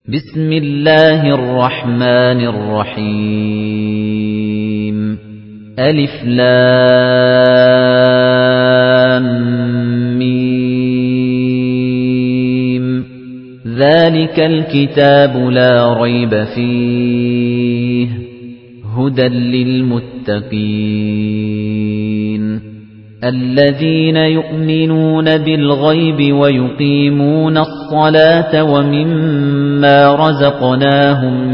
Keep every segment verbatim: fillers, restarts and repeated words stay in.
بسم الله الرحمن الرحيم ألف لام ميم ذلك الكتاب لا ريب فيه هدى للمتقين الذين يؤمنون بالغيب ويقيمون الصلاة ومما رزقناهم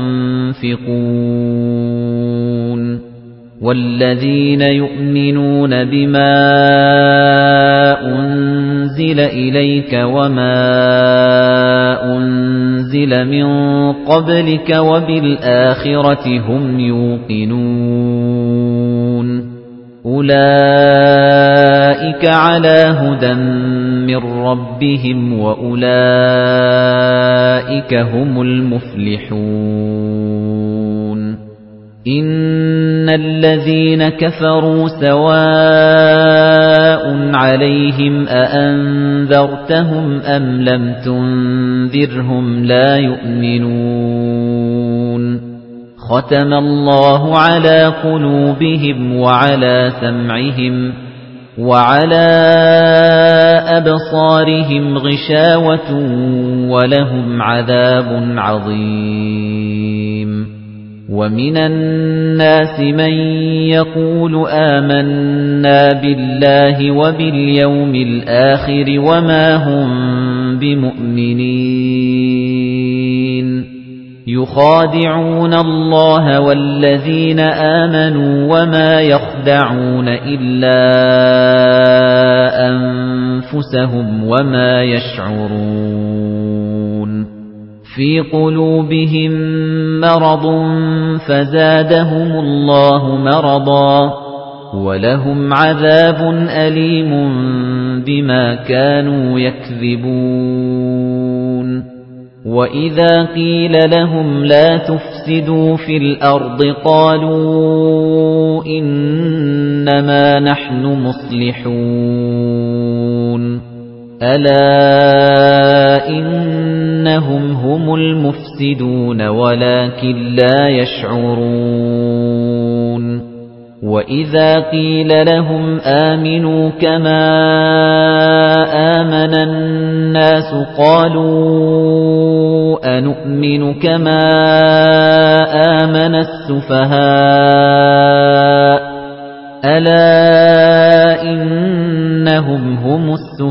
ينفقون والذين يؤمنون بما أنزل إليك وما أنزل من قبلك وبالآخرة هم يوقنون أولئك على هدى من ربهم وأولئك هم المفلحون إن الذين كفروا سواء عليهم أأنذرتهم أم لم تنذرهم لا يؤمنون ختم الله على قلوبهم وعلى سمعهم وعلى أبصارهم غشاوة ولهم عذاب عظيم ومن الناس من يقول آمنا بالله وباليوم الآخر وما هم بمؤمنين يخادعون الله والذين آمنوا وما يخدعون إلا أنفسهم وما يشعرون في قلوبهم مرض فزادهم الله مرضا ولهم عذاب أليم بما كانوا يكذبون وَإِذَا قِيلَ لَهُمْ لَا تُفْسِدُوا فِي الْأَرْضِ قَالُوا إِنَّمَا نَحْنُ مُصْلِحُونَ أَلَا إِنَّهُمْ هُمُ الْمُفْسِدُونَ وَلَكِن لَّا يَشْعُرُونَ وَإِذَا قِيلَ لَهُمْ آمِنُوا كَمَا آمَنَ النَّاسُ قَالُوا أَنُؤْمِنُ كَمَا آمَنَ السُّفَهَاءُ أَلَا إِنَّهُمْ هُمُ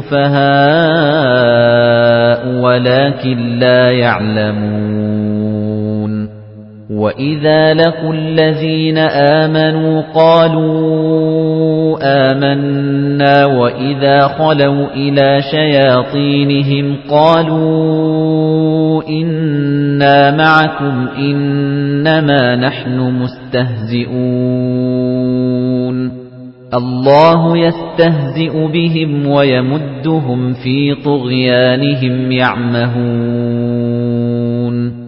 السُّفَهَاءُ وَلَكِن لَّا يَعْلَمُونَ وَإِذَا لَقُوا الَّذِينَ آمَنُوا قَالُوا آمَنَّا وَإِذَا خَلَوْا إِلَى شَيَاطِينِهِمْ قَالُوا إِنَّا مَعَكُمْ إِنَّمَا نَحْنُ مُسْتَهْزِئُونَ اللَّهُ يَسْتَهْزِئُ بِهِمْ وَيَمُدُّهُمْ فِي طُغْيَانِهِمْ يَعْمَهُونَ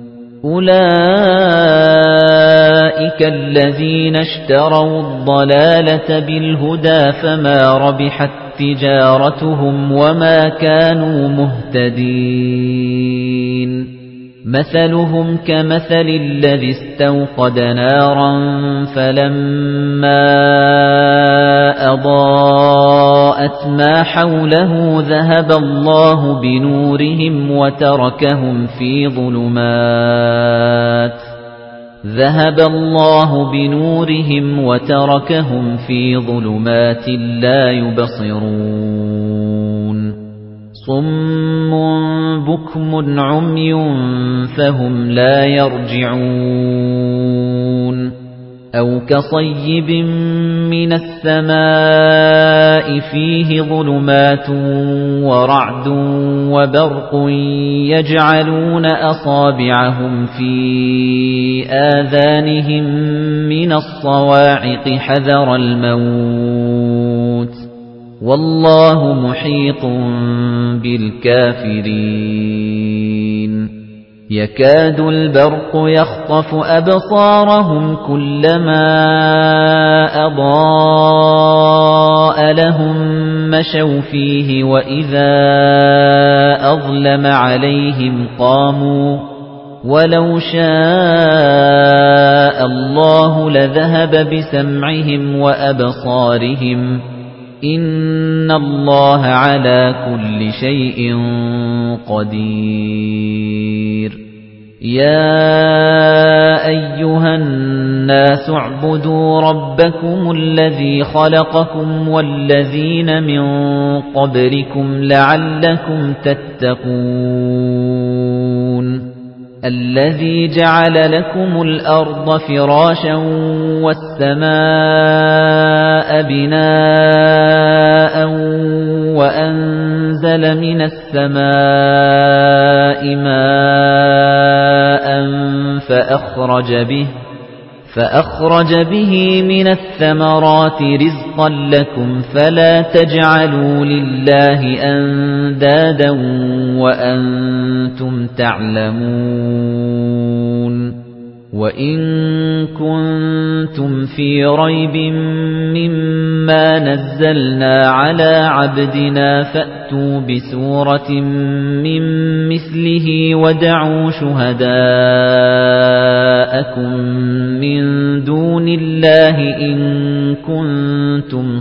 أُولَئِكَ الَّذِينَ اشْتَرَوُا الضَّلَالَةَ بِالْهُدَى فَمَا رَبِحَتْ تِجَارَتُهُمْ وَمَا كَانُوا مُهْتَدِينَ مَثَلُهُمْ كَمَثَلِ الَّذِي اسْتَوْقَدَ نَارًا فَلَمَّا أَضَاءَتْ مَا حَوْلَهُ ذَهَبَ اللَّهُ بِنُورِهِمْ وَتَرَكَهُمْ فِي ظُلُمَاتٍ ذَهَبَ اللَّهُ بِنُورِهِمْ وَتَرَكَهُمْ فِي ظُلُمَاتٍ لَّا يُبْصِرُونَ صُمٌّ بُكْمٌ عُمْيٌ فَهُمْ لَا يَرْجِعُونَ أَوْ كَصَيِّبٍ مِّنَ السَّمَاءِ فِيهِ ظُلُمَاتٌ وَرَعْدٌ وَبَرْقٌ يَجْعَلُونَ أَصَابِعَهُمْ فِي آذَانِهِم مِّنَ الصَّوَاعِقِ حَذَرَ الْمَوْتِ وَاللَّهُ مُحِيطٌ بِالْكَافِرِينَ يَكَادُ الْبَرْقُ يَخْطَفُ أَبْصَارَهُمْ كُلَّمَا أَضَاءَ لَهُم مَّشَوْا فِيهِ وَإِذَا أَظْلَمَ عَلَيْهِمْ قَامُوا وَلَوْ شَاءَ اللَّهُ لَذَهَبَ بِسَمْعِهِمْ وَأَبْصَارِهِمْ إِنَّ اللَّهَ عَلَى كُلِّ شَيْءٍ قَدِيرٌ يَا أَيُّهَا النَّاسُ اعْبُدُوا رَبَّكُمُ الَّذِي خَلَقَكُمْ وَالَّذِينَ مِن قَبْلِكُمْ لَعَلَّكُمْ تَتَّقُونَ الَّذِي جَعَلَ لَكُمُ الْأَرْضَ فِرَاشًا وَالسَّمَاءَ بِنَاءً وَأَنزَلَ مِنَ السَّمَاءِ مَاءً فَأَخْرَجَ بِهِ فَأَخْرَجَ بِهِ مِنَ الثَّمَرَاتِ رِزْقًا لَّكُمْ فَلَا تَجْعَلُوا لِلَّهِ أَندَادًا وَأَنتُمْ تَعْلَمُونَ وَإِن كُنتُمْ فِي رَيْبٍ مِّمَّا نَزَّلْنَا عَلَىٰ عَبْدِنَا فَأْتُوا بِسُورَةٍ مِّن مِّثْلِهِ وَادْعُوا شُهَدَاءَكُم مِّن دُونِ اللَّهِ إِن كُنتُمْ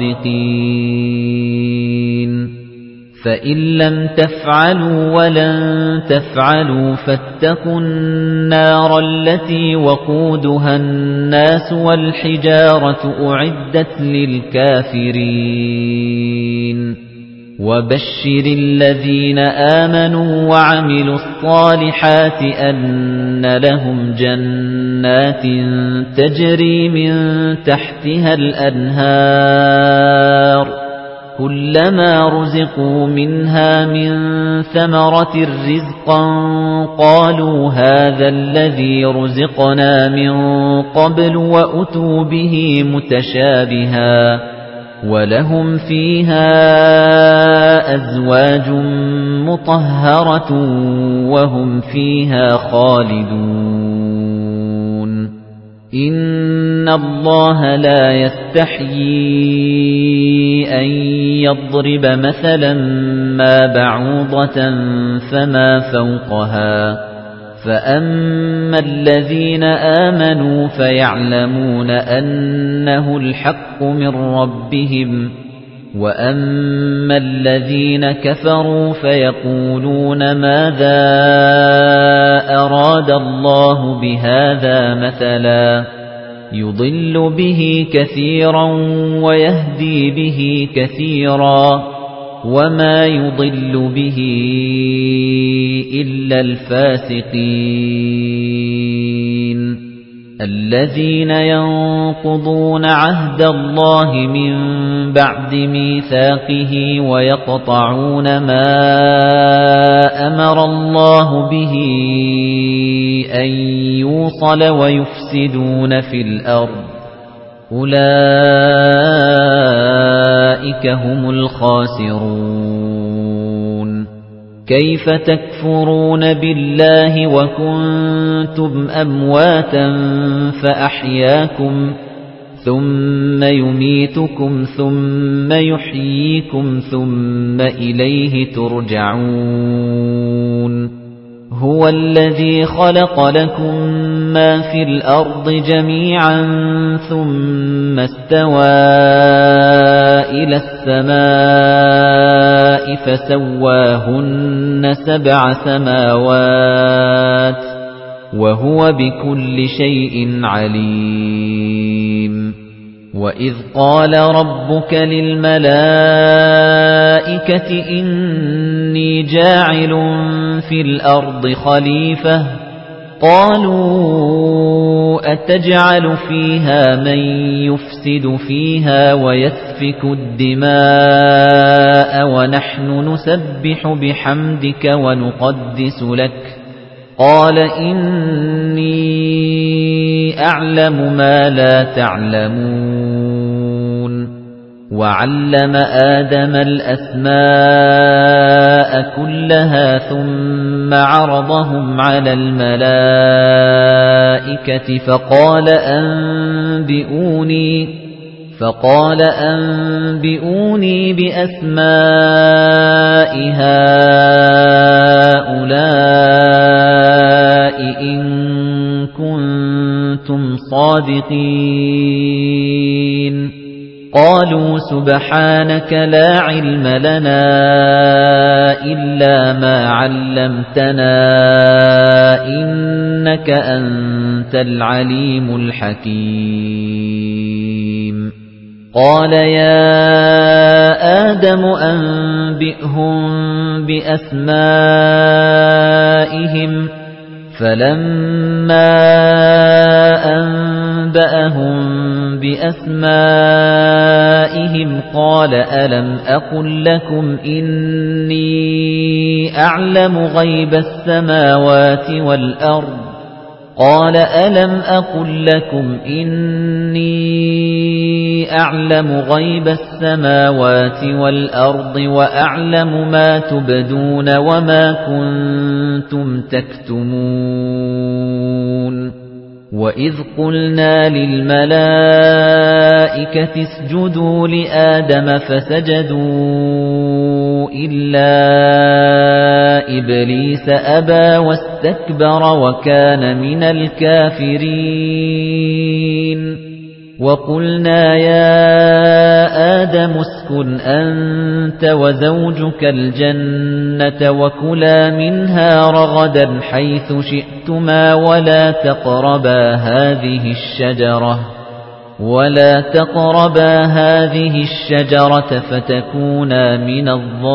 صَادِقِينَ فَإِن لَّمْ تَفْعَلُوا وَلَن تَفْعَلُوا فَاتَّقُوا النَّارَ الَّتِي وَقُودُهَا النَّاسُ وَالْحِجَارَةُ أُعِدَّتْ لِلْكَافِرِينَ وَبَشِّرِ الَّذِينَ آمَنُوا وَعَمِلُوا الصَّالِحَاتِ أَنَّ لَهُمْ جَنَّاتٍ تَجْرِي مِن تَحْتِهَا الْأَنْهَارُ كُلَّمَا رُزِقُوا مِنْهَا مِن ثَمَرَةٍ رِّزْقًا قَالُوا هَٰذَا الَّذِي رُزِقْنَا مِن قَبْلُ وَأُتُوا بِهِ مُتَشَابِهًا وَلَهُمْ فِيهَا أَزْوَاجٌ مُّطَهَّرَةٌ وَهُمْ فِيهَا خَالِدُونَ إِنَّ اللَّهَ لَا يَسْتَحْيِي أَن يَضْرِبَ مَثَلًا مَّا بَعُوضَةً فَمَا فَوْقَهَا فَأَمَّا الَّذِينَ آمَنُوا فَيَعْلَمُونَ أَنَّهُ الْحَقُّ مِن رَّبِّهِمْ وَأَمَّا الَّذِينَ كَفَرُوا فَيَقُولُونَ مَاذَا أَرَادَ اللَّهُ بِهَٰذَا مَثَلًا يُضِلُّ بِهِ كَثِيرًا وَيَهْدِي بِهِ كَثِيرًا وَمَا يُضِلُّ بِهِ إِلَّا الْفَاسِقِينَ الَّذِينَ يَنقُضُونَ عَهْدَ اللَّهِ مِن بَعْدِ مِيثَاقِهِ وَيَقْطَعُونَ مَا أَمَرَ اللَّهُ بِهِ أَن يُوصَلَ وَيُفْسِدُونَ فِي الْأَرْضِ أُولَئِكَ هُمُ الْخَاسِرُونَ كَيْفَ تَكْفُرُونَ بِاللَّهِ وَكُنتُمْ أَمْوَاتًا فَأَحْيَاكُمْ ثُمَّ يُمِيتُكُمْ ثُمَّ يُحْيِيكُمْ ثُمَّ إِلَيْهِ تُرْجَعُونَ هُوَ الَّذِي خَلَقَ لَكُم مَّا فِي الْأَرْضِ جَمِيعًا ثُمَّ اسْتَوَىٰ إِلَى السَّمَاءِ فَسَوَّاهُنَّ سَبْعَ سَمَاوَاتٍ وَهُوَ بِكُلِّ شَيْءٍ عَلِيمٌ وَإِذْ قَالَ رَبُّكَ لِلْمَلَائِكَةِ إِنِّي جَاعِلٌ فِي الْأَرْضِ خَلِيفَةً قَالُوا أَتَجْعَلُ فِيهَا مَن يُفْسِدُ فِيهَا وَيَسْفِكُ الدِّمَاءَ وَنَحْنُ نُسَبِّحُ بِحَمْدِكَ وَنُقَدِّسُ لَكَ قَالَ إِنِّي أَعْلَمُ مَا لَا تَعْلَمُونَ وَعَلَّمَ آدَمَ الْأَسْمَاءَ كُلَّهَا ثُمَّ عَرَضَهُمْ عَلَى الْمَلَائِكَةِ فَقَالَ أَنبِئُونِي فَقَالَ أَنبِئُونِي بِأَسْمَاءِ هَؤُلَاءِ صادقين قالوا سبحانك لا علم لنا إلا ما علمتنا إنك أنت العليم الحكيم قال يا آدم أنبئهم بأسمائهم فلما أنبأهم بأسمائهم قال ألم أقل لكم إني أعلم غيب السماوات والأرض قال ألم أقل لكم إني أعلم غيب السماوات والأرض وأعلم ما تبدون وما كنتم تكتمون وَإِذْ قُلْنَا لِلْمَلَائِكَةِ اسْجُدُوا لِآدَمَ فَسَجَدُوا إِلَّا إِبْلِيسَ أَبَى وَاسْتَكْبَرَ وَكَانَ مِنَ الْكَافِرِينَ وَقُلْنَا يَا آدَمُ اسْكُنْ أَنْتَ وَزَوْجُكَ الْجَنَّةَ وَكُلَا مِنْهَا رَغَدًا حَيْثُ شِئْتُمَا وَلَا تَقْرَبَا هَذِهِ الشَّجَرَةَ وَلَا تَقْرَبَا هَذِهِ الشَّجَرَةَ فَتَكُونَا مِنَ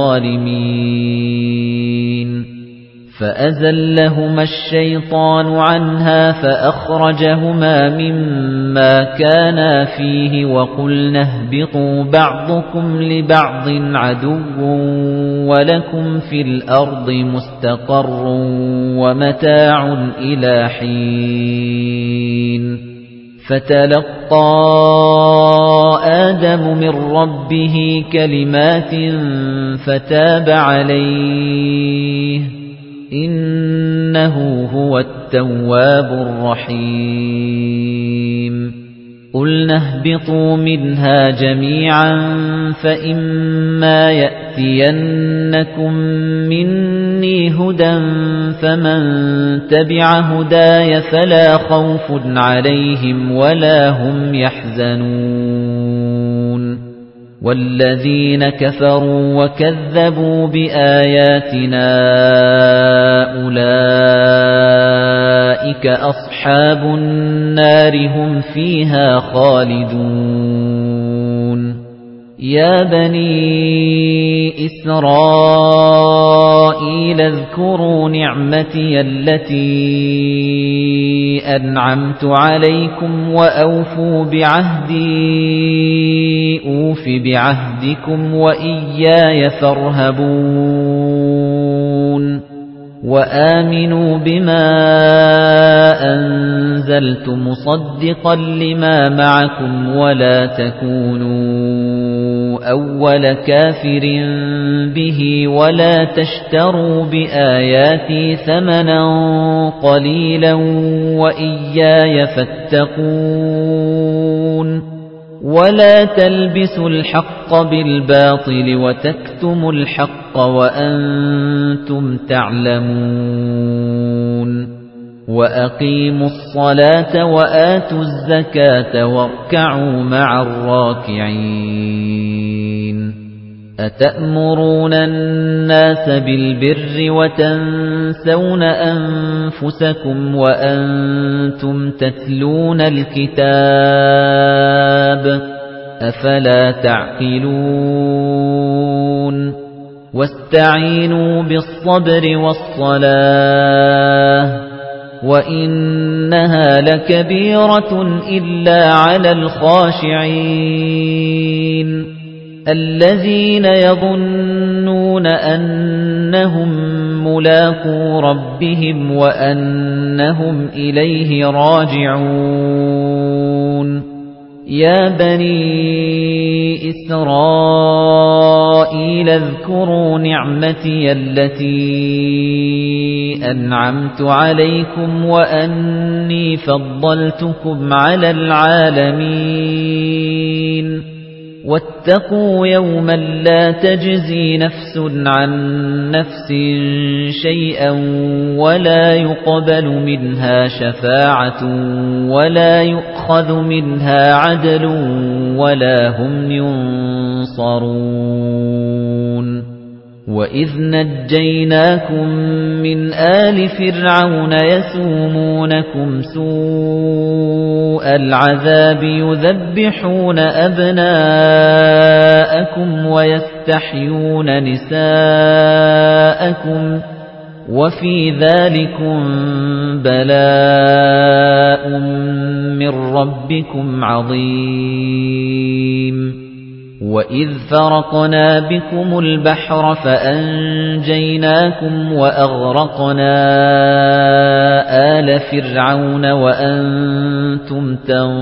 الظَّالِمِينَ فَأَزَلَّهُمَا الشَّيْطَانُ عَنْهَا فَأَخْرَجَهُمَا مِمَّا كَانَا فِيهِ وَقُلْنَا اهْبِطُوا بَعْضُكُمْ لِبَعْضٍ عَدُوٌّ وَلَكُمْ فِي الْأَرْضِ مُسْتَقَرٌّ وَمَتَاعٌ إِلَى حِينٍ فَتَلَقَّى آدَمُ مِنْ رَبِّهِ كَلِمَاتٍ فَتَابَ عَلَيْهِ إِنَّهُ هُوَ التَّوَّابُ الرَّحِيمُ قُلْنَا اهْبِطُوا مِنْهَا جَمِيعًا فَإِمَّا يَأْتِيَنَّكُم مِّنِّي هُدًى فَمَن تَبِعَ هُدَايَ فَلَا خَوْفٌ عَلَيْهِمْ وَلَا هُمْ يَحْزَنُونَ وَالَّذِينَ كَفَرُوا وَكَذَّبُوا بِآيَاتِنَا أُولَئِكَ أَصْحَابُ النَّارِ هُمْ فِيهَا خَالِدُونَ يَا بَنِي إِسْرَائِيلَ اذْكُرُوا نِعْمَتِيَ الَّتِي أَنْعَمْتُ عَلَيْكُمْ وَأَوْفُوا بِعَهْدِي أُوفِ بِعَهْدِكُمْ وَإِيَّايَ فَارْهَبُونِ وَآمِنُوا بِمَا أَنزَلْتُ مُصَدِّقًا لِمَا مَعَكُمْ وَلَا تَكُونُوا أَوَّلَ كَافِرٍ بِهِ وَلَا تَشْتَرُوا بِآيَاتِي ثَمَنًا قَلِيلًا وَإِيَّايَ فَاتَّقُونِ وَلَا تَلْبِسُوا الْحَقَّ بِالْبَاطِلِ وَتَكْتُمُوا الْحَقَّ وَأَنْتُمْ تَعْلَمُونَ وَأَقِيمُوا الصَّلَاةَ وَآتُوا الزَّكَاةَ وَارْكَعُوا مَعَ الرَّاكِعِينَ أَتَأْمُرُونَ النَّاسَ بِالْبِرِّ وَتَنْسَوْنَ أَنفُسَكُمْ وَأَنْتُمْ تَتْلُونَ الْكِتَابَ أَفَلَا تَعْقِلُونَ وَاسْتَعِينُوا بِالصَّبْرِ وَالصَّلَاةِ وَإِنَّهَا لَكَبِيرَةٌ إِلَّا عَلَى الْخَاشِعِينَ الَّذِينَ يَظُنُّونَ أَنَّهُم مُّلَاقُو رَبِّهِمْ وَأَنَّهُمْ إِلَيْهِ رَاجِعُونَ يَا بَنِي إِسْرَائِيلَ اذْكُرُوا نِعْمَتِيَ الَّتِي أَنْعَمْتُ عَلَيْكُمْ وَأَنِّي فَضَّلْتُكُمْ عَلَى الْعَالَمِينَ واتقوا يوما لا تجزي نفس عن نفس شيئا ولا يقبل منها شفاعة ولا يؤخذ منها عدل ولا هم ينصرون وإذ نجيناكم من آل فرعون يسومونكم سوء العذاب يذبحون أبناءكم ويستحيون نساءكم وفي ذلكم بلاء من ربكم عظيم وَإِذْ فَرَقْنَا بِكُمُ الْبَحْرَ فَأَنْجَيْنَاكُمْ وَأَغْرَقْنَا آلَ فِرْعَوْنَ وَأَنْتُمْ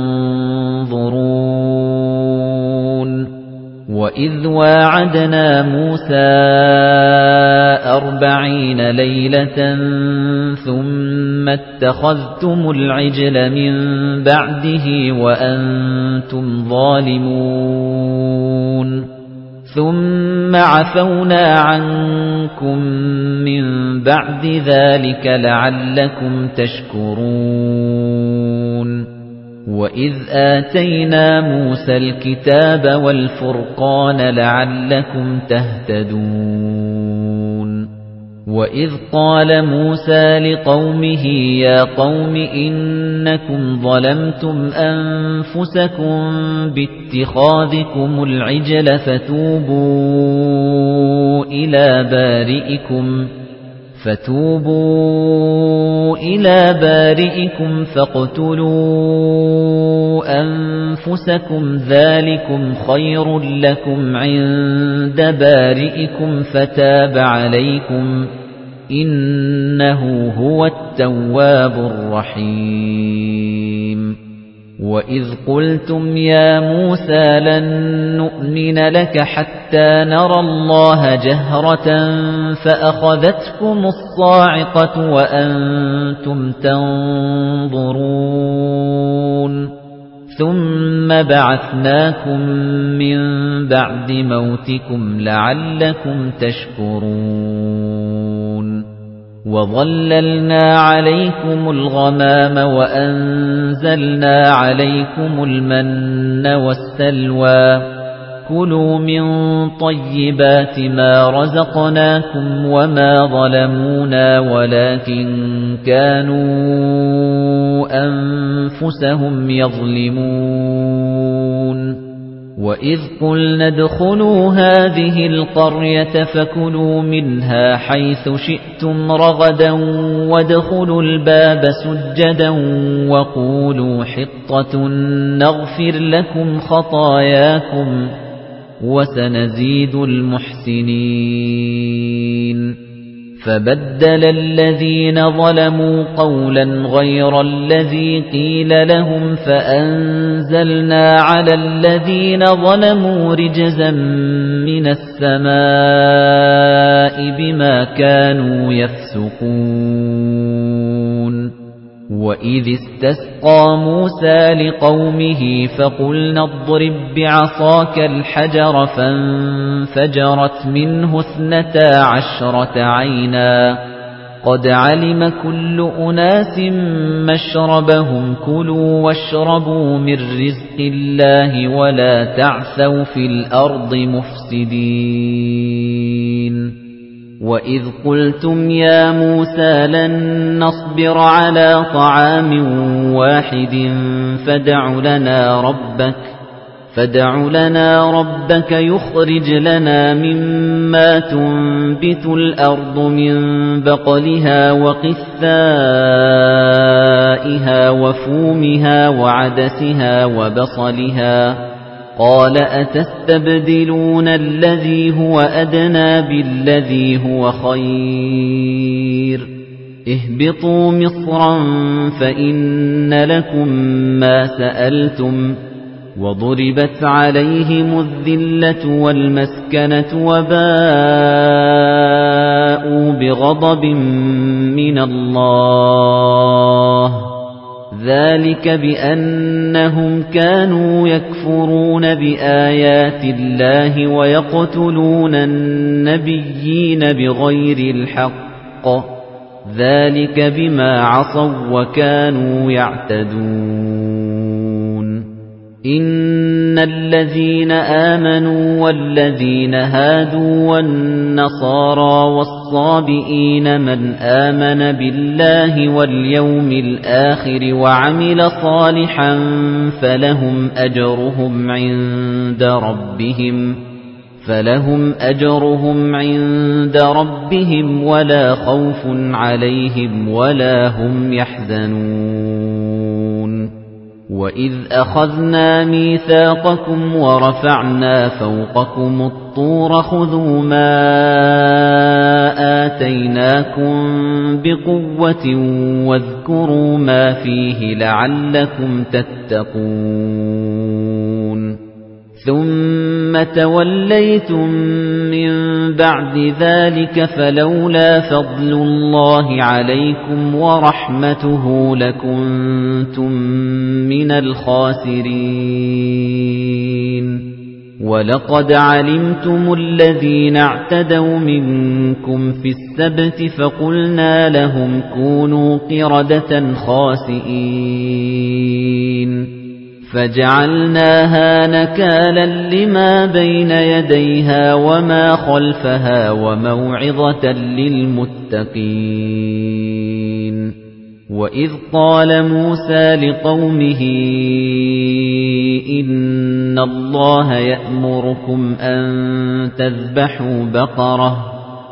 تَنظُرُونَ وَإِذْ وَاعَدْنَا مُوسَى أَرْبَعِينَ لَيْلَةً ثُمَّ اتَّخَذْتُمُ الْعِجْلَ مِنْ بَعْدِهِ وَأَنْتُمْ ظَالِمُونَ ثُمَّ عَفَوْنَا عَنْكُمْ مِنْ بَعْدِ ذَلِكَ لَعَلَّكُمْ تَشْكُرُونَ وَإِذْ آتَيْنَا مُوسَى الْكِتَابَ وَالْفُرْقَانَ لَعَلَّكُمْ تَهْتَدُونَ وَإِذْ قَالَ مُوسَى لِقَوْمِهِ يَا قَوْمِ إِنَّكُمْ ظَلَمْتُمْ أَنفُسَكُمْ بِاتِّخَاذِكُمُ الْعِجْلَ فَتُوبُوا إِلَى بَارِئِكُمْ فَتُوبُوا إِلَى بَارِئِكُمْ فَاقْتُلُوا أَنفُسَكُمْ ذَلِكُمْ خَيْرٌ لَّكُمْ عِندَ بَارِئِكُمْ فَتَابَ عَلَيْكُمْ إِنَّهُ هُوَ التَّوَّابُ الرَّحِيمُ وَإِذْ قُلْتُمْ يَا مُوسَى لَن نُّؤْمِنَ لَكَ حَتَّى نَرَى اللَّهَ جَهْرَةً فَأَخَذَتْكُمُ الصَّاعِقَةُ وَأَنتُمْ تَنظُرُونَ ثُمَّ بَعَثْنَاكُم مِّن بَعْدِ مَوْتِكُمْ لَعَلَّكُمْ تَشْكُرُونَ وَظَلَّلْنَا عَلَيْكُمُ الْغَمَامَ وَأَنزَلْنَا عَلَيْكُمُ الْمَنَّ وَالسَّلْوَىٰ كُلُوا مِن طَيِّبَاتِ مَا رَزَقْنَاكُمْ وَمَا ظَلَمُونَا وَلَكِن كَانُوا أَنفُسَهُمْ يَظْلِمُونَ وَإِذْ قُلْنَا ادْخُلُوا هَٰذِهِ الْقَرْيَةَ فَكُلُوا مِنْهَا حَيْثُ شِئْتُمْ رَغَدًا وَادْخُلُوا الْبَابَ سُجَّدًا وَقُولُوا حِطَّةٌ نَّغْفِرْ لَكُمْ خَطَايَاكُمْ وَسَنَزِيدُ الْمُحْسِنِينَ فَبَدَّلَ الَّذِينَ ظَلَمُوا قَوْلًا غَيْرَ الَّذِي قِيلَ لَهُمْ فَأَنزَلْنَا عَلَى الَّذِينَ ظَلَمُوا رِجْزًا مِّنَ السَّمَاءِ بِمَا كَانُوا يَفْسُقُونَ وَإِذِ اسْتَسْقَىٰ مُوسَىٰ لِقَوْمِهِ فَقُلْنَا اضْرِب بِّعَصَاكَ الْحَجَرَ فَانفَجَرَتْ مِنْهُ اثْنَتَا عَشْرَةَ عَيْنًا قَدْ عَلِمَ كُلُّ أُنَاسٍ مَّشْرَبَهُمْ كُلُوا وَاشْرَبُوا مِن رِّزْقِ اللَّهِ وَلَا تَعْثَوْا فِي الْأَرْضِ مُفْسِدِينَ وَإِذْ قُلْتُمْ يَا مُوسَى لَن نَّصْبِرَ عَلَىٰ طَعَامٍ وَاحِدٍ فَادْعُ لَنَا رَبَّكَ فَادْعُ لَنَا رَبَّكَ يُخْرِجْ لَنَا مِمَّا تُنبِتُ الْأَرْضُ مِن بَقْلِهَا وَقِثَّائِهَا وَفُومِهَا وَعَدَسِهَا وَبَصَلِهَا قَالَ أَتَسْتَبْدِلُونَ الَّذِي هُوَ أَدْنَىٰ بِالَّذِي هُوَ خَيْرٌ اهْبِطُوا مِصْرًا فَإِنَّ لَكُم مَّا سَأَلْتُمْ وَضُرِبَتْ عَلَيْهِمُ الذِّلَّةُ وَالْمَسْكَنَةُ وَبَاءُوا بِغَضَبٍ مِّنَ اللَّهِ ذَلِكَ بِأَنَّهُمْ كَانُوا يَكْفُرُونَ بِآيَاتِ اللَّهِ وَيَقْتُلُونَ النَّبِيِّينَ بِغَيْرِ الْحَقِّ ذَلِكَ بِمَا عَصَوْا وَكَانُوا يَعْتَدُونَ إِنَّ الَّذِينَ آمَنُوا وَالَّذِينَ هَادُوا وَالنَّصَارَى وَالصَّابِئِينَ مَنْ آمَنَ بِاللَّهِ وَالْيَوْمِ الْآخِرِ وَعَمِلَ صَالِحًا فَلَهُمْ أَجْرُهُمْ عِندَ رَبِّهِمْ فَلَهُمْ أَجْرُهُمْ عِندَ رَبِّهِمْ وَلَا خَوْفٌ عَلَيْهِمْ وَلَا هُمْ يَحْزَنُونَ وَإِذْ أَخَذْنَا مِيثَاقَكُمْ وَرَفَعْنَا فَوْقَكُمُ الطُّورَ خُذُوا مَا آتَيْنَاكُمْ بِقُوَّةٍ وَاذْكُرُوا مَا فِيهِ لَعَلَّكُمْ تَتَّقُونَ ثُمَّ تَوَلَّيْتُم مِّن بَعْدِ ذَلِكَ فَلَوْلَا فَضْلُ اللَّهِ عَلَيْكُمْ وَرَحْمَتُهُ لَكُنتُم مِّنَ الْخَاسِرِينَ وَلَقَدْ عَلِمْتُمُ الَّذِينَ اعْتَدَوْا مِنكُمْ فِي السَّبْتِ فَقُلْنَا لَهُمْ كُونُوا قِرَدَةً خَاسِئِينَ فَجَعَلْنَاهَا نَكَالًا لِمَا بَيْنَ يَدَيْهَا وَمَا خَلْفَهَا وَمَوْعِظَةً لِلْمُتَّقِينَ وَإِذْ قَالَ مُوسَى لِقَوْمِهِ إِنَّ اللَّهَ يَأْمُرُكُمْ أَن تَذْبَحُوا بَقَرَةً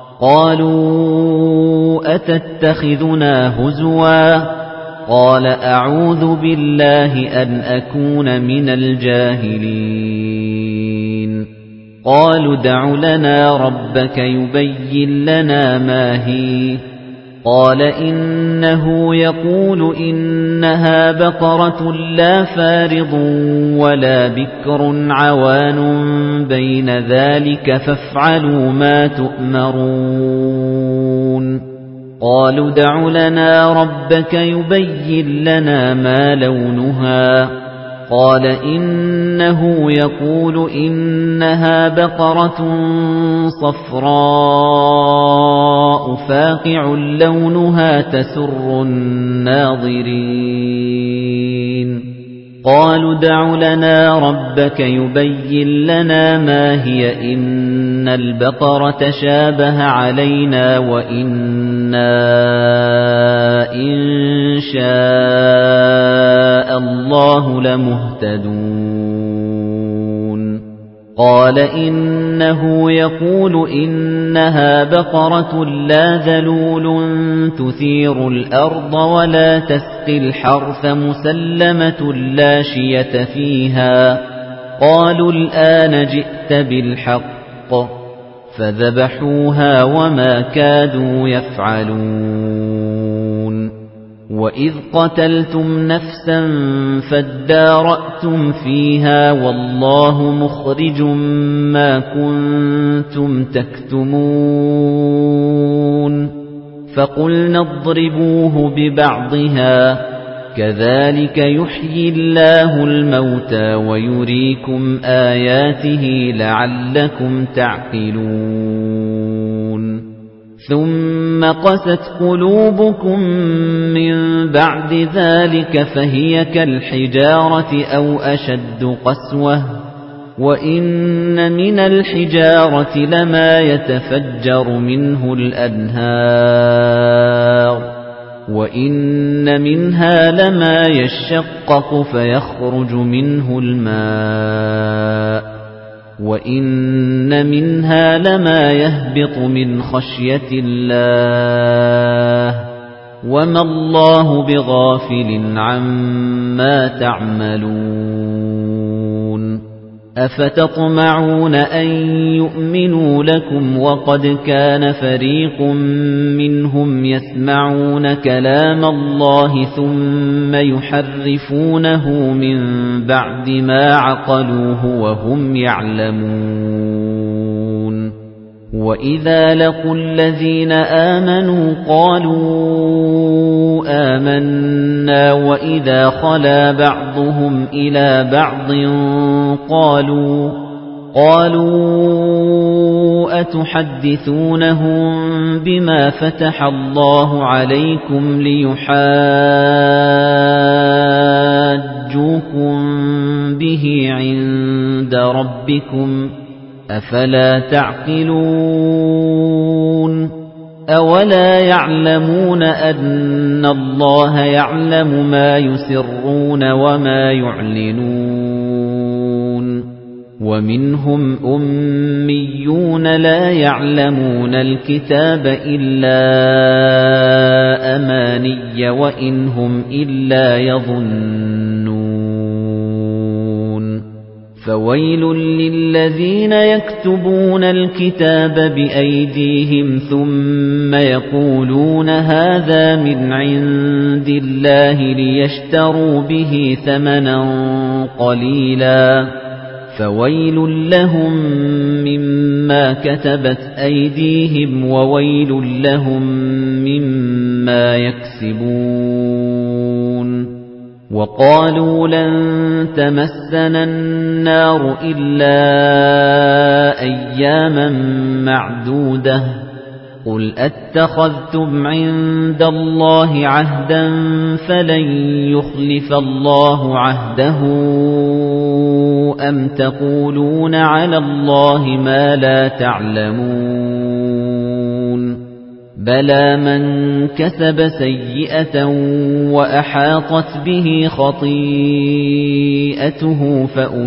قَالُوا أَتَتَّخِذُنَا هُزُوًا قَالَ أَعُوذُ بِاللَّهِ أَنْ أَكُونَ مِنَ الْجَاهِلِينَ قَالُوا ادْعُ لَنَا رَبَّكَ يُبَيِّن لَّنَا مَا هِيَ قَالَ إِنَّهُ يَقُولُ إِنَّهَا بَقَرَةٌ لَّا فَارِضٌ وَلَا بِكْرٌ عَوَانٌ بَيْنَ ذَلِكَ فَافْعَلُوا مَا تُؤْمَرُونَ قَالُوا ادْعُ لَنَا رَبَّكَ يُبَيِّن لَّنَا مَا لَوْنُهَا قَالَ إِنَّهُ يَقُولُ إِنَّهَا بَقَرَةٌ صَفْرَاءُ فَاقِعٌ لَّوْنُهَا تَسُرُّ النَّاظِرِينَ قَالُوا ادْعُ لَنَا رَبَّكَ يُبَيِّن لَّنَا مَا هِيَ إِنَّ الْبَقَرَ تَشَابَهَ عَلَيْنَا وَإِنَّا إِن شَاءَ اللَّهُ لَمُهْتَدُونَ قَالَ إِنَّهُ يَقُولُ إِنَّهَا بَقَرَةٌ لَّا ذَلُولٌ تُثِيرُ الْأَرْضَ وَلَا تَسْقِي الْحَرْثَ مُسَلَّمَةٌ لَّا شِيَةَ فِيهَا قَالُوا الْآنَ جِئْتَ بِالْحَقِّ فَذَبَحُوهَا وَمَا كَادُوا يَفْعَلُونَ وَإِذْ قَتَلْتُمْ نَفْسًا فَادَّارَأْتُمْ فِيهَا وَاللَّهُ مُخْرِجٌ مَّا كُنتُمْ تَكْتُمُونَ فَقُلْنَا اضْرِبُوهُ بِبَعْضِهَا كَذَلِكَ يُحْيِي اللَّهُ الْمَوْتَى وَيُرِيكُمْ آيَاتِهِ لَعَلَّكُمْ تَعْقِلُونَ ثُمَّ قَسَتْ قُلُوبُكُم مِّن بَعْدِ ذَلِكَ فَهِيَ كَالْحِجَارَةِ أَوْ أَشَدُّ قَسْوَةً وَإِنَّ مِنَ الْحِجَارَةِ لَمَا يَتَفَجَّرُ مِنْهُ الْأَنْهَارُ وَإِنَّ مِنْهَا لَمَا يَشَّقَّقُ فَيَخْرُجُ مِنْهُ الْمَاءُ وَإِنَّ مِنْهَا لَمَا يَهْبِطُ مِنْ خَشْيَةِ اللَّهِ وَمَا اللَّهُ بِغَافِلٍ عَمَّا تَعْمَلُونَ أَفَتَطْمَعُونَ أَن يُؤْمِنُوا لَكُمْ وَقَدْ كَانَ فَرِيقٌ مِّنْهُمْ يَسْمَعُونَ كَلَامَ اللَّهِ ثُمَّ يُحَرِّفُونَهُ مِن بَعْدِ مَا عَقَلُوهُ وَهُمْ يَعْلَمُونَ وَإِذَا لَقُوا الَّذِينَ آمَنُوا قَالُوا آمَنَّا وَإِذَا خَلَا بَعْضُهُمْ إِلَى بَعْضٍ قَالُوا قَالُوا أَتُحَدِّثُونَهُم بِمَا فَتَحَ اللَّهُ عَلَيْكُمْ لِيُحَاجُّوكُم بِهِ عِندَ رَبِّكُمْ ۚ أَفَلَا تَعْقِلُونَ أَوَلَا يَعْلَمُونَ أَنَّ اللَّهَ يَعْلَمُ مَا يُسِرُّونَ وَمَا يُعْلِنُونَ وَمِنْهُمْ أُمِّيُّونَ لَا يَعْلَمُونَ الْكِتَابَ إِلَّا أَمَانِيَّ وَإِنْ هُمْ إِلَّا يَظُنُّونَ فَوَيْلٌ لِّلَّذِينَ يَكْتُبُونَ الْكِتَابَ بِأَيْدِيهِمْ ثُمَّ يَقُولُونَ هَٰذَا مِنْ عِندِ اللَّهِ لِيَشْتَرُوا بِهِ ثَمَنًا قَلِيلًا فَوَيْلٌ لَّهُم مِّمَّا كَتَبَتْ أَيْدِيهِمْ وَوَيْلٌ لَّهُم مِّمَّا يَكْسِبُونَ وَقَالُوا لَن تَمَسَّنَا النَّارُ إِلَّا أَيَّامًا مَّعْدُودَةً قُلْ أَتَّخَذْتُمْ عِندَ اللَّهِ عَهْدًا فَلَن يُخْلِفَ اللَّهُ عَهْدَهُ أَمْ تَقُولُونَ عَلَى اللَّهِ مَا لَا تَعْلَمُونَ بَلَى مَن كَسَبَ سَيِّئَةً وَأَحَاطَتْ بِهِ خَطِيئَتُهُ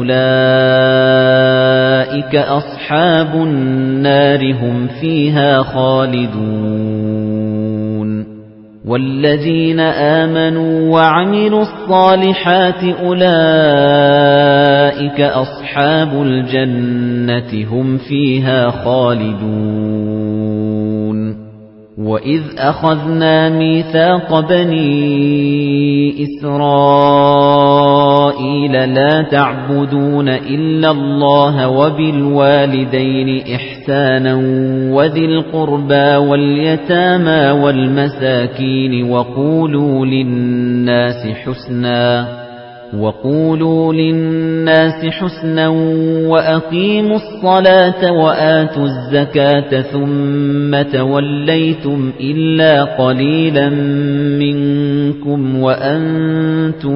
فَأُولَئِكَ أَصْحَابُ النَّارِ هُمْ فِيهَا خَالِدُونَ وَالَّذِينَ آمَنُوا وَعَمِلُوا الصَّالِحَاتِ أُولَئِكَ أَصْحَابُ الْجَنَّةِ هُمْ فِيهَا خَالِدُونَ وَإِذْ أَخَذْنَا مِيثَاقَ بَنِي إِسْرَائِيلَ لَا تَعْبُدُونَ إِلَّا اللَّهَ وَبِالْوَالِدَيْنِ إِحْسَانًا وَذِي الْقُرْبَى وَالْيَتَامَى وَالْمَسَاكِينِ وَقُولُوا لِلنَّاسِ حُسْنًا وَقُولُوا لِلنَّاسِ حُسْنًا وَأَقِيمُوا الصَّلَاةَ وَآتُوا الزَّكَاةَ ثُمَّ تَوَلَّيْتُمْ إِلَّا قَلِيلًا مِنكُمْ وَأَنتُم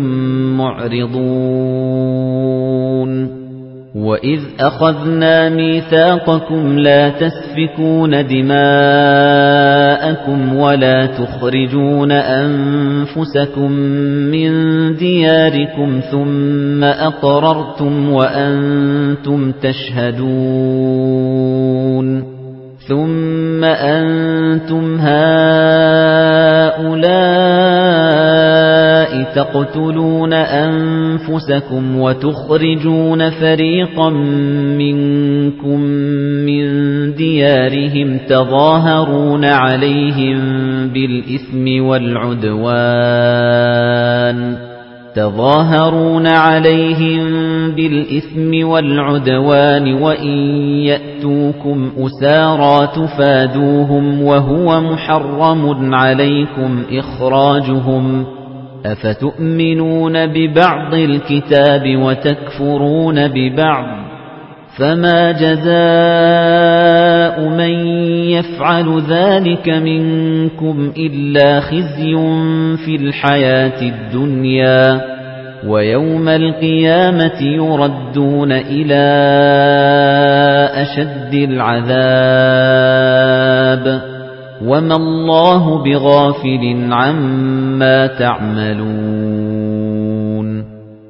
مُّعْرِضُونَ وَإِذْ أَخَذْنَا مِيثَاقَكُمْ لَا تَسْفِكُونَ دِمَاءَكُمْ وَلَا تُخْرِجُونَ أَنفُسَكُم مِّن دِيَارِكُمْ ثُمَّ أَقْرَرْتُمْ وَأَنتُمْ تَشْهَدُونَ ثُمَّ أَنتُمْ هَؤُلَاءِ تَقْتُلُونَ أَنفُسَكُمْ وَتُخْرِجُونَ فَرِيقًا مِنكُم مِّن دِيَارِهِمْ تَظَاهَرُونَ عَلَيْهِم بِالْإِثْمِ وَالْعُدْوَانِ تَظَاهَرُونَ عَلَيْهِم بِالْإِثْمِ وَالْعُدْوَانِ وَإِن يَأْتُوكُمْ أُسَارَىٰ تُفَادُوهُمْ وَهُوَ مُحَرَّمٌ عَلَيْكُمْ إِخْرَاجُهُمْ أَفَتُؤْمِنُونَ بِبَعْضِ الْكِتَابِ وَتَكْفُرُونَ بِبَعْضٍ فَمَا جَزَاءُ مَن يَفْعَلُ ذَلِكَ مِنكُمْ إِلَّا خِزْيٌ فِي الْحَيَاةِ الدُّنْيَا وَيَوْمَ الْقِيَامَةِ يُرَدُّونَ إِلَى أَشَدِّ الْعَذَابِ وَمَا اللَّهُ بِغَافِلٍ عَمَّا تَعْمَلُونَ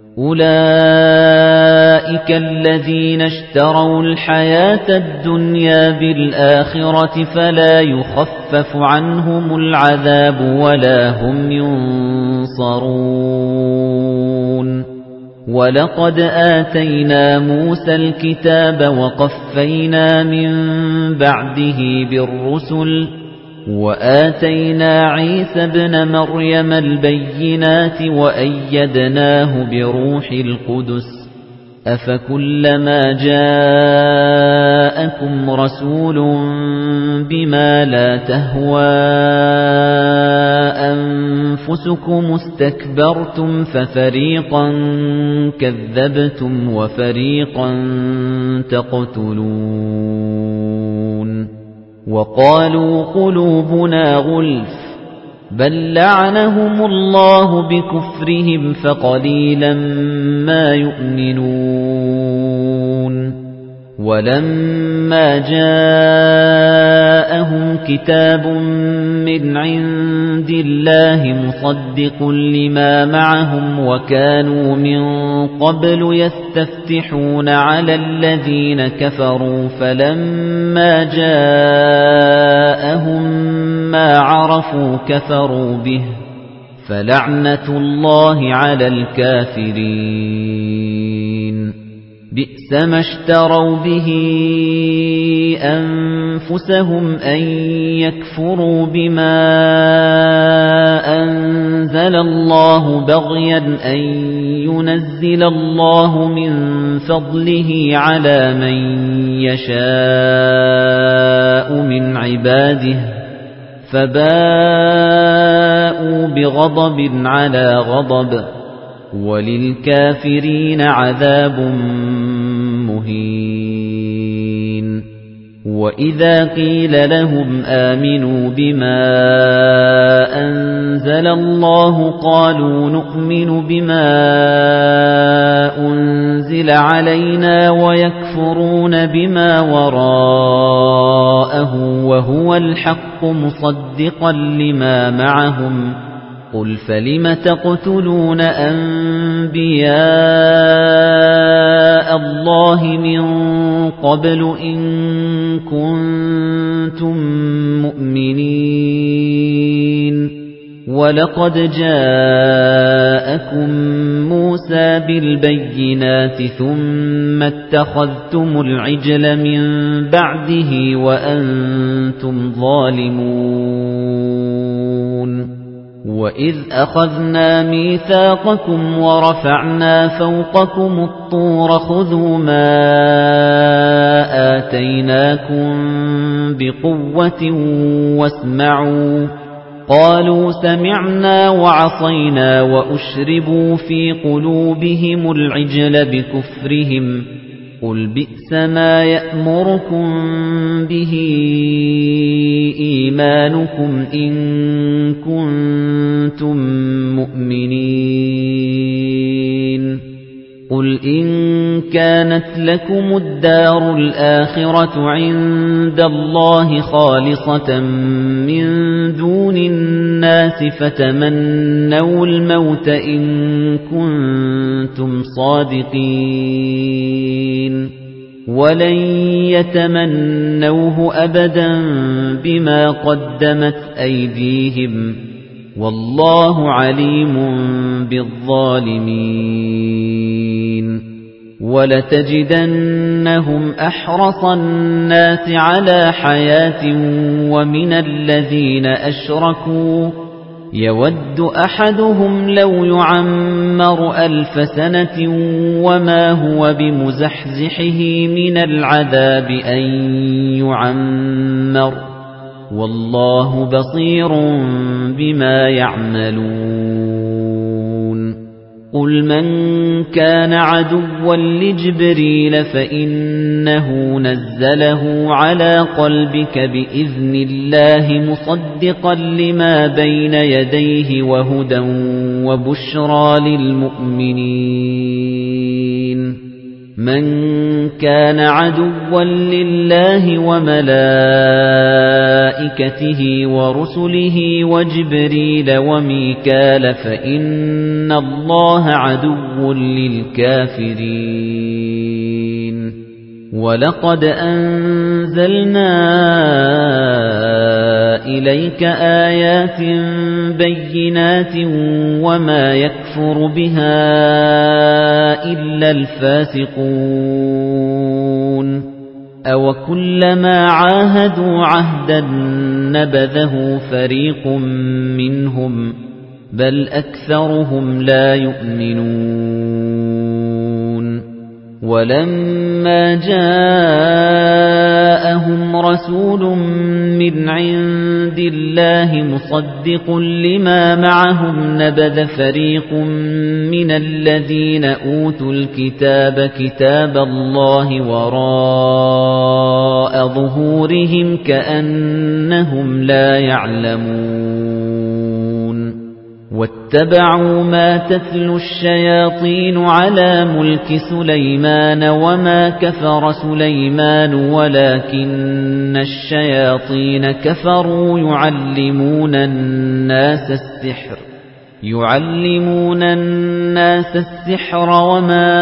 أُولَئِكَ الَّذِينَ اشْتَرَوُا الْحَيَاةَ الدُّنْيَا بِالْآخِرَةِ فَلَا يُخَفَّفُ عَنْهُمُ الْعَذَابُ وَلَا هُمْ يُنصَرُونَ وَلَقَدْ آتَيْنَا مُوسَى الْكِتَابَ وَقَفَّيْنَا مِن بَعْدِهِ بِالرُّسُلِ وَآتَيْنَا عِيسَى ابْنَ مَرْيَمَ الْبَيِّنَاتِ وَأَيَّدْنَاهُ بِرُوحِ الْقُدُسِ أَفَكُلَّمَا جَاءَكُمْ رَسُولٌ بِمَا لَا تَهْوَىٰ أَنفُسُكُمُ اسْتَكْبَرْتُمْ فَفَرِيقًا كَذَّبْتُمْ وَفَرِيقًا تَقْتُلُونَ وَقَالُوا قُلُوبُنَا غُلْفٌ بَل لَّعَنَهُمُ اللَّهُ بِكُفْرِهِمْ فَقَلِيلًا مَّا يُؤْمِنُونَ وَلَمَّا جَاءَهُمْ كِتَابٌ مِّنْ عِندِ اللَّهِ مُصَدِّقٌ لِّمَا مَعَهُمْ وَكَانُوا مِن قَبْلُ يَسْتَفْتِحُونَ عَلَى الَّذِينَ كَفَرُوا فَلَمَّا جَاءَهُم مَّا عَرَفُوا كَفَرُوا بِهِ فَلَعْنَةُ اللَّهِ عَلَى الْكَافِرِينَ بِئْسَ مَا اشْتَرَوْا بِهِ أَنفُسَهُمْ أَن يَكْفُرُوا بِمَا أَنزَلَ اللَّهُ بَغْيًا أَن يُنَزِّلَ اللَّهُ مِن فَضْلِهِ عَلَى مَن يَشَاءُ مِنْ عِبَادِهِ فَبَاءُوا بِغَضَبٍ عَلَى غَضَبٍ وَلِلْكَافِرِينَ عَذَابٌ مُهِينٌ وَإِذَا قِيلَ لَهُمْ آمِنُوا بِمَا أَنزَلَ اللَّهُ قَالُوا نُؤْمِنُ بِمَا أُنزِلَ عَلَيْنَا وَيَكْفُرُونَ بِمَا وَرَاءَهُ وَهُوَ الْحَقُّ مُصَدِّقًا لِّمَا مَعَهُمْ قُلْ فَلِمَ تَقْتُلُونَ أَنبِيَاءَ اللَّهِ مِن قَبْلُ إِن كُنتُم مُّؤْمِنِينَ وَلَقَدْ جَاءَكُم مُّوسَىٰ بِالْبَيِّنَاتِ ثُمَّ اتَّخَذْتُمُ الْعِجْلَ مِن بَعْدِهِ وَأَنتُمْ ظَالِمُونَ وَإِذْ أَخَذْنَا مِيثَاقَكُمْ وَرَفَعْنَا فَوْقَكُمُ الطُّورَ خُذُوا مَا آتَيْنَاكُمْ بِقُوَّةٍ وَاسْمَعُوا قَالُوا سَمِعْنَا وَعَصَيْنَا وَأُشْرِبُوا فِي قُلُوبِهِمُ الْعِجْلَ بِكُفْرِهِمْ قُلْ بِئْسَ مَا يَأْمُرُكُم بِهِ إِيمَانُكُمْ إِن كُنتُم مُّؤْمِنِينَ قُلْ إِن كَانَتْ لَكُمُ الدَّارُ الْآخِرَةُ عِندَ اللَّهِ خَالِصَةً مِّن دُونِ النَّاسِ فَتَمَنَّوُا الْمَوْتَ إِن كُنتُمْ صَادِقِينَ وَلَن يَتَمَنَّوْهُ أَبَدًا بِمَا قَدَّمَتْ أَيْدِيهِمْ وَاللَّهُ عَلِيمٌ بِالظَّالِمِينَ وَلَتَجِدَنَّهُمْ أَحْرَصَ النَّاسِ عَلَى حَيَاةٍ وَمِنَ الَّذِينَ أَشْرَكُوا يَوَدُّ أَحَدُهُمْ لَوْ يُعَمَّرُ أَلْفَ سَنَةٍ وَمَا هُوَ بِمُزَحْزِحِهِ مِنَ الْعَذَابِ أَن يُعَمَّرَ وَاللَّهُ بَصِيرٌ بِمَا يَعْمَلُونَ قُلْ مَن كَانَ عَدُوًّا لِجِبْرِيلَ فَإِنَّهُ نَزَّلَهُ عَلَى قَلْبِكَ بِإِذْنِ اللَّهِ مُصَدِّقًا لِّمَا بَيْنَ يَدَيْهِ وَهُدًى وَبُشْرَى لِلْمُؤْمِنِينَ مَن كَانَ عَدُوًّا لِّلَّهِ وَمَلَائِكَتِهِ وَرُسُلِهِ وَجِبْرِيلَ وَمِيكَالَ فَإِنَّ اللَّهَ عَدُوٌّ لِّلْكَافِرِينَ وَلَقَدْ أَنزَلْنَا إِلَيْكَ آيَاتٍ بَيِّنَاتٍ وَمَا يَكْفُرُ بِهَا إِلَّا الْفَاسِقُونَ أَوَكُلَّمَا عَاهَدُوا عَهْدًا نَّبَذَهُ فَرِيقٌ مِّنْهُم بَلْ أَكْثَرُهُمْ لَا يُؤْمِنُونَ وَلَمَّا جَاءَهُمْ رَسُولٌ مِّنْ عِندِ اللَّهِ مُصَدِّقٌ لِّمَا مَعَهُمْ نَبَذَ فَرِيقٌ مِّنَ الَّذِينَ أُوتُوا الْكِتَابَ كِتَابَ اللَّهِ وَرَاءَ ظُهُورِهِمْ كَأَنَّهُمْ لَا يَعْلَمُونَ وَاتَّبَعُوا مَا تَتْلُو الشَّيَاطِينُ عَلَى مُلْكِ سُلَيْمَانَ وَمَا كَفَرَ سُلَيْمَانُ وَلَكِنَّ الشَّيَاطِينَ كَفَرُوا يُعَلِّمُونَ النَّاسَ السِّحْرَ يُعَلِّمُونَ النَّاسَ السِّحْرَ وَمَا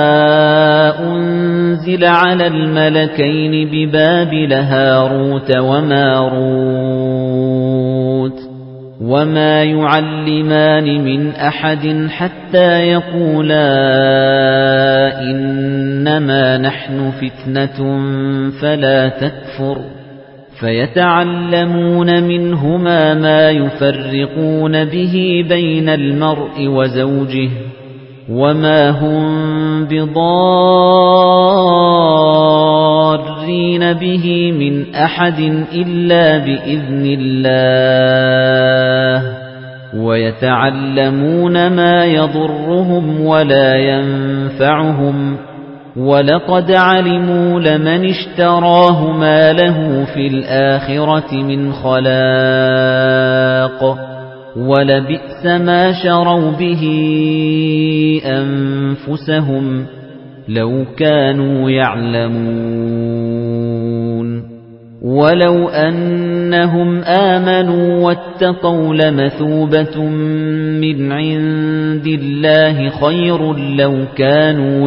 أُنزِلَ عَلَى الْمَلَكَيْنِ بِبَابِلَ هَارُوتَ وَمَارُوتَ وَمَا يُعَلِّمَانِ مِنْ أَحَدٍ حَتَّى يَقُولَا إِنَّمَا نَحْنُ فِتْنَةٌ فَلَا تَكْفُرْ فَيَتَعَلَّمُونَ مِنْهُمَا مَا يُفَرِّقُونَ بِهِ بَيْنَ الْمَرْءِ وَزَوْجِهِ وَمَا هُمْ بِضَارِّينَ بِهِ مِنْ أَحَدٍ إِلَّا بِإِذْنِ اللَّهِ وَيَتَعَلَّمُونَ مَا يَضُرُّهُمْ وَلَا يَنفَعُهُمْ وَلَقَدْ عَلِمُوا لَمَنِ اشْتَرَاهُ مَا لَهُ فِي الْآخِرَةِ مِنْ خَلَاقٍ وَلَبِئْسَ مَا شَرَوْا بِهِ أَنفُسَهُمْ لَوْ كَانُوا يَعْلَمُونَ وَلَوْ أَنَّهُمْ آمَنُوا وَاتَّقَوْا لَمَثُوبَةٌ مِّنْ عِندِ اللَّهِ خَيْرٌ لَّوْ كَانُوا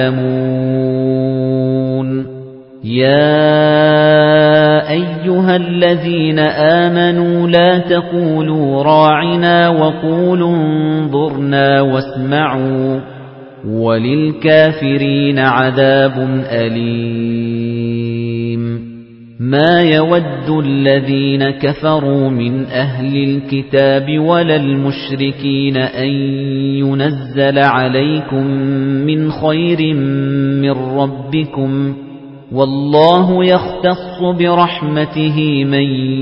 يَعْلَمُونَ يَا أَيُّهَا الَّذِينَ آمَنُوا لَا تَقُولُوا رَاعِنَا وَقُولُوا انظُرْنَا وَاسْمَعُوا وَلِلْكَافِرِينَ عَذَابٌ أَلِيمٌ مَا يَوَدُّ الَّذِينَ كَفَرُوا مِنْ أَهْلِ الْكِتَابِ وَلَا الْمُشْرِكِينَ أَن يُنَزَّلَ عَلَيْكُم مِّنْ خَيْرٍ مِّن رَّبِّكُمْ وَاللَّهُ يَخْتَصُّ بِرَحْمَتِهِ مَن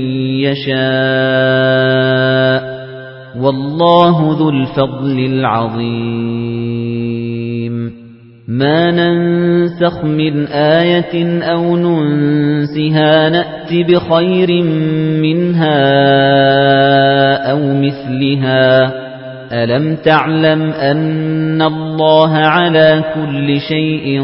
يَشَاءُ وَاللَّهُ ذُو الْفَضْلِ الْعَظِيمِ مَا نَنسَخْ مِنْ آيَةٍ أَوْ نُنسِهَا نَأْتِ بِخَيْرٍ مِنْهَا أَوْ مِثْلِهَا أَلَمْ تَعْلَمْ أَنَّ اللَّهَ عَلَى كُلِّ شَيْءٍ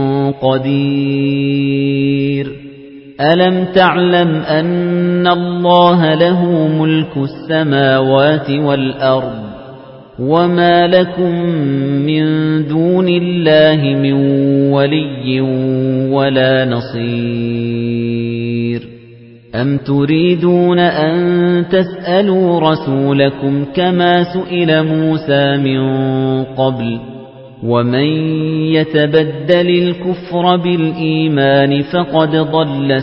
قَدِيرٌ أَلَمْ تَعْلَمْ أَنَّ اللَّهَ لَهُ مُلْكُ السَّمَاوَاتِ وَالْأَرْضِ وَمَا لَكُم مِّن دُونِ اللَّهِ مِن وَلِيٍّ وَلَا نَصِيرٍ أَمْ تُرِيدُونَ أَن تَسْأَلُوا رَسُولَكُمْ كَمَا سُئِلَ مُوسَى مِن قَبْلُ وَمَن يَتَبَدَّلِ الْكُفْرَ بِالْإِيمَانِ فَقَدْ ضَلَّ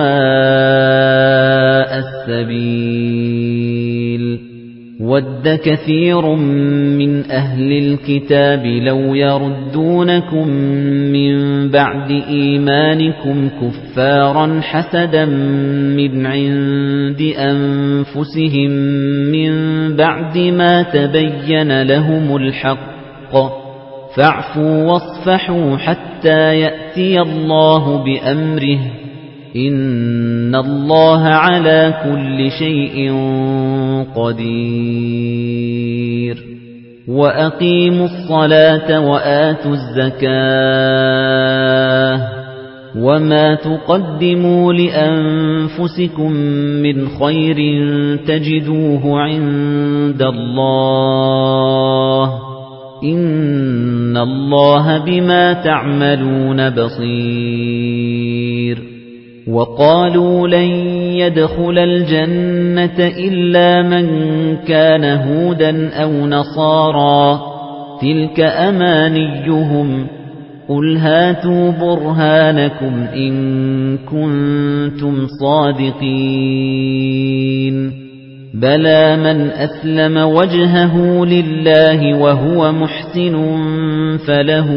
سَوَاءَ السَّبِيلِ وَدَّ كَثِيرٌ مِّنْ أَهْلِ الْكِتَابِ لَوْ يَرُدُّونَكُم مِّن بَعْدِ إِيمَانِكُمْ كُفَّارًا حَسَدًا مِّنْ عِندِ أَنفُسِهِم مِّن بَعْدِ مَا تَبَيَّنَ لَهُمُ الْحَقُّ فَاعْفُوا وَاصْفَحُوا حَتَّى يَأْتِيَ اللَّهُ بِأَمْرِهِ إِنَّ اللَّهَ عَلَى كُلِّ شَيْءٍ قَدِيرٌ وَأَقِيمُوا الصَّلَاةَ وَآتُوا الزَّكَاةَ وَمَا تُقَدِّمُوا لِأَنفُسِكُم مِّنْ خَيْرٍ تَجِدُوهُ عِندَ اللَّهِ إِنَّ اللَّهَ بِمَا تَعْمَلُونَ بَصِيرٌ وَقَالُوا لَن يَدْخُلَ الْجَنَّةَ إِلَّا مَن كَانَ هُودًا أَوْ نَصَارَىٰ تِلْكَ أَمَانِيُّهُمْ قُلْ هَاتُوا بُرْهَانَكُمْ إِن كُنتُمْ صَادِقِينَ بَلَى مَنْ أَسْلَمَ وَجْهَهُ لِلَّهِ وَهُوَ مُحْسِنٌ فَلَهُ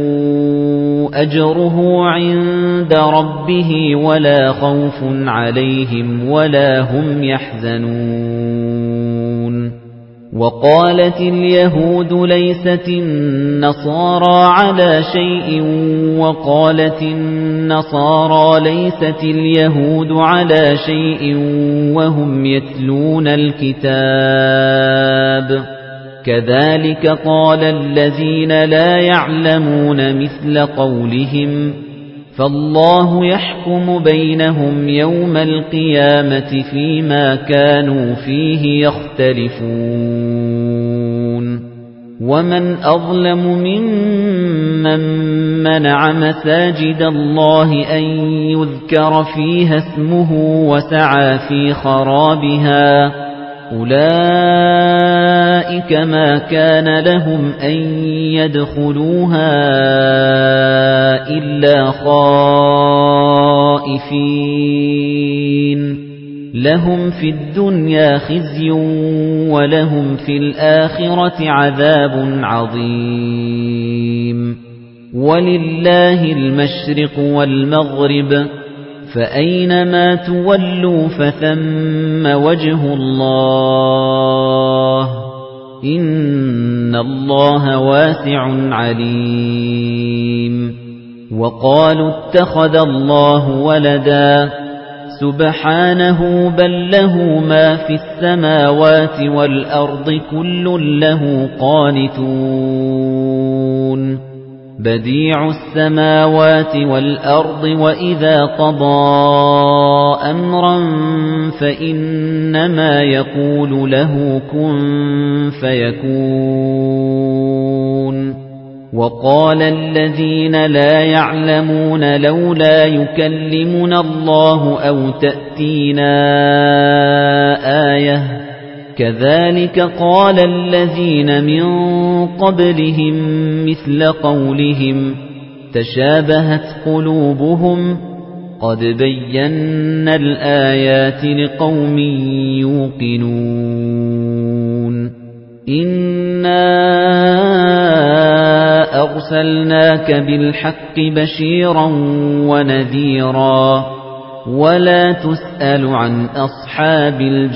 أَجْرُهُ عِندَ رَبِّهِ وَلَا خَوْفٌ عَلَيْهِمْ وَلَا هُمْ يَحْزَنُونَ وَقَالَتِ الْيَهُودُ لَيْسَتِ النَّصَارَى عَلَى شَيْءٍ وَقَالَتِ النَّصَارَى لَيْسَتِ الْيَهُودُ عَلَى شَيْءٍ وَهُمْ يَتْلُونَ الْكِتَابَ كَذَلِكَ قَالَ الَّذِينَ لَا يَعْلَمُونَ مِثْلَ قَوْلِهِمْ فَاللَّهُ يَحْكُمُ بَيْنَهُمْ يَوْمَ الْقِيَامَةِ فِيمَا كَانُوا فِيهِ يَخْتَلِفُونَ وَمَنْ أَظْلَمُ مِمَّن مَّنَعَ مَسَاجِدَ اللَّهِ أَن يُذْكَرَ فِيهَا اسْمُهُ وَسَعَىٰ فِي خَرَابِهَا أُولَئِكَ مَا كَانَ لَهُمْ أَن يَدْخُلُوهَا إِلَّا خَائِفِينَ لَهُمْ فِي الدُّنْيَا خِزْيٌ وَلَهُمْ فِي الْآخِرَةِ عَذَابٌ عَظِيمٌ وَلِلَّهِ الْمَشْرِقُ وَالْمَغْرِبُ فَأَيْنَمَا تُوَلُّوا فَثَمَّ وَجْهُ اللَّهِ إِنَّ اللَّهَ وَاسِعٌ عَلِيمٌ وَقَالُوا اتَّخَذَ اللَّهُ وَلَدًا سُبْحَانَهُ بَل لَّهُ مَا فِي السَّمَاوَاتِ وَالْأَرْضِ كُلٌّ لَّهُ قَانِتُونَ بَدِيعُ السَّمَاوَاتِ وَالْأَرْضِ وَإِذَا قَضَىٰ أَمْرًا فَإِنَّمَا يَقُولُ لَهُ كُن فَيَكُونُ وَقَالَ الَّذِينَ لَا يَعْلَمُونَ لَوْلَا يُكَلِّمُنَا اللَّهُ أَوْ تَأْتِينَا آيَةٌ كَذَلِكَ قَالَ الَّذِينَ مِن قَبْلِهِم مِّثْلَ قَوْلِهِمْ تَشَابَهَتْ قُلُوبُهُمْ قَدْ بَيَّنَّا الْآيَاتِ لِقَوْمٍ يُوقِنُونَ إِنَّا أَرْسَلْنَاكَ بِالْحَقِّ بَشِيرًا وَنَذِيرًا وَلَا تُسْأَلُ عَنْ أَصْحَابِ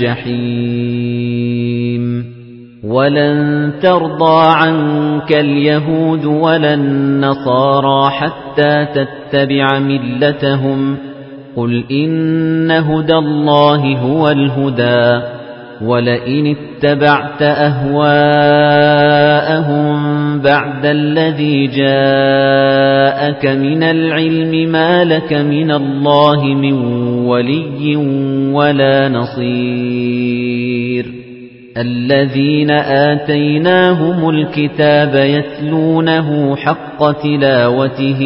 الْجَحِيمِ وَلَن تَرْضَىٰ عَنكَ الْيَهُودُ وَلَا النَّصَارَىٰ حَتَّىٰ تَتَّبِعَ مِلَّتَهُمْ قُلْ إِنَّ هُدَى اللَّهِ هُوَ الْهُدَىٰ وَلَئِنِ اتَّبَعْتَ أَهْوَاءَهُم بَعْدَ الَّذِي جَاءَكَ مِنَ الْعِلْمِ مَا لَكَ مِنَ اللَّهِ مِن وَلِيٍّ وَلَا نَصِيرٍ الَّذِينَ آتَيْنَاهُمُ الْكِتَابَ يَتْلُونَهُ حَقَّ تِلَاوَتِهِ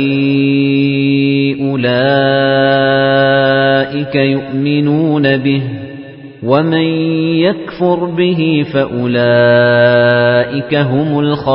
أُولَئِكَ يُؤْمِنُونَ بِهِ وَمَن يَكْفُرْ بِهِ فَأُولَئِكَ هُمُ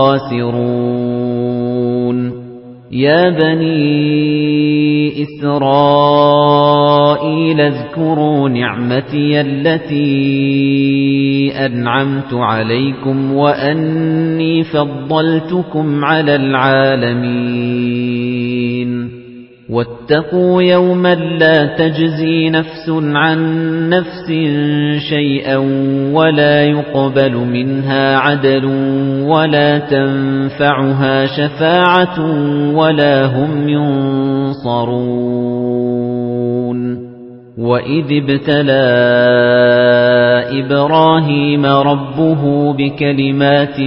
الْخَاسِرُونَ يَا بَنِي إِسْرَائِيلَ اذْكُرُوا نِعْمَتِيَ الَّتِي أَنْعَمْتُ عَلَيْكُمْ وَأَنِّي فَضَّلْتُكُمْ عَلَى الْعَالَمِينَ وَاتَّقُوا يَوْمًا لَّا تَجْزِي نَفْسٌ عَن نَّفْسٍ شَيْئًا وَلَا يُقْبَلُ مِنْهَا عَدْلٌ وَلَا تَنفَعُهَا شَفَاعَةٌ وَلَا هُمْ يُنصَرُونَ وَإِذِ ابْتَلَىٰ إِبْرَاهِيمَ رَبُّهُ بِكَلِمَاتٍ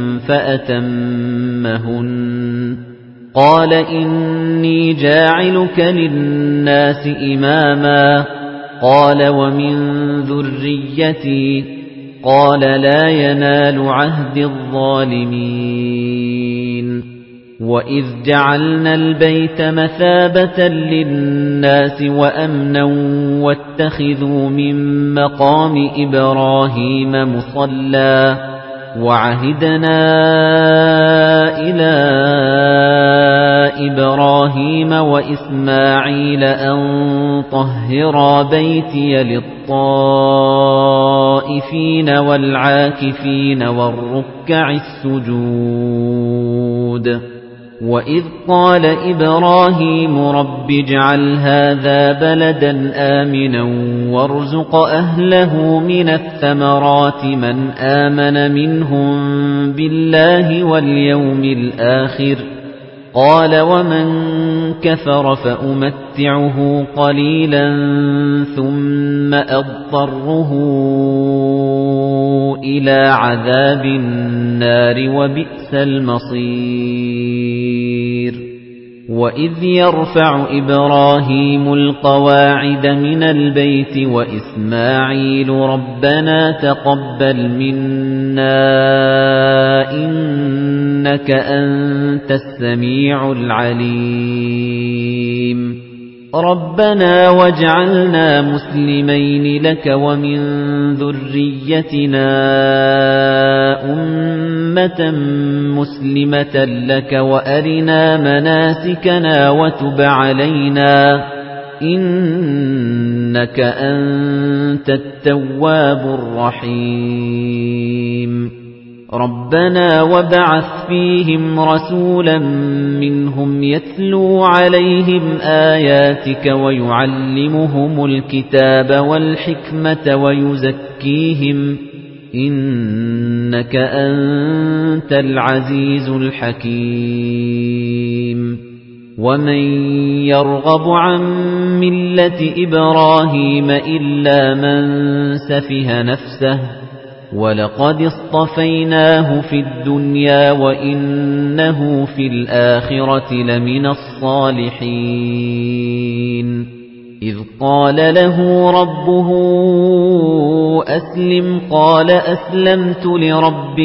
فَأَتَمَّهُنَّ قَالَ إِنِّي جَاعِلُكَ لِلنَّاسِ إِمَامًا قَالَ وَمِن ذُرِّيَّتِي قَالَ لَا يَنَالُ عَهْدِي الظَّالِمِينَ وَإِذْ جَعَلْنَا الْبَيْتَ مَثَابَةً لِّلنَّاسِ وَأَمْنًا وَاتَّخِذُوا مِن مَّقَامِ إِبْرَاهِيمَ مُصَلًّى وَعَهِدْنَا إِلَىٰ إِبْرَاهِيمَ وَإِسْمَاعِيلَ أَن طَهِّرَا بَيْتِيَ لِلطَّائِفِينَ الطائفين والعاكفين والركع السجود وإذ قال إبراهيم رب اجعل هذا بلدا آمنا وارزق أهله من الثمرات من آمن منهم بالله واليوم الآخر قال ومن كفر فأمتعه قليلا ثم أضطره إلى عذاب النار وبئس المصير وإذ يرفع إبراهيم القواعد من البيت وإسماعيل ربنا تقبل منا إنك أنت السميع العليم ربنا واجعلنا مسلمين لك ومن ذريتنا أمة مسلمة لك وأرنا مناسكنا وتب علينا إنك أنت التواب الرحيم ربنا وابعث فيهم رسولا منهم يتلو عليهم آياتك ويعلمهم الكتاب والحكمة ويزكيهم إنك أنت العزيز الحكيم ومن يرغب عن ملة إبراهيم إلا من سفه نفسه وَلَقَدِ اصْطَفَيْنَاهُ فِي الدُّنْيَا وَإِنَّهُ فِي الْآخِرَةِ لَمِنَ الصَّالِحِينَ إِذْ قَالَ لَهُ رَبُّهُ أَسْلِمْ قَالَ أَسْلَمْتُ لِرَبِّ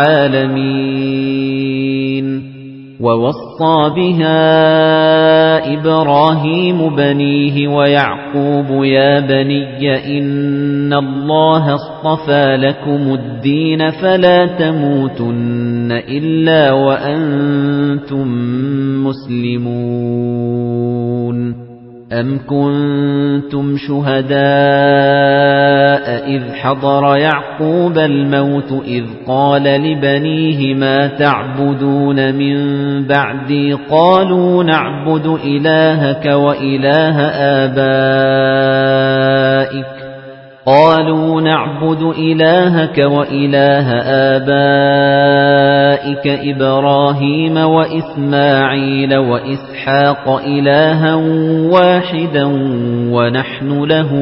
الْعَالَمِينَ وَوَصَّى بِهَا إِبْرَاهِيمُ بَنِيهِ وَيَعْقُوبُ يَا بَنِيَّ إِنَّ اللَّهَ اصْطَفَى لَكُمُ الدِّينَ فَلَا تَمُوتُنَّ إِلَّا وَأَنتُم مُّسْلِمُونَ أَمْ كُنتُمْ شُهَدَاءَ إِذْ حَضَرَ يَعْقُوبَ الْمَوْتُ إِذْ قَالَ لِبَنِيهِ مَا تَعْبُدُونَ مِن بَعْدِي قَالُوا نَعْبُدُ إِلَٰهَكَ وَإِلَٰهَ آبَائِكَ قالوا نعبد إلهك وإله آبائك إبراهيم وإسماعيل وإسحاق إلها واحدا ونحن له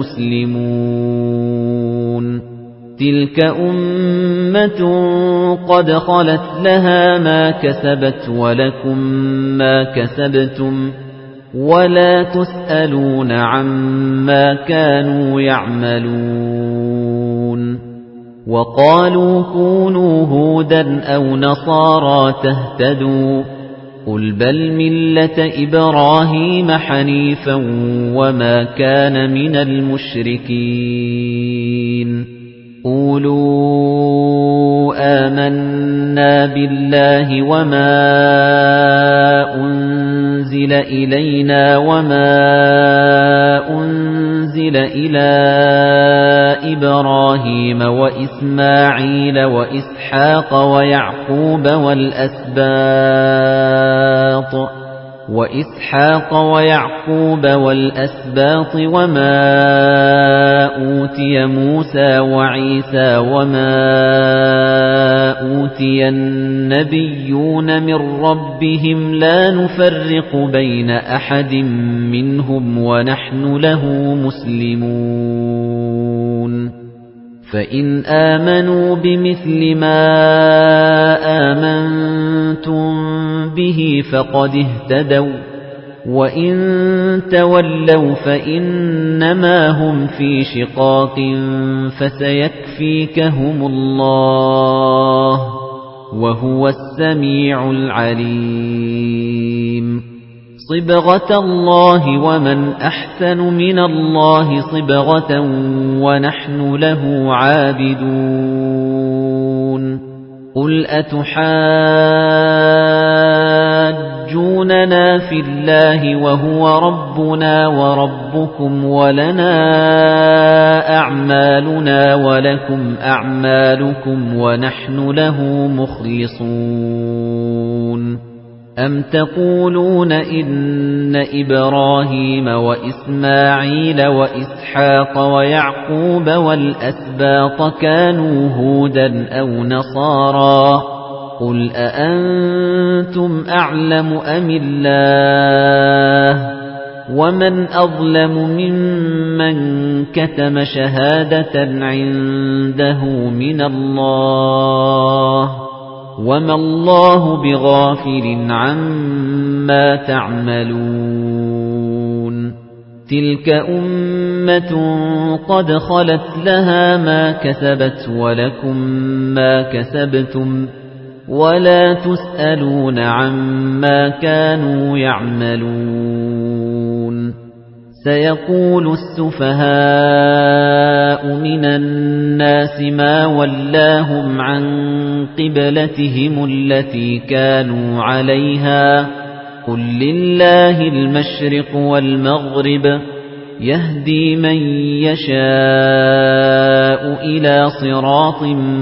مسلمون تلك أمة قد خلت لها ما كسبت ولكم ما كسبتم ولا تسألون عما كانوا يعملون وقالوا كونوا هودا أو نصارى تهتدوا قل بل ملة إبراهيم حنيفا وما كان من المشركين قولوا آمنا بالله وما أنزل إلينا وما أنزل إلى إبراهيم وإسماعيل وإسحاق ويعقوب والأسباط وإسحاق ويعقوب والأسباط وما أوتي موسى وعيسى وما أوتي النبيون من ربهم لا نفرق بين أحد منهم ونحن له مسلمون فإن آمنوا بمثل ما آمنتم به فقد اهتدوا وإن تولوا فإنما هم في شقاق فسيكفيكهم الله وهو السميع العليم صبغة الله ومن أحسن من الله صبغة ونحن له عابدون قل أتحاجوننا في الله الله وهو ربنا وربكم ولنا أعمالنا ولكم أعمالكم ونحن له مخلصون أَمْ تَقُولُونَ إِنَّ إِبْرَاهِيمَ وَإِسْمَاعِيلَ وَإِسْحَاقَ وَيَعْقُوبَ وَالْأَسْبَاطَ كَانُوا هُودًا أَوْ نَصَارَىٰ قُلْ أَأَنتُمْ أَعْلَمُ أَمِ اللَّهُ وَمَنْ أَظْلَمُ مِمَّنْ كَتَمَ شَهَادَةً عِندَهُ مِنَ اللَّهِ وَمَا اللَّهُ بِغَافِلٍ عَمَّا تَعْمَلُونَ تِلْكَ أُمَّةٌ قَدْ خَلَتْ لَهَا مَا كَسَبَتْ وَلَكُمْ مَا كَسَبْتُمْ وَلَا تُسْأَلُونَ عَمَّا كَانُوا يَعْمَلُونَ سَيَقُولُ السُّفَهَاءُ مِنَ النَّاسِ مَا وَلَّاهُمْ عَن قِبْلَتِهِمُ الَّتِي كَانُوا عَلَيْهَا قُل لِّلَّهِ الْمَشْرِقُ وَالْمَغْرِبُ يَهْدِي مَن يَشَاءُ إِلَى صِرَاطٍ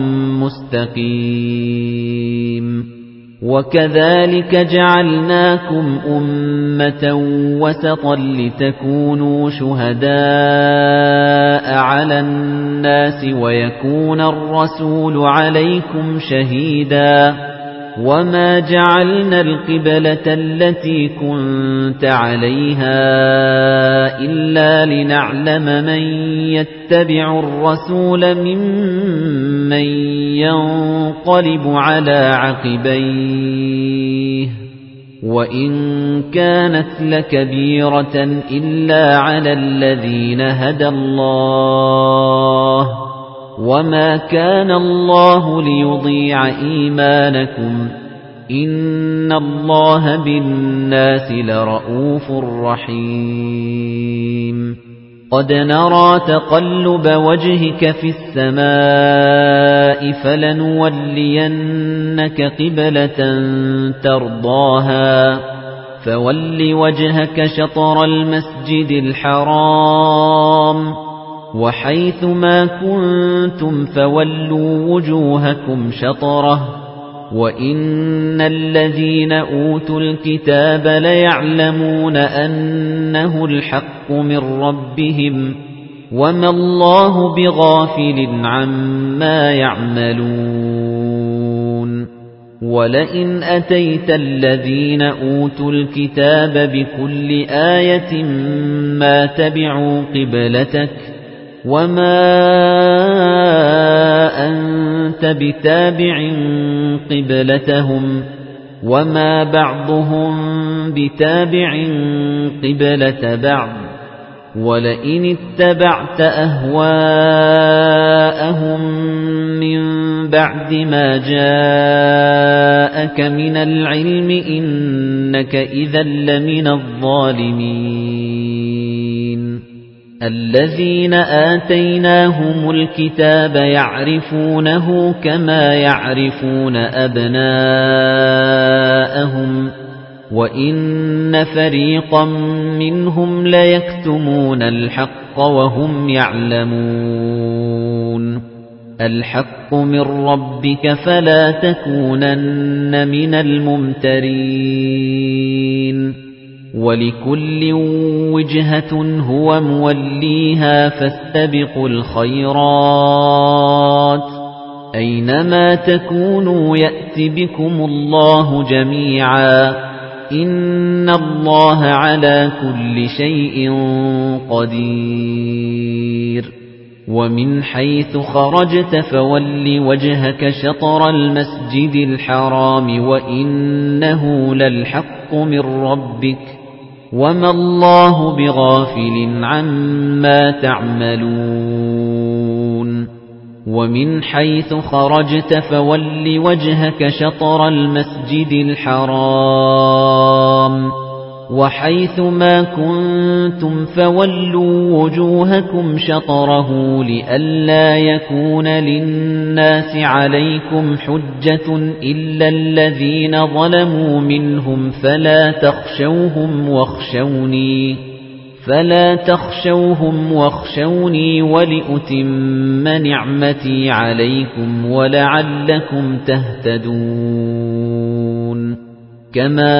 مُّسْتَقِيمٍ وَكَذَلِكَ جَعَلْنَاكُمْ أُمَّةً وَسَطًا لِتَكُونُوا شُهَدَاءَ عَلَى النَّاسِ وَيَكُونَ الرَّسُولُ عَلَيْكُمْ شَهِيدًا وَمَا جَعَلْنَا الْقِبْلَةَ الَّتِي كُنتَ عَلَيْهَا إِلَّا لِنَعْلَمَ مَن يَتَّبِعُ الرَّسُولَ مِمَّن يَنقَلِبُ عَلَى عَقِبَيْهِ وَإِن كَانَتْ لَكَبِيرَةً إِلَّا عَلَى الَّذِينَ هَدَى اللَّهُ وَمَا كَانَ اللَّهُ لِيُضِيعَ إِيمَانَكُمْ إِنَّ اللَّهَ بِالنَّاسِ لَرَءُوفٌ رَحِيمٌ قَدْ نَرَى تَقَلُّبَ وَجْهِكَ فِي السَّمَاءِ فَلَنُوَلِّيَنَّكَ قِبْلَةً تَرْضَاهَا فَوَلِّ وَجْهَكَ شَطْرَ الْمَسْجِدِ الْحَرَامِ وَحَيْثُ مَا كُنتُمْ فَوَلُّوا وُجُوهَكُمْ شَطْرَهُ وَإِنَّ الَّذِينَ أُوتُوا الْكِتَابَ لَيَعْلَمُونَ أَنَّهُ الْحَقُّ مِنْ رَبِّهِمْ وَمَا اللَّهُ بِغَافِلٍ عَمَّا يَعْمَلُونَ وَلَئِنْ أَتَيْتَ الَّذِينَ أُوتُوا الْكِتَابَ بِكُلِّ آيَةٍ مَا تَبِعُوا قِبْلَتَكَ وَمَا أَنْتَ بِتَابِعٍ قِبْلَتَهُمْ وَمَا بَعْضُهُمْ بِتَابِعٍ قِبْلَةَ بَعْضٍ وَلَئِنِ اتَّبَعْتَ أَهْوَاءَهُمْ مِنْ بَعْدِ مَا جَاءَكَ مِنَ الْعِلْمِ إِنَّكَ إِذًا لَّمِنَ الظَّالِمِينَ الَّذِينَ آتَيْنَاهُمُ الْكِتَابَ يَعْرِفُونَهُ كَمَا يَعْرِفُونَ أَبْنَاءَهُمْ وَإِنَّ فَرِيقًا مِّنْهُمْ لَيَكْتُمُونَ الْحَقَّ وَهُمْ يَعْلَمُونَ الْحَقُّ مِنْ رَبِّكَ فَلَا تَكُونَنَّ مِنَ الْمُمْتَرِينَ وَلِكُلٍّ وِجْهَةٌ هُوَ مُوَلِّيهَا فَاسْتَبِقُوا الْخَيْرَاتِ أَيْنَمَا تَكُونُوا يَأْتِ بِكُمُ اللَّهُ جَمِيعًا إِنَّ اللَّهَ عَلَى كُلِّ شَيْءٍ قَدِيرٌ وَمِنْ حَيْثُ خَرَجْتَ فَوَلِّ وَجْهَكَ شَطْرَ الْمَسْجِدِ الْحَرَامِ وَإِنَّهُ لَلْحَقُّ مِنْ رَبِّكَ وَمَا اللَّهُ بِغَافِلٍ عَمَّا تَعْمَلُونَ وَمِنْ حَيْثُ خَرَجْتَ فَوَلِّ وَجْهَكَ شَطْرَ الْمَسْجِدِ الْحَرَامِ وحيث ما كنتم فولوا وجوهكم شطره لئلا يكون للناس عليكم حجة إلا الذين ظلموا منهم فلا تخشوهم واخشوني فلا تخشوهم واخشوني ولأتم نعمتي عليكم ولعلكم تهتدون كما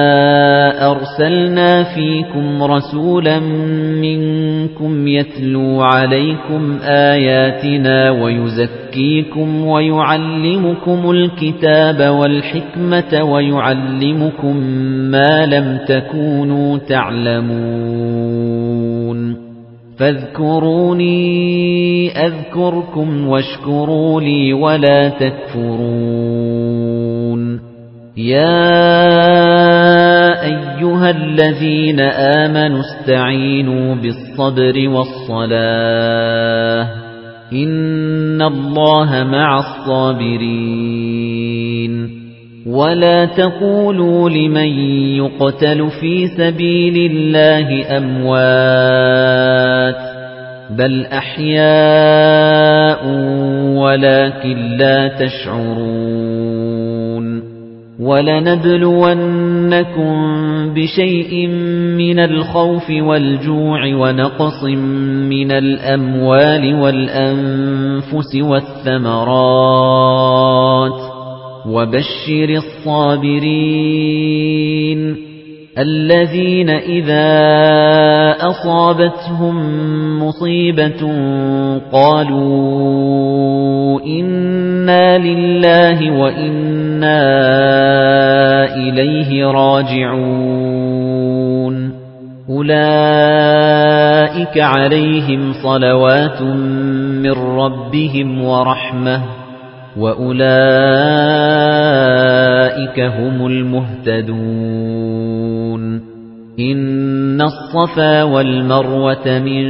أرسلنا فيكم رسولا منكم يتلو عليكم آياتنا ويزكيكم ويعلمكم الكتاب والحكمة ويعلمكم ما لم تكونوا تعلمون فاذكروني أذكركم واشكروا لي ولا تكفرون يا أيها الذين آمنوا استعينوا بالصبر والصلاة إن الله مع الصابرين ولا تقولوا لمن يقتل في سبيل الله أموات بل أحياء ولكن لا تشعرون وَلَنَبْلُوَنَّكُم بِشَيْءٍ مِّنَ الْخَوْفِ وَالْجُوعِ وَنَقْصٍ مِّنَ الْأَمْوَالِ وَالْأَنفُسِ وَالثَّمَرَاتِ وَبَشِّرِ الصَّابِرِينَ الَّذِينَ إِذَا أَصَابَتْهُم مُّصِيبَةٌ قَالُوا إِنَّا لِلَّهِ وَإِنَّا إِلَيْهِ راجعون أولئك عليهم صلوات من ربهم ورحمة وأولئك هم المهتدون إن الصفا والمروة من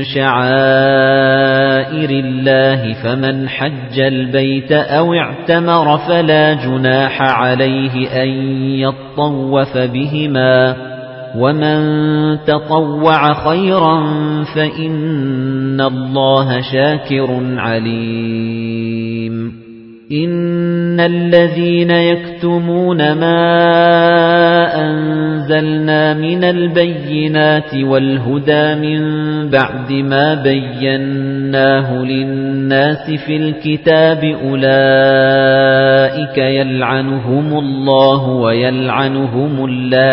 شعائر الله فمن حج البيت أو اعتمر فلا جناح عليه أن يطوف بهما ومن تطوع خيرا فإن الله شاكر عليم إن الذين يكتمون ما أنزلنا من البينات والهدى من بعد ما بيناه للناس في الكتاب أولئك يلعنهم الله ويلعنهم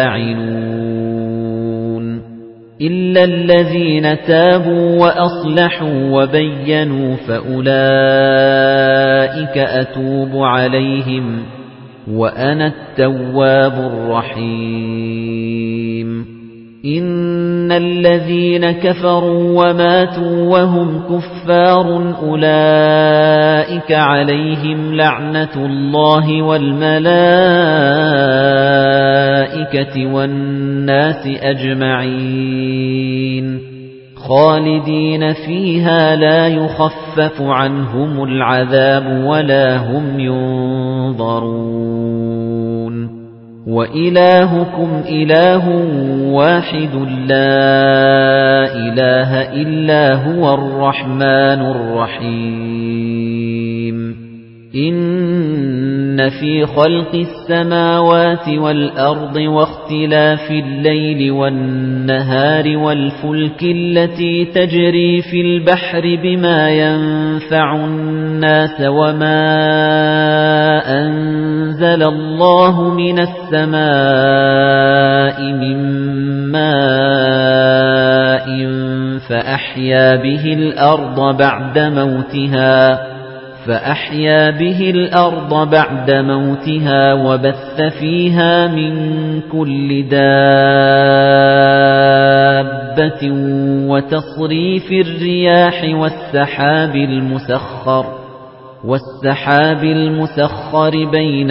اللاعنون إلا الذين تابوا وأصلحوا وبينوا فأولئك أتوب عليهم وأنا التواب الرحيم إن الذين كفروا وماتوا وهم كفار أولئك عليهم لعنة الله والملائكة والناس أجمعين خالدين فيها لا يخفف عنهم العذاب ولا هم ينظرون وإلهكم إله واحد لا إله إلا هو الرحمن الرحيم إن في خلق السماوات والأرض واختلاف الليل والنهار والفلك التي تجري في البحر بما ينفع الناس وما أنزل الله من السماء من ماء فأحيا به الأرض بعد موتها فأحيا به الأرض بعد موتها وبث فيها من كل دابة وتصريف الرياح والسحاب المسخر والسحاب المسخر بين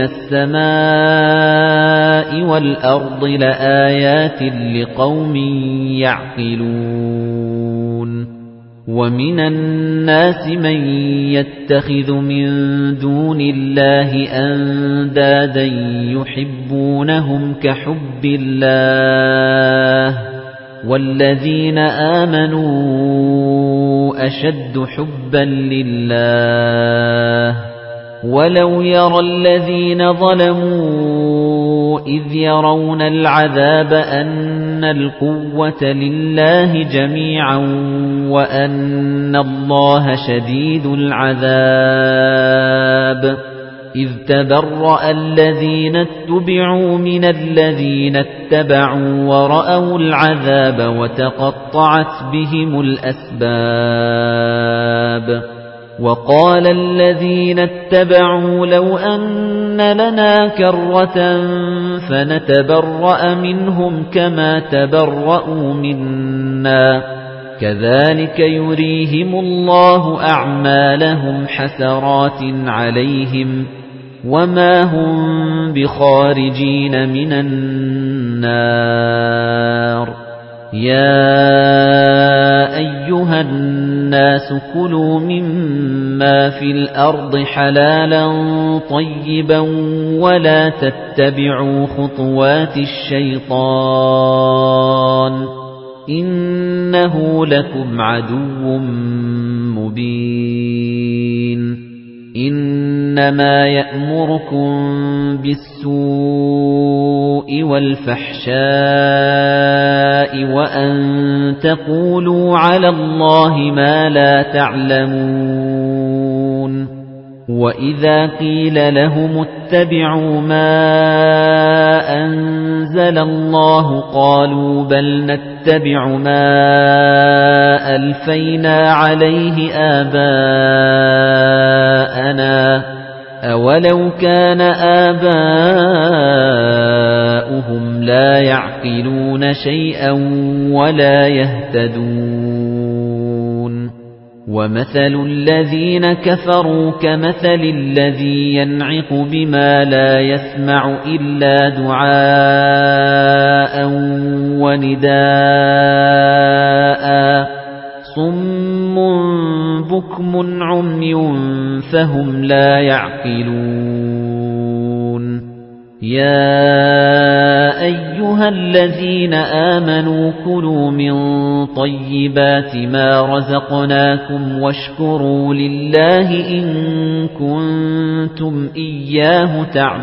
السماء والأرض لآيات لقوم يعقلون وَمِنَ النَّاسِ مَن يَتَّخِذُ مِن دُونِ اللَّهِ أَندَادًا يُحِبُّونَهُمْ كَحُبِّ اللَّهِ وَالَّذِينَ آمَنُوا أَشَدُّ حُبًّا لِّلَّهِ وَلَوْ يَرَى الَّذِينَ ظَلَمُوا إِذْ يَرَوْنَ الْعَذَابَ أَنَّ الْقُوَّةَ لِلَّهِ جَمِيعًا وَأَنَّ اللَّهَ شَدِيدُ الْعَذَابِ إِذْ تَبَرَّأَ الَّذِينَ اتُّبِعُوا مِنَ الَّذِينَ اتَّبَعُوا وَرَأَوُا الْعَذَابَ وَتَقَطَّعَتْ بِهِمُ الْأَسْبَابُ وَقَالَ الَّذِينَ اتَّبَعُوا لَوْ أَنَّ لَنَا كَرَّةً فَنَتَبَرَّأَ مِنْهُمْ كَمَا تَبَرَّؤُوا مِنَّا كَذَلِكَ يُرِيهِمُ اللَّهُ أَعْمَالَهُمْ حَسَرَاتٍ عَلَيْهِمْ وَمَا هُمْ بِخَارِجِينَ مِنَ النَّارِ يَا أَيُّهَا النَّاسُ كُلُوا مِمَّا فِي الْأَرْضِ حَلَالًا طَيِّبًا وَلَا تَتَّبِعُوا خُطُوَاتِ الشَّيْطَانِ إِنَّهُ لَكُمْ عَدُوٌّ مُّبِينٌ إِنَّمَا يَأْمُرُكُم بِالسُّوءِ وَالْفَحْشَاءِ وَأَن تَقُولُوا عَلَى اللَّهِ مَا لَا تَعْلَمُونَ وَإِذَا قِيلَ لَهُمُ اتَّبِعُوا مَا أَنزَلَ اللَّهُ قَالُوا بَلْ نَتَّبِعُ مَا أَلْفَيْنَا عَلَيْهِ آبَاءَنَا أَوَلَوْ كَانَ آبَاؤُهُمْ لَا يَعْقِلُونَ شَيْئًا وَلَا يَهْتَدُونَ وَمَثَلُ الَّذِينَ كَفَرُوا كَمَثَلِ الَّذِي يَنْعِقُ بِمَا لَا يَسْمَعُ إِلَّا دُعَاءً وَنِدَاءً صُمٌّ بُكْمٌ عُمْيٌ فَهُمْ لَا يَعْقِلُونَ يَا أَيُّهَا الَّذِينَ آمَنُوا كُلُوا مِن طَيِّبَاتِ مَا رَزَقْنَاكُمْ وَاشْكُرُوا لِلَّهِ إِن كُنتُمْ إِيَّاهُ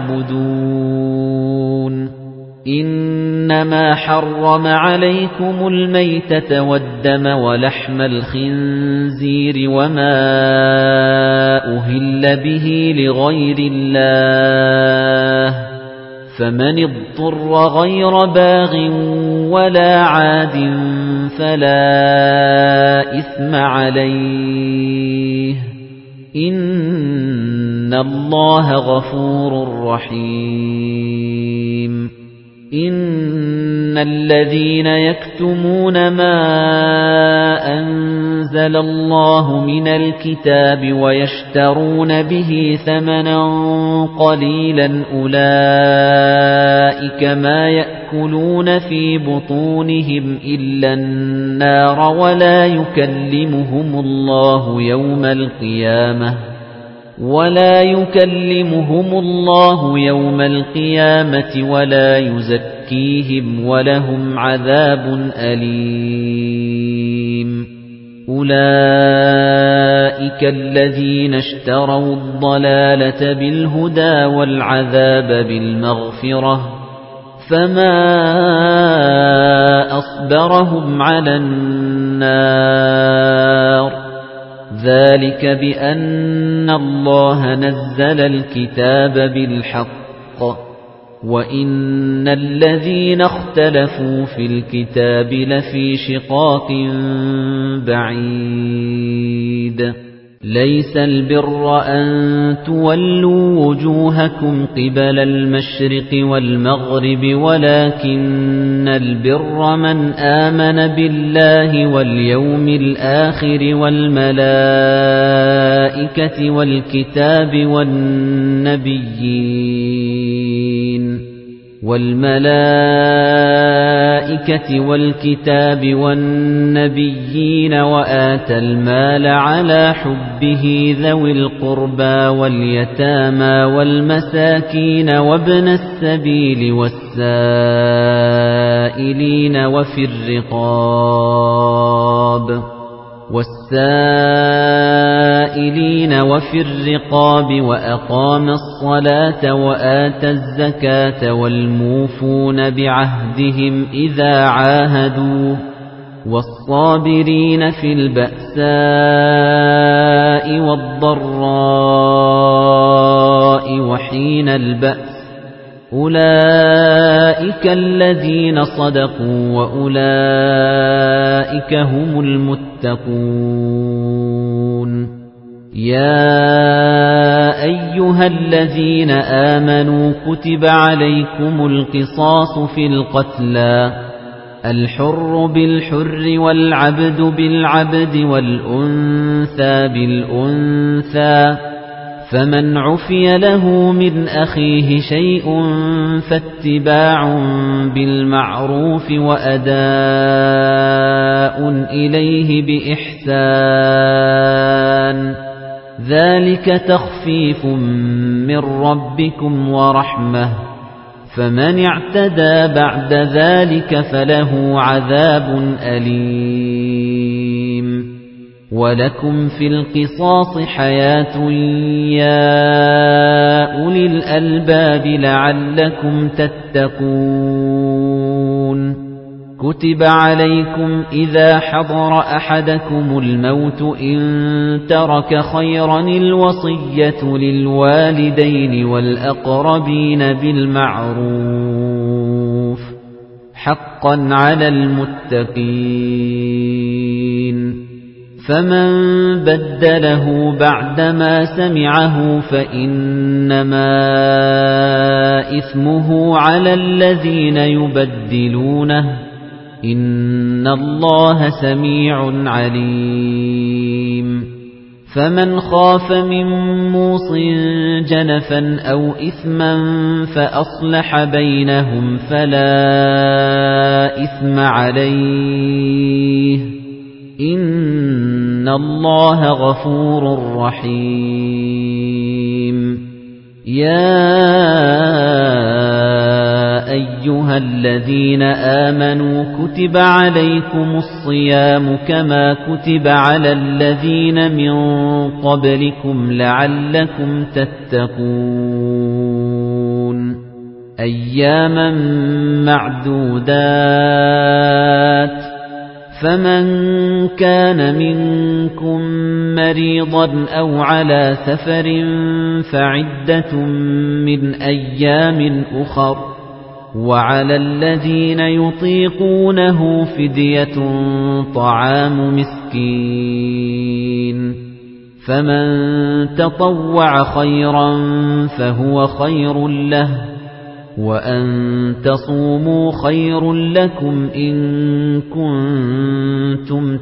تَعْبُدُونَ إِنَّمَا حَرَّمَ عَلَيْكُمُ الْمَيْتَةَ وَالدَّمَ وَلَحْمَ الْخِنزِيرِ وَمَا أُهِلَّ بِهِ لِغَيْرِ اللَّهِ فَمَنِ اضْطُرَّ غَيْرَ بَاغٍ وَلَا عَادٍ فَلَا إِثْمَ عَلَيْهِ إِنَّ اللَّهَ غَفُورٌ رَّحِيمٌ إِنَّ الَّذِينَ يَكْتُمُونَ مَا أَنزَلَ اللَّهُ مِنَ الْكِتَابِ وَيَشْتَرُونَ بِهِ ثَمَنًا قَلِيلًا أُولَئِكَ مَا يَأْكُلُونَ فِي بُطُونِهِمْ إِلَّا النَّارَ وَلَا يُكَلِّمُهُمُ اللَّهُ يَوْمَ الْقِيَامَةِ وَلَا يُكَلِّمُهُمُ اللَّهُ يَوْمَ الْقِيَامَةِ وَلَا يُزَكِّيهِمْ وَلَهُمْ عَذَابٌ أَلِيمٌ أُولَئِكَ الَّذِينَ اشْتَرَوُا الضَّلَالَةَ بِالْهُدَى وَالْعَذَابَ بِالْمَغْفِرَةِ فَمَا أَصْبَرَهُمْ عَلَى النَّارِ ذَلِكَ بِأَنَّ اللَّهَ نَزَّلَ الْكِتَابَ بِالْحَقِّ وَإِنَّ الَّذِينَ اخْتَلَفُوا فِي الْكِتَابِ لَفِي شِقَاقٍ بَعِيدٍ لَيْسَ الْبِرَّ أَن تُوَلُّوا وُجُوهَكُمْ قِبَلَ الْمَشْرِقِ وَالْمَغْرِبِ وَلَكِنَّ الْبِرَّ مَنْ آمَنَ بِاللَّهِ وَالْيَوْمِ الْآخِرِ وَالْمَلَائِكَةِ وَالْكِتَابِ وَالنَّبِيِّينَ وَالْمَلَائِكَةِ الْمَلَائِكَةِ وَالْكِتَابِ وَالنَّبِيِّينَ وَآتَى الْمَالَ عَلَى حُبِّهِ ذَوِي الْقُرْبَى وَالْيَتَامَى وَالْمَسَاكِينَ وَابْنَ السَّبِيلِ وَالسَّائِلِينَ وَفِي الرِّقَابِ وَالسَّائِلِينَ وَفِي الرِّقَابِ وَأَقَامَ الصَّلَاةَ وَآتَى الزَّكَاةَ وَالْمُوفُونَ بِعَهْدِهِمْ إِذَا عَاهَدُوا وَالصَّابِرِينَ فِي الْبَأْسَاءِ وَالضَّرَّاءِ وَحِينَ الْبَأْسِ أُولَئِكَ الَّذِينَ صَدَقُوا وَأُولَئِكَ هُمُ الْمُتَّقُونَ يَا أَيُّهَا الَّذِينَ آمَنُوا كُتِبَ عَلَيْكُمُ الْقِصَاصُ فِي الْقَتْلَى الْحُرُّ بِالْحُرِّ وَالْعَبْدُ بِالْعَبْدِ وَالْأُنثَىٰ بِالْأُنثَىٰ فَمَنْ عُفِيَ لَهُ مِنْ أَخِيهِ شَيْءٌ فَاتِّبَاعٌ بِالْمَعْرُوفِ وَأَدَاءٌ إِلَيْهِ بِإِحْسَانٍ ذَلِكَ تَخْفِيفٌ مِّن رَّبِّكُمْ وَرَحْمَةٌ فَمَنِ اعْتَدَىٰ بَعْدَ ذَلِكَ فَلَهُ عَذَابٌ أَلِيمٌ وَلَكُمْ فِي الْقِصَاصِ حَيَاةٌ يَا أُولِي الْأَلْبَابِ لَعَلَّكُمْ تَتَّقُونَ كُتِبَ عَلَيْكُمْ إِذَا حَضَرَ أَحَدَكُمُ الْمَوْتُ إِن تَرَكَ خَيْرًا الْوَصِيَّةُ لِلْوَالِدَيْنِ وَالْأَقْرَبِينَ بِالْمَعْرُوفِ حَقًّا عَلَى الْمُتَّقِينَ فَمَن بَدَّلَهُ بَعْدَمَا سَمِعَهُ فَإِنَّمَا إِثْمُهُ عَلَى الَّذِينَ يُبَدِّلُونَهُ إِنَّ اللَّهَ سَمِيعٌ عَلِيمٌ فَمَنْ خَافَ مِن مُّوصٍ جَنَفًا أَوْ إِثْمًا فَأَصْلَحَ بَيْنَهُمْ فَلَا إِثْمَ عَلَيْهِ إِنَّ اللَّهَ غَفُورٌ رَّحِيمٌ يَا أَيُّهَا الَّذِينَ آمَنُوا كُتِبَ عَلَيْكُمُ الصِّيَامُ كَمَا كُتِبَ عَلَى الَّذِينَ مِن قَبْلِكُمْ لَعَلَّكُمْ تَتَّقُونَ أَيَّامًا مَّعْدُودَاتٍ فَمَن كَانَ مِنكُم مَّرِيضًا أَوْ عَلَىٰ سَفَرٍ فَعِدَّةٌ مِّنْ أَيَّامٍ أُخَرَ وَعَلَى الَّذِينَ يُطِيقُونَهُ فِدْيَةٌ طَعَامُ مِسْكِينٍ فَمَن تَطَوَّعَ خَيْرًا فَهُوَ خَيْرٌ لَّهُ وَأَن تَصُومُوا خَيْرٌ لَّكُمْ إِن كُنتُمْ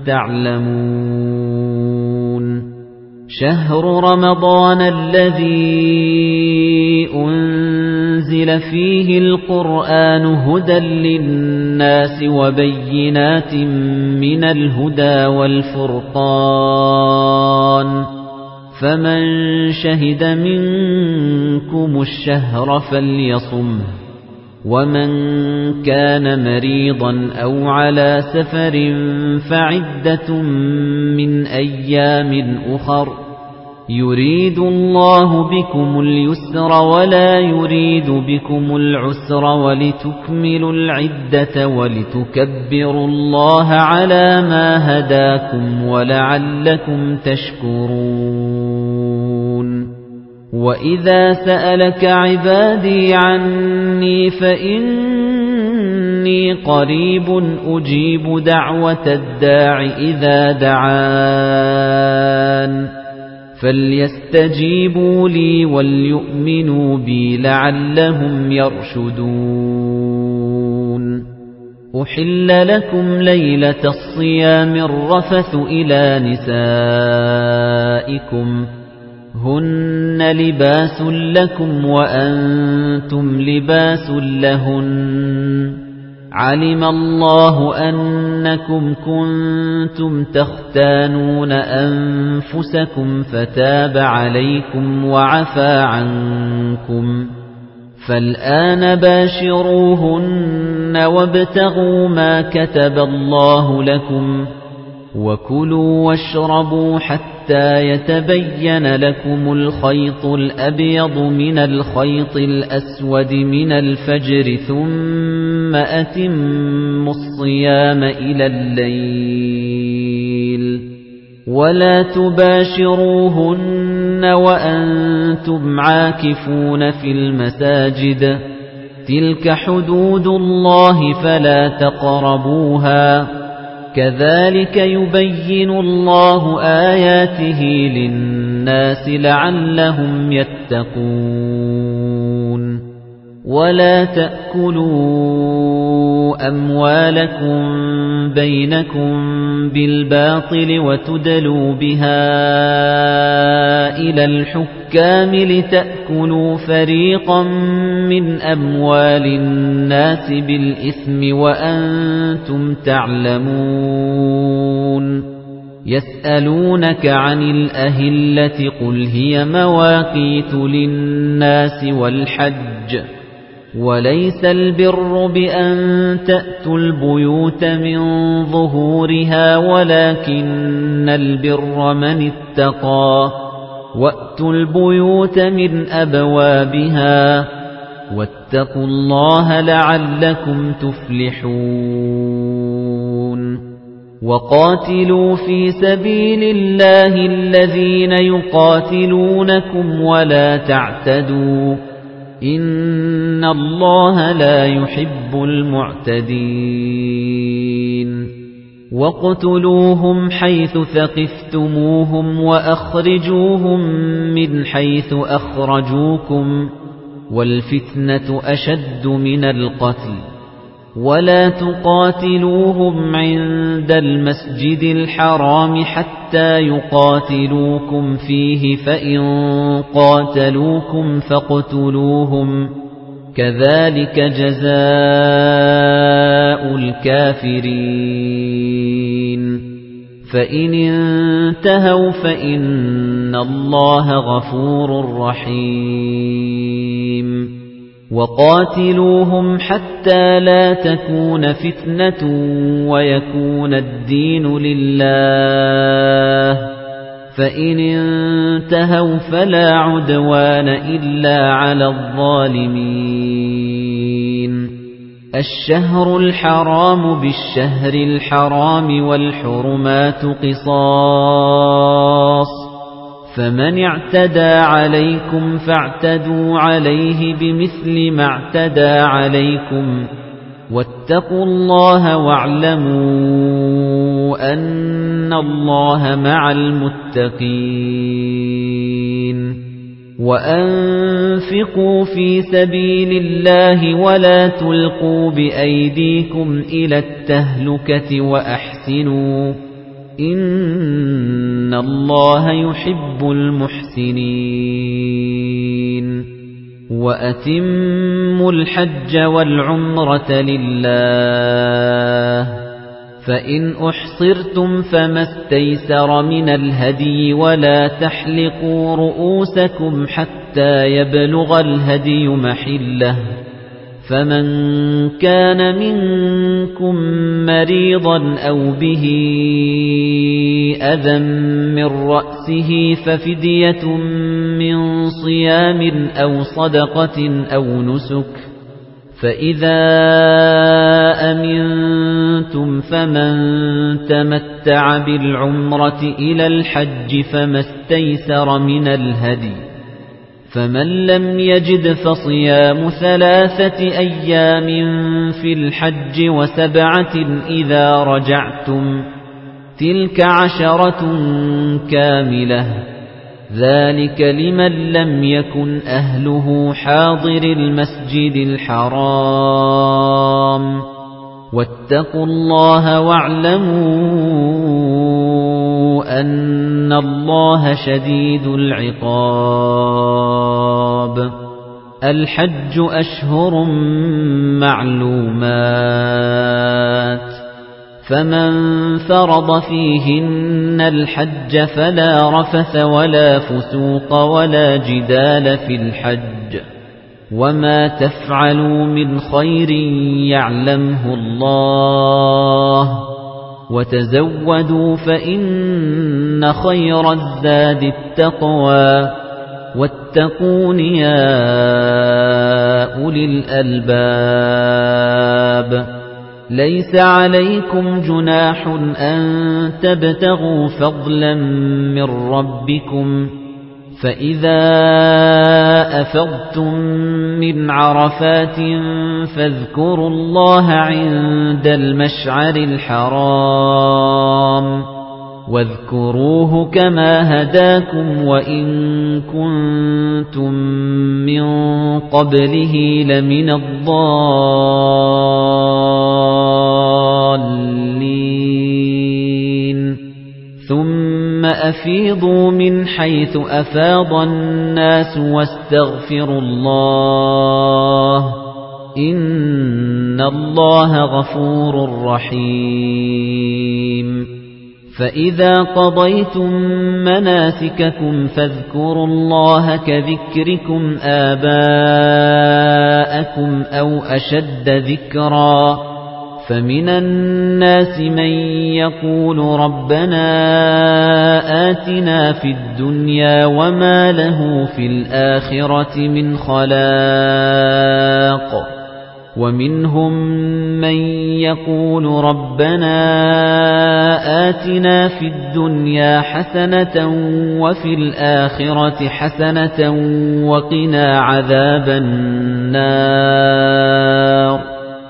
تَعْلَمُونَ شَهْرُ رَمَضَانَ الَّذِي أُنزِلَ فِيهِ الْقُرْآنُ هُدًى لِّلنَّاسِ وَبَيِّنَاتٍ مِّنَ الْهُدَى وَالْفُرْقَانِ فَمَن شَهِدَ مِنكُمُ الشَّهْرَ فَلْيَصُمْهُ وَمَن كَانَ مَرِيضًا أَوْ عَلَىٰ سَفَرٍ فَعِدَّةٌ مِّنْ أَيَّامٍ أُخَرَ يُرِيدُ اللَّهُ بِكُمُ الْيُسْرَ وَلَا يُرِيدُ بِكُمُ الْعُسْرَ وَلِتُكْمِلُوا الْعِدَّةَ وَلِتُكَبِّرُوا اللَّهَ عَلَىٰ مَا هَدَاكُمْ وَلَعَلَّكُمْ تَشْكُرُونَ وَإِذَا سَأَلَكَ عِبَادِي عَنِّي فَإِنِّي قَرِيبٌ أُجِيبُ دَعْوَةَ الدَّاعِ إِذَا دَعَانِ فَلْيَسْتَجِيبُوا لِي وَلْيُؤْمِنُوا بِي لَعَلَّهُمْ يَرْشُدُونَ أُحِلَّ لَكُمْ لَيْلَةَ الصِّيَامِ الرَّفَثُ إِلَى نِسَائِكُمْ هُنَّ لِبَاسٌ لَكُمْ وَأَنتُمْ لِبَاسٌ لَهُنَّ عَلِمَ اللَّهُ أَنَّكُمْ كُنتُمْ تَخْتَانُونَ أَنفُسَكُمْ فَتَابَ عَلَيْكُمْ وَعَفَا عَنكُمْ فَالْآنَ بَاشِرُوهُنَّ وَابْتَغُوا مَا كَتَبَ اللَّهُ لَكُمْ وَكُلُوا وَاشْرَبُوا حَتَّى يَتَبَيَّنَ لَكُمُ الْخَيْطُ الْأَبْيَضُ مِنَ الْخَيْطِ الْأَسْوَدِ مِنَ الْفَجْرِ ثُمَّ أَتِمُّوا الصِّيَامَ إِلَى اللَّيْلِ وَلَا تُبَاشِرُوهُنَّ وَأَنتُمْ عَاكِفُونَ فِي الْمَسَاجِدِ تِلْكَ حُدُودُ اللَّهِ فَلَا تَقْرَبُوهَا كَذَلِكَ يُبَيِّنُ اللَّهُ آيَاتِهِ لِلنَّاسِ لَعَلَّهُمْ يَتَّقُونَ وَلَا تَأْكُلُوا أَمْوَالَكُمْ بَيْنَكُمْ بِالْبَاطِلِ وَتُدْلُوا بِهَا إِلَى الْحُكَّامِ لِتَأْكُلُوا فَرِيقًا مِنْ أَمْوَالِ النَّاسِ بِالْإِثْمِ وَأَنْتُمْ تَعْلَمُونَ يَسْأَلُونَكَ عَنِ الْأَهِلَّةِ قُلْ هِيَ مَوَاقِيتُ لِلنَّاسِ وَالْحَجِّ وَلَيْسَ الْبِرُّ بِأَن تَأْتُوا الْبُيُوتَ مِن ظُهُورِهَا وَلَكِنَّ الْبِرَّ مَنِ اتَّقَى وَأْتُوا الْبُيُوتَ مِنْ أَبْوَابِهَا وَاتَّقُوا اللَّهَ لَعَلَّكُمْ تُفْلِحُونَ وَقَاتِلُوا فِي سَبِيلِ اللَّهِ الَّذِينَ يُقَاتِلُونَكُمْ وَلَا تَعْتَدُوا إِنَّ اللَّهَ لَا يُحِبُّ الْمُعْتَدِينَ وَاقْتُلُوهُمْ حَيْثُ ثَقِفْتُمُوهُمْ وَأَخْرِجُوهُمْ مِنْ حَيْثُ أَخْرَجُوكُمْ وَالْفِتْنَةُ أَشَدُّ مِنَ الْقَتْلِ وَلَا تُقَاتِلُوهُمْ عِندَ الْمَسْجِدِ الْحَرَامِ حَتَّى يُقَاتِلُوكُمْ فِيهِ فَإِن قَاتَلُوكُمْ فَاقْتُلُوهُمْ كَذَلِكَ جَزَاءُ الْكَافِرِينَ فَإِنِ انتهوا فَإِنَّ اللَّهَ غَفُورٌ رَّحِيمٌ وَقَاتِلُوهُمْ حَتَّى لَا تَكُونَ فِتْنَةٌ وَيَكُونَ الدِّينُ لِلَّهِ فَإِنِ انتهوا فَلَا عُدْوَانَ إِلَّا عَلَى الظَّالِمِينَ الشَّهْرُ الْحَرَامُ بِالشَّهْرِ الْحَرَامِ وَالْحُرُمَاتُ قِصَاصٌ فَمَنِ اعْتَدَى عَلَيْكُمْ فَاعْتَدُوا عَلَيْهِ بِمِثْلِ مَا اعْتَدَى عَلَيْكُمْ وَاتَّقُوا اللَّهَ وَاعْلَمُوا أَنَّ اللَّهَ مَعَ الْمُتَّقِينَ وَأَنفِقُوا فِي سَبِيلِ اللَّهِ وَلَا تُلْقُوا بِأَيْدِيكُمْ إِلَى التَّهْلُكَةِ وَأَحْسِنُوا إِنَّ اللَّهَ يُحِبُّ الْمُحْسِنِينَ وَأَتِمُّوا الْحَجَّ وَالْعُمْرَةَ لِلَّهِ فَإِنْ أُحْصِرْتُمْ فَمَا اسْتَيْسَرَ مِنَ الْهَدْيِ وَلَا تَحْلِقُوا رُؤُوسَكُمْ حَتَّى يَبْلُغَ الْهَدْيُ مَحِلَّهُ فَمَنْ كَانَ مِنكُم مَّرِيضًا أَوْ بِهِ أَذًى مِّن رَّأْسِهِ فَفِدْيَةٌ مِّن صِيَامٍ أَوْ صَدَقَةٍ أَوْ نُسُكٍ فَإِذَا أَمِنتُمْ فَمَن تَمَتَّعَ بِالْعُمْرَةِ إِلَى الْحَجِّ فَمَا اسْتَيْسَرَ مِنَ الْهَدْيِ فَمَن لَّمْ يَجِدْ فَصِيَامُ ثَلَاثَةِ أَيَّامٍ فِي الْحَجِّ وَسَبْعَةٍ إِذَا رَجَعْتُمْ تِلْكَ عَشَرَةٌ كَامِلَةٌ ذَلِكَ لِمَن لَّمْ يَكُنْ أَهْلُهُ حَاضِرِي الْمَسْجِدِ الْحَرَامِ وَاتَّقُوا اللَّهَ وَاعْلَمُوا أَنَّ اللَّهَ شَدِيدُ الْعِقَابِ الحج أشهر معلومات فمن فرض فيهن الحج فلا رفث ولا فسوق ولا جدال في الحج وما تفعلوا من خير يعلمه الله وتزودوا فإن خير الزاد التقوى واتقون يا أولي الألباب ليس عليكم جناح أن تبتغوا فضلا من ربكم فإذا أفضتم من عرفات فاذكروا الله عند المشعر الحرام واذكروه كما هداكم وإن كنتم من قبله لمن الضالين ثم أفيضوا من حيث أفاض الناس واستغفروا الله إن الله غفور رحيم فإذا قضيتم مناسككم فاذكروا الله كذكركم آباءكم أو أشد ذكرا فمن الناس من يقول ربنا آتنا في الدنيا وما له في الآخرة من خلاق ومنهم من يقول ربنا آتنا في الدنيا حسنة وفي الآخرة حسنة وقنا عذاب النار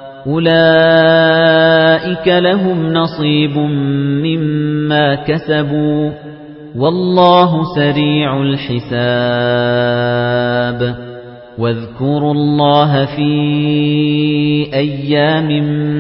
أولئك لهم نصيب مما كسبوا والله سريع الحساب واذكروا الله في أيام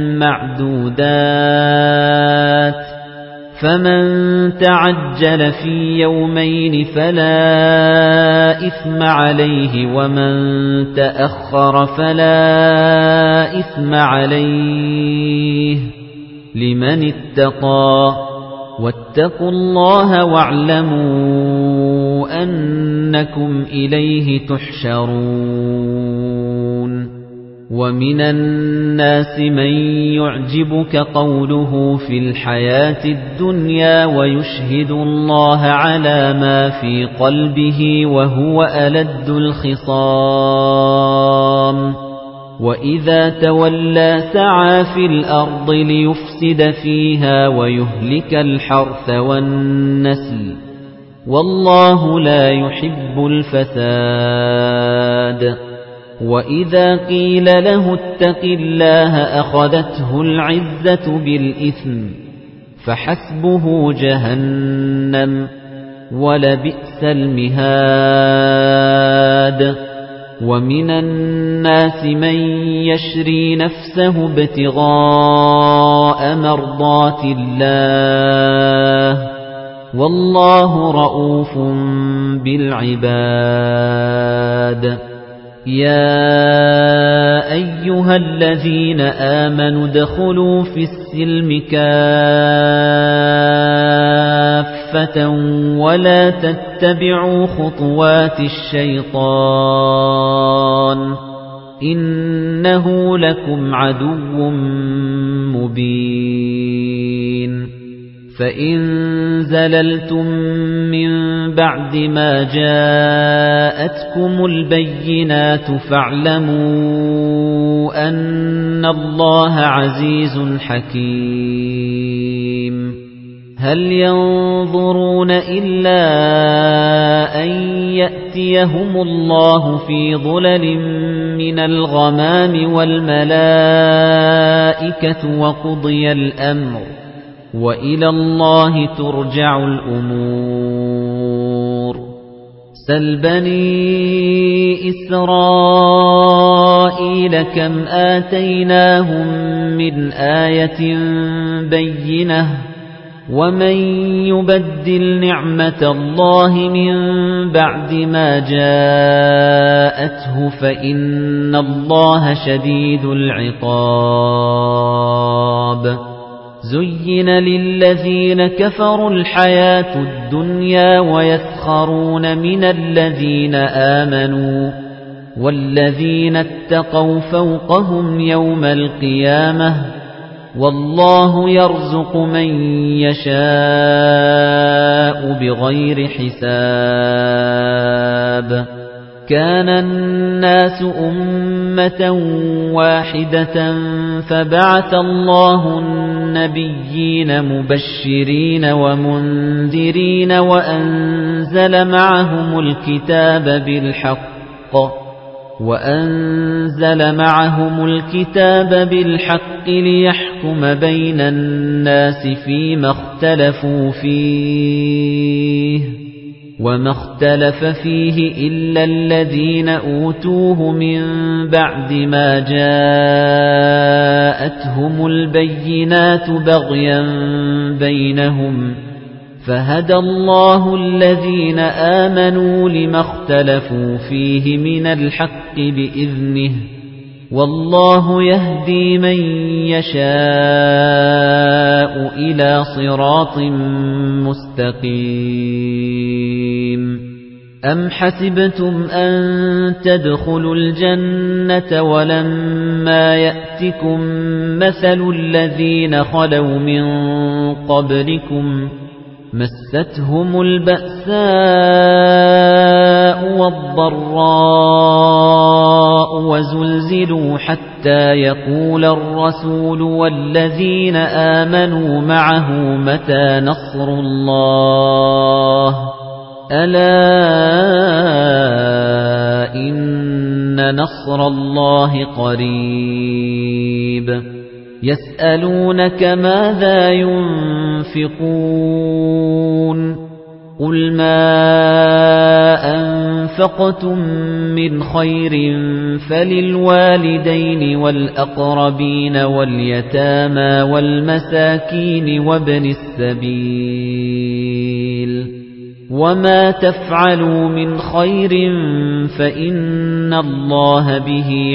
معدودات فمن تعجل في يومين فلا إثم عليه ومن تأخر فلا إثم عليه لمن اتقى واتقوا الله واعلموا أنكم إليه تحشرون ومن الناس من يعجبك قوله في الحياة الدنيا ويشهد الله على ما في قلبه وهو ألد الخصام وإذا تولى سعى في الأرض ليفسد فيها ويهلك الحرث والنسل والله لا يحب الفساد وإذا قيل له اتق الله أخذته العزة بالإثم فحسبه جهنم ولبئس المهاد ومن الناس من يشري نفسه ابتغاء مرضات الله والله رؤوف بالعباد يا أيها الذين آمنوا ادخلوا في السلم كافة ولا تتبعوا خطوات الشيطان إنه لكم عدو مبين فإن زللتم من بعد ما جاءتكم البينات فاعلموا أن الله عزيز حكيم هل ينظرون إلا أن يأتيهم الله في ظلل من الغمام والملائكة وقضي الأمر وإلى الله ترجع الأمور سل بني إسرائيل كم آتيناهم من آية بينة وَمَن يُبَدِّلْ نِعْمَةَ اللَّهِ مِن بَعْدِ مَا جَاءَتْهُ فَإِنَّ اللَّهَ شَدِيدُ الْعِقَابِ زُيِّنَ لِلَّذِينَ كَفَرُوا الْحَيَاةُ الدُّنْيَا وَيَسْخَرُونَ مِنَ الَّذِينَ آمَنُوا وَالَّذِينَ اتَّقَوْا فَوْقَهُمْ يَوْمَ الْقِيَامَةِ وَاللَّهُ يَرْزُقُ مَن يَشَاءُ بِغَيْرِ حِسَابٍ كَانَ النَّاسُ أُمَّةً وَاحِدَةً فَبَعَثَ اللَّهُ النَّبِيِّينَ مُبَشِّرِينَ وَمُنذِرِينَ وَأَنزَلَ مَعَهُمُ الْكِتَابَ بِالْحَقِّ وَأَنزَلَ مَعَهُمُ الْكِتَابَ بِالْحَقِّ لِيَحْكُمَ بَيْنَ النَّاسِ فِيمَا اخْتَلَفُوا فِيهِ وَمَا اخْتَلَفَ فِيهِ إِلَّا الَّذِينَ أُوتُوهُ مِن بَعْدِ مَا جَاءَتْهُمُ الْبَيِّنَاتُ بَغْيًا بَيْنَهُمْ فَهَدَى اللَّهُ الَّذِينَ آمَنُوا لِمَا اخْتَلَفُوا فِيهِ مِنَ الْحَقِّ بِإِذْنِهِ وَاللَّهُ يَهْدِي مَن يَشَاءُ إِلَى صِرَاطٍ مُسْتَقِيمٍ أَمْ حَسِبْتُمْ أَن تَدْخُلُوا الْجَنَّةَ وَلَمَّا يَأْتِكُم مَّثَلُ الَّذِينَ خَلَوْا مِن قَبْلِكُمْ مَسَّتْهُمُ الْبَأْسَاءُ وَالضَّرَّاءُ وَزُلْزِلُوا حَتَّى يَقُولَ الرَّسُولُ وَالَّذِينَ آمَنُوا مَعَهُ مَتَى نَصْرُ اللَّهِ أَلَا إِنَّ نَصْرَ اللَّهِ قَرِيبٌ يَسْأَلُونَكَ ماذا يُنفِقُونَ قُلْ مَا أَنفَقْتُم مِّنْ خَيْرٍ فَلِلْوَالِدَيْنِ وَالْأَقْرَبِينَ وَالْيَتَامَى وَالْمَسَاكِينِ وَابْنِ السَّبِيلِ وَمَا تَفْعَلُوا مِنْ خَيْرٍ فَإِنَّ اللَّهَ بِهِ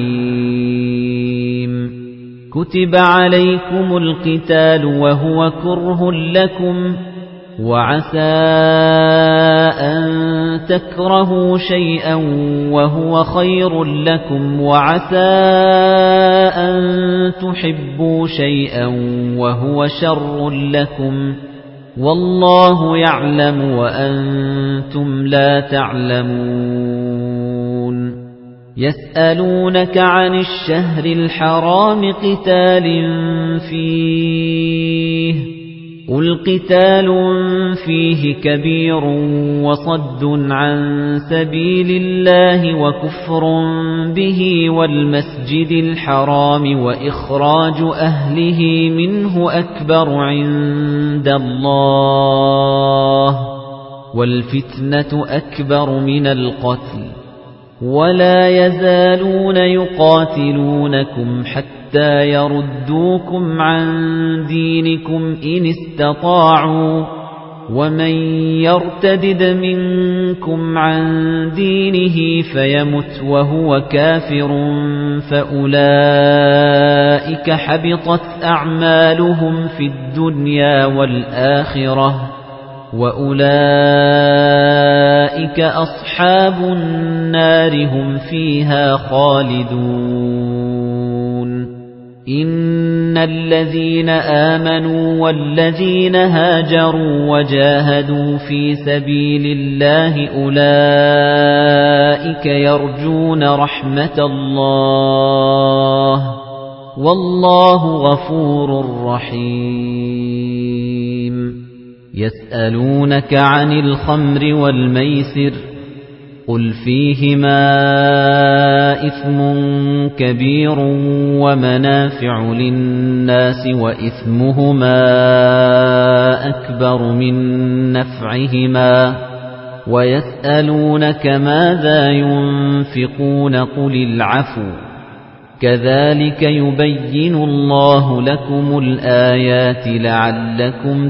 عَلِيمٌ كُتِبَ عَلَيْكُمُ الْقِتَالُ وَهُوَ كُرْهٌ لَكُمْ وَعَسَى أَن تَكْرَهُوا شَيْئًا وَهُوَ خَيْرٌ لَكُمْ وَعَسَى أَن تُحِبُّوا شَيْئًا وَهُوَ شَرٌّ لَكُمْ وَاللَّهُ يَعْلَمُ وَأَنتُمْ لَا تَعْلَمُونَ يَسْأَلُونَكَ عَنِ الشَّهْرِ الْحَرَامِ قِتَالٍ فِيهِ قُلْ قِتَالٌ فِيهِ كَبِيرٌ وَصَدٌّ عَن سَبِيلِ اللَّهِ وَكُفْرٌ بِهِ وَالْمَسْجِدِ الْحَرَامِ وَإِخْرَاجُ أَهْلِهِ مِنْهُ أَكْبَرُ عِندَ اللَّهِ وَالْفِتْنَةُ أَكْبَرُ مِنَ الْقَتْلِ وَلَا يَزَالُونَ يُقَاتِلُونَكُمْ حَتَّى يَرُدُّوكُمْ عَن دِينِكُمْ إِنِ اسْتَطَاعُوا وَمَن يَرْتَدِدْ مِنكُمْ عَن دِينِهِ فَيَمُتْ وَهُوَ كَافِرٌ فَأُولَئِكَ حَبِطَتْ أَعْمَالُهُمْ فِي الدُّنْيَا وَالْآخِرَةِ وَأُولَئِكَ أَصْحَابُ النَّارِ هُمْ فِيهَا خَالِدُونَ إِنَّ الَّذِينَ آمَنُوا وَالَّذِينَ هَاجَرُوا وَجَاهَدُوا فِي سَبِيلِ اللَّهِ أُولَئِكَ يَرْجُونَ رَحْمَةَ اللَّهِ وَاللَّهُ غَفُورٌ رَّحِيمٌ يَسْأَلُونَكَ عَنِ الْخَمْرِ وَالْمَيْسِرِ قُلْ فِيهِمَا إِثْمٌ كَبِيرٌ وَمَنَافِعُ لِلنَّاسِ وَإِثْمُهُمَا أَكْبَرُ مِن نَّفْعِهِمَا وَيَسْأَلُونَكَ ماذا يُنفِقُونَ قُلِ الْعَفْوَ كَذَلِكَ يُبَيِّنُ اللَّهُ لَكُمُ الْآيَاتِ لَعَلَّكُمْ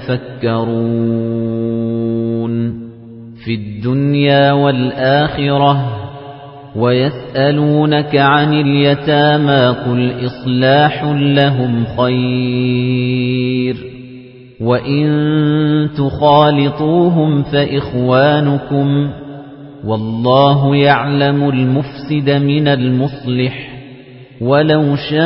تَتَفَكَّرُونَ فِي الدُّنْيَا وَالْآخِرَةِ. وَيَسْأَلُونَكَ عَنِ الْيَتَامَى قُلْ إِصْلَاحٌ لَّهُمْ خَيْرٌ وَإِن تُخَالِطُوهُمْ فَإِخْوَانُكُمْ وَاللَّهُ يَعْلَمُ الْمُفْسِدَ مِنَ الْمُصْلِحِ وَلَوْ شَاءَ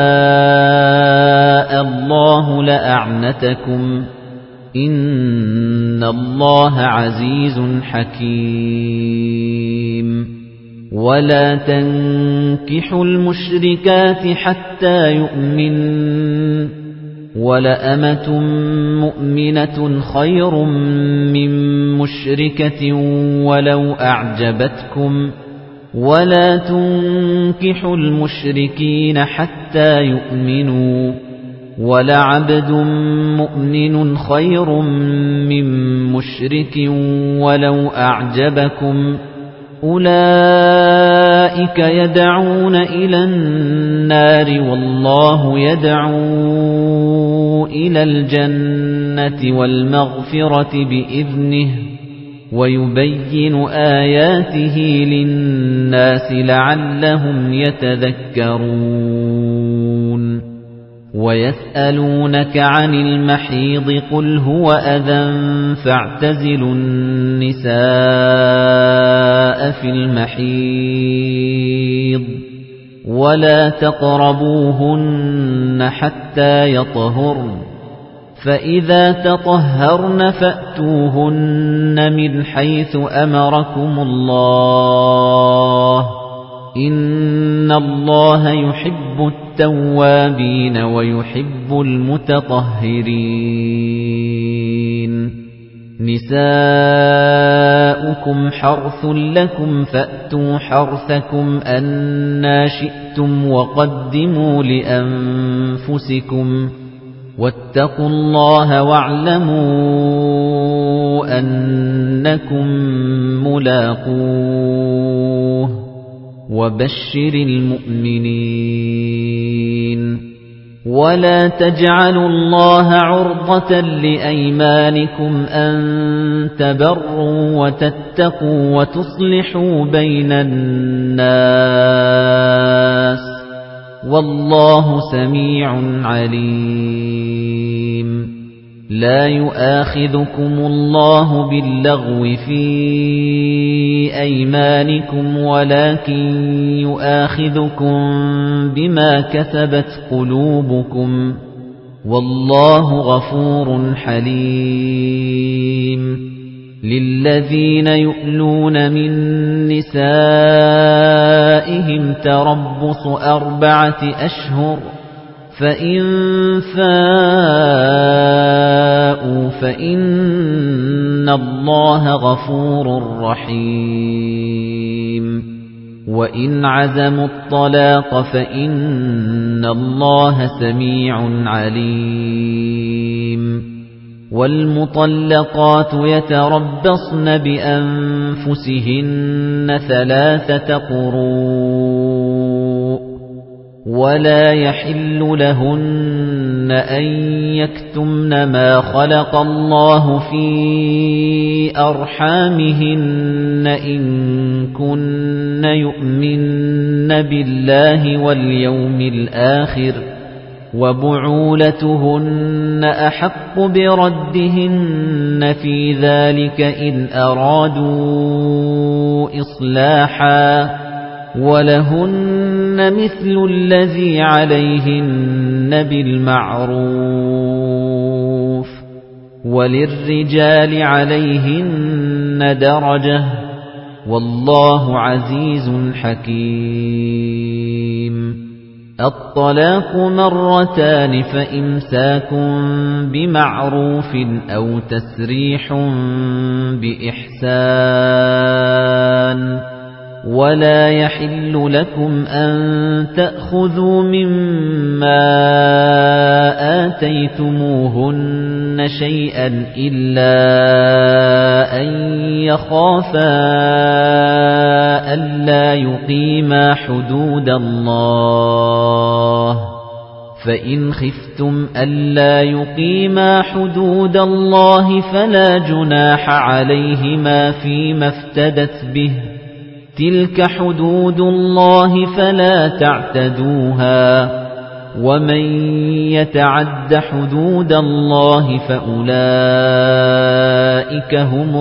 اللَّهُ لَأَعْنَتَكُمْ إِنَّ اللَّهَ عَزِيزٌ حَكِيمٌ وَلَا تَنكِحُوا الْمُشْرِكَاتِ حَتَّى يُؤْمِنَّ وَلَأَمَةٌ مُؤْمِنَةٌ خَيْرٌ مِّن مُّشْرِكَةٍ وَلَوْ أَعْجَبَتْكُمْ وَلَا تُنكِحُوا الْمُشْرِكِينَ حَتَّى يُؤْمِنُوا وَلَعَبْدٌ مُّؤْمِنٌ خَيْرٌ مِّن مُّشْرِكٍ وَلَوْ أَعْجَبَكُمْ أُولَئِكَ يَدْعُونَ إِلَى النَّارِ وَاللَّهُ يَدْعُو إِلَى الْجَنَّةِ وَالْمَغْفِرَةِ بِإِذْنِهِ وَيُبَيِّنُ آيَاتِهِ لِلنَّاسِ لَعَلَّهُمْ يَتَذَكَّرُونَ وَيَسْأَلُونَكَ عَنِ الْمَحِيضِ قُلْ هُوَ أَذًى فَاعْتَزِلُوا النِّسَاءَ فِي الْمَحِيضِ وَلَا تَقْرَبُوهُنَّ حَتَّى يَطْهُرْنَ فَإِذَا تَطَهَّرْنَ فَأْتُوهُنَّ مِنْ حَيْثُ أَمَرَكُمُ اللَّهُ إِنَّ اللَّهَ يُحِبُّ التَّوَّابِينَ وَيُحِبُّ الْمُتَطَهِّرِينَ نِسَاؤُكُمْ حَرْثٌ لَّكُمْ فَأْتُوا حَرْثَكُمْ أَنَّىٰ شِئْتُمْ وَقَدِّمُوا لِأَنفُسِكُمْ وَاتَّقُوا اللَّهَ وَاعْلَمُوا أَنَّكُم مُّلَاقُوهُ وَبَشِّرِ الْمُؤْمِنِينَ وَلَا تَجْعَلُوا اللَّهَ عُرْضَةً لِّأَيْمَانِكُمْ أَن تَبَرُّوا وَتَتَّقُوا وَتُصْلِحُوا بَيْنَ النَّاسِ وَاللَّهُ سَمِيعٌ عَلِيمٌ لَا يُؤَاخِذُكُمُ اللَّهُ بِاللَّغْوِ فِي أَيْمَانِكُمْ وَلَكِن يُؤَاخِذُكُم بِمَا كَسَبَتْ قُلُوبُكُمْ وَاللَّهُ غَفُورٌ حَلِيمٌ لِلَّذِينَ يُؤْلُونَ مِن نِّسَائِهِمْ تَرَبُّصُ أَرْبَعَةِ أَشْهُرٍ فَإِن فَاءُوا فَإِنَّ اللَّهَ غَفُورٌ رَّحِيمٌ وَإِنْ عَزَمُوا الطَّلَاقَ فَإِنَّ اللَّهَ سَمِيعٌ عَلِيمٌ وَالْمُطَلَّقَاتُ يَتَرَبَّصْنَ بِأَنفُسِهِنَّ ثَلَاثَةَ قُرُوءٍ وَلَا يَحِلُّ لَهُنَّ أَن يَكْتُمْنَ مَا خَلَقَ اللَّهُ فِي أَرْحَامِهِنَّ إِن كُنَّ يُؤْمِنَّ بِاللَّهِ وَالْيَوْمِ الْآخِرِ وَبُعُولَتُهُنَّ أَحَقُّ بِرَدِّهِنَّ فِي ذَلِكَ إِنْ أَرَادُوا إِصْلَاحًا وَلَهُنَّ مِثْلُ الَّذِي عَلَيْهِنَّ بِالْمَعْرُوفِ وَلِلرِّجَالِ عَلَيْهِنَّ دَرَجَةٌ وَاللَّهُ عَزِيزٌ حَكِيمٌ الطلاق مرتان فإمساك بمعروف أو تسريح بإحسان ولا يحل لكم أن تأخذوا مما آتيتموهن شيئا إلا أن يخافا ألا أَلَّا يُقِيمَا حُدُودَ اللَّهِ فَإِنْ خِفْتُمْ أَلَّا يُقِيمَا حُدُودَ اللَّهِ فَلَا جُنَاحَ عَلَيْهِمَا فِيمَا افْتَدَتْ بِهِ تِلْكَ حُدُودُ اللَّهِ فَلَا تَعْتَدُوهَا وَمَن يَتَعَدَّ حُدُودَ اللَّهِ فَأُولَئِكَ هُمُ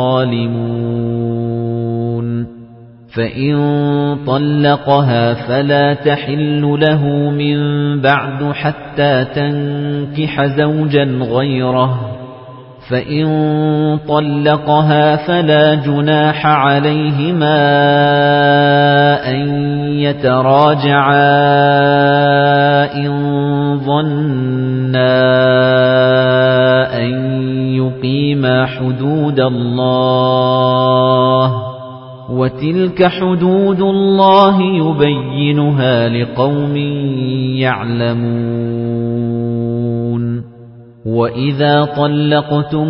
الظَّالِمُونَ فَإِن طَلَّقَهَا فَلَا تَحِلُّ لَهُ مِن بَعْدُ حَتَّى تَنكِحَ زَوْجًا غَيْرَهُ فَإِن طَلَّقَهَا فَلَا جُنَاحَ عَلَيْهِمَا أَن يَتَرَاجَعَا إِن ظَنَّا أَن يُقِيمَا حُدُودَ اللَّهِ وَتِلْكَ حُدُودُ اللَّهِ يُبَيِّنُهَا لِقَوْمٍ يَعْلَمُونَ وَإِذَا طَلَّقْتُمُ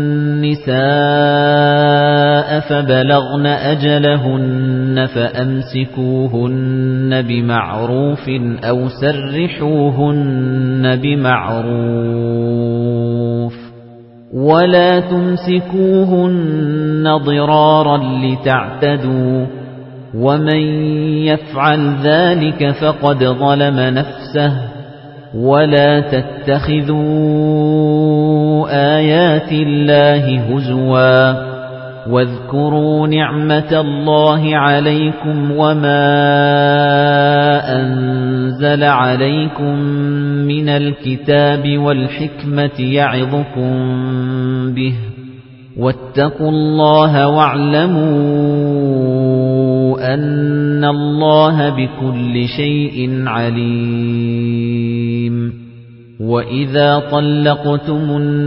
النِّسَاءَ فَبَلَغْنَ أَجَلَهُنَّ فَأَمْسِكُوهُنَّ بِمَعْرُوفٍ أَوْ سَرِّحُوهُنَّ بِمَعْرُوفٍ وَلَا تُمْسِكُوهُنَّ ضِرَارًا لِتَعْتَدُوا وَمَن يَفْعَلْ ذَلِكَ فَقَدْ ظَلَمَ نَفْسَهُ وَلَا تَتَّخِذُوا آيَاتِ اللَّهِ هُزُوًا وَاذْكُرُوا نِعْمَةَ اللَّهِ عَلَيْكُمْ وَمَا أَنزَلَ عَلَيْكُم مِّنَ الْكِتَابِ وَالْحِكْمَةِ يَعِظُكُم بِهِ وَاتَّقُوا اللَّهَ وَاعْلَمُوا أَنَّ اللَّهَ بِكُلِّ شَيْءٍ عَلِيمٌ وَإِذَا طَلَّقْتُمُ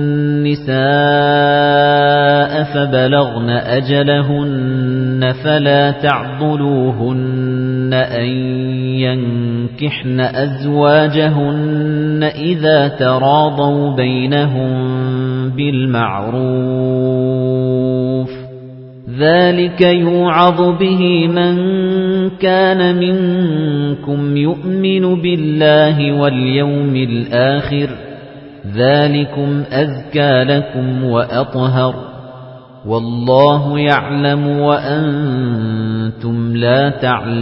النِّسَاءَ فَبَلَغْنَ أَجَلَهُنَّ فَلَا تَعْضُلُوهُنَّ أَن يَنكِحْنَ أَزْوَاجَهُنَّ إِذَا تَرَاضَوْا بَيْنَهُم بِالْمَعْرُوفِ ذَلِكَ يُوعَظُ بِهِ مَن كَانَ مِنكُمْ يُؤْمِنُ بِاللَّهِ وَالْيَوْمِ الْآخِرِ ذَلِكُمْ أَزْكَى لَكُمْ وَأَطْهَرُ وَاللَّهُ يَعْلَمُ وَأَنتُمْ لَا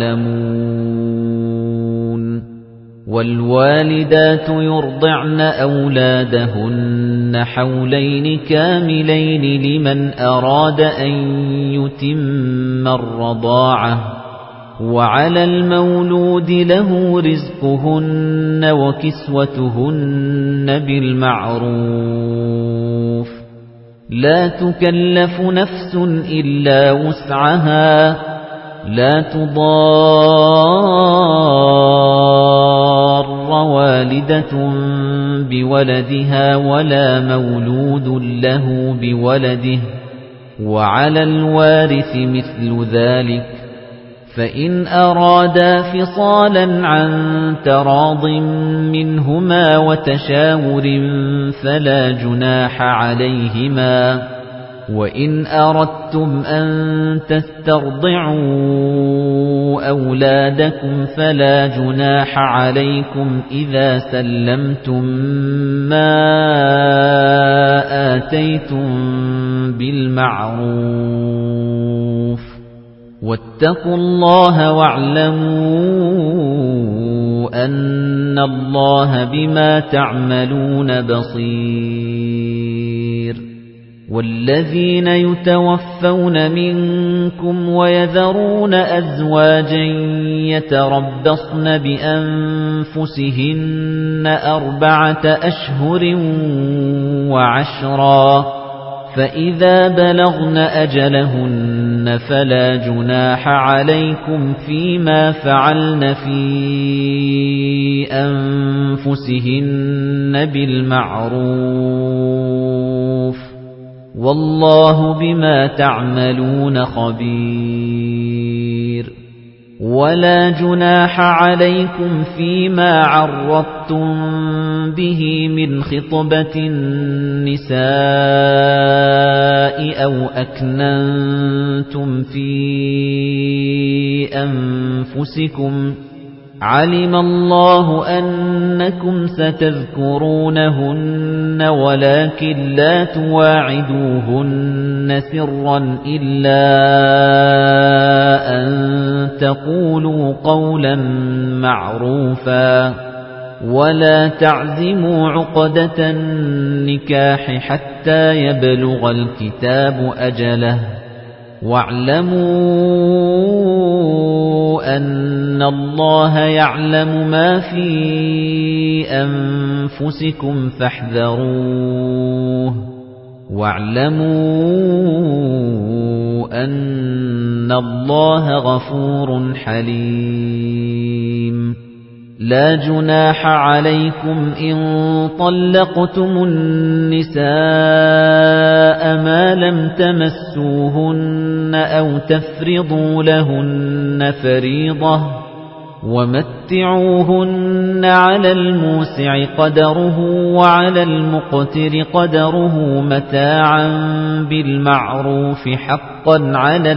تَعْلَمُونَ وَالْوَالِدَاتُ يُرْضِعْنَ أَوْلَادَهُنَّ حَوْلَيْنِ كَامِلَيْنِ لِمَنْ أَرَادَ أَن يُتِمَّ الرَّضَاعَةَ وَعَلَى الْمَوْلُودِ لَهُ رِزْقُهُنَّ وَكِسْوَتُهُنَّ بِالْمَعْرُوفِ لَا تُكَلَّفُ نَفْسٌ إِلَّا وُسْعَهَا لَا تُضَارَّ وَالِدَةٌ بِوَلَدِهَا وَلَا مَوْلُودٌ لَّهُ بِوَلَدِهِ وَعَلَى الْوَارِثِ مِثْلُ ذَلِكَ فَإِنْ أَرَادَا فِصَالًا عَن تَرَاضٍ مِّنْهُمَا وَتَشَاوُرٍ فَلَا جُنَاحَ عَلَيْهِمَا وَإِنْ أَرَدتُّمْ أَن تَسْتَرْضِعُوا أَوْلَادَكُمْ فَلَا جُنَاحَ عَلَيْكُمْ إِذَا سَلَّمْتُم مَّا آتَيْتُم بِالْمَعْرُوفِ وَاتَّقُوا اللَّهَ وَاعْلَمُوا أَنَّ اللَّهَ بِمَا تَعْمَلُونَ بَصِيرٌ وَالَّذِينَ يُتَوَفَّوْنَ مِنكُمْ وَيَذَرُونَ أَزْوَاجًا يَتَرَبَّصْنَ بِأَنفُسِهِنَّ أَرْبَعَةَ أَشْهُرٍ وَعَشْرًا فَإِذَا بَلَغْنَ أَجَلَهُنَّ فَلَا جُنَاحَ عَلَيْكُمْ فِيمَا فَعَلْنَ فِي أَنفُسِهِنَّ بِالْمَعْرُوفِ وَاللَّهُ بِمَا تَعْمَلُونَ خَبِيرٌ وَلَا جُنَاحَ عَلَيْكُمْ فِيمَا عَرَّضْتُم بِهِ مِنْ خِطْبَةِ النِّسَاءِ أَوْ أَكْنَنتُمْ فِي أنفسكم علم الله أنكم ستذكرونهن ولكن لا تواعدوهن سرا إلا أن تقولوا قولا معروفا ولا تعزموا عقدة النكاح حتى يبلغ الكتاب أجله واعلموا أن الله يعلم ما في أنفسكم فاحذروه واعلموا أن الله غفور حليم لا جناح عليكم إن طلقتم النساء ما لم تمسوهن أو تفرضوا لهن فريضة ومتعوهن على الموسع قدره وعلى المقتر قدره متاعا بالمعروف حقا على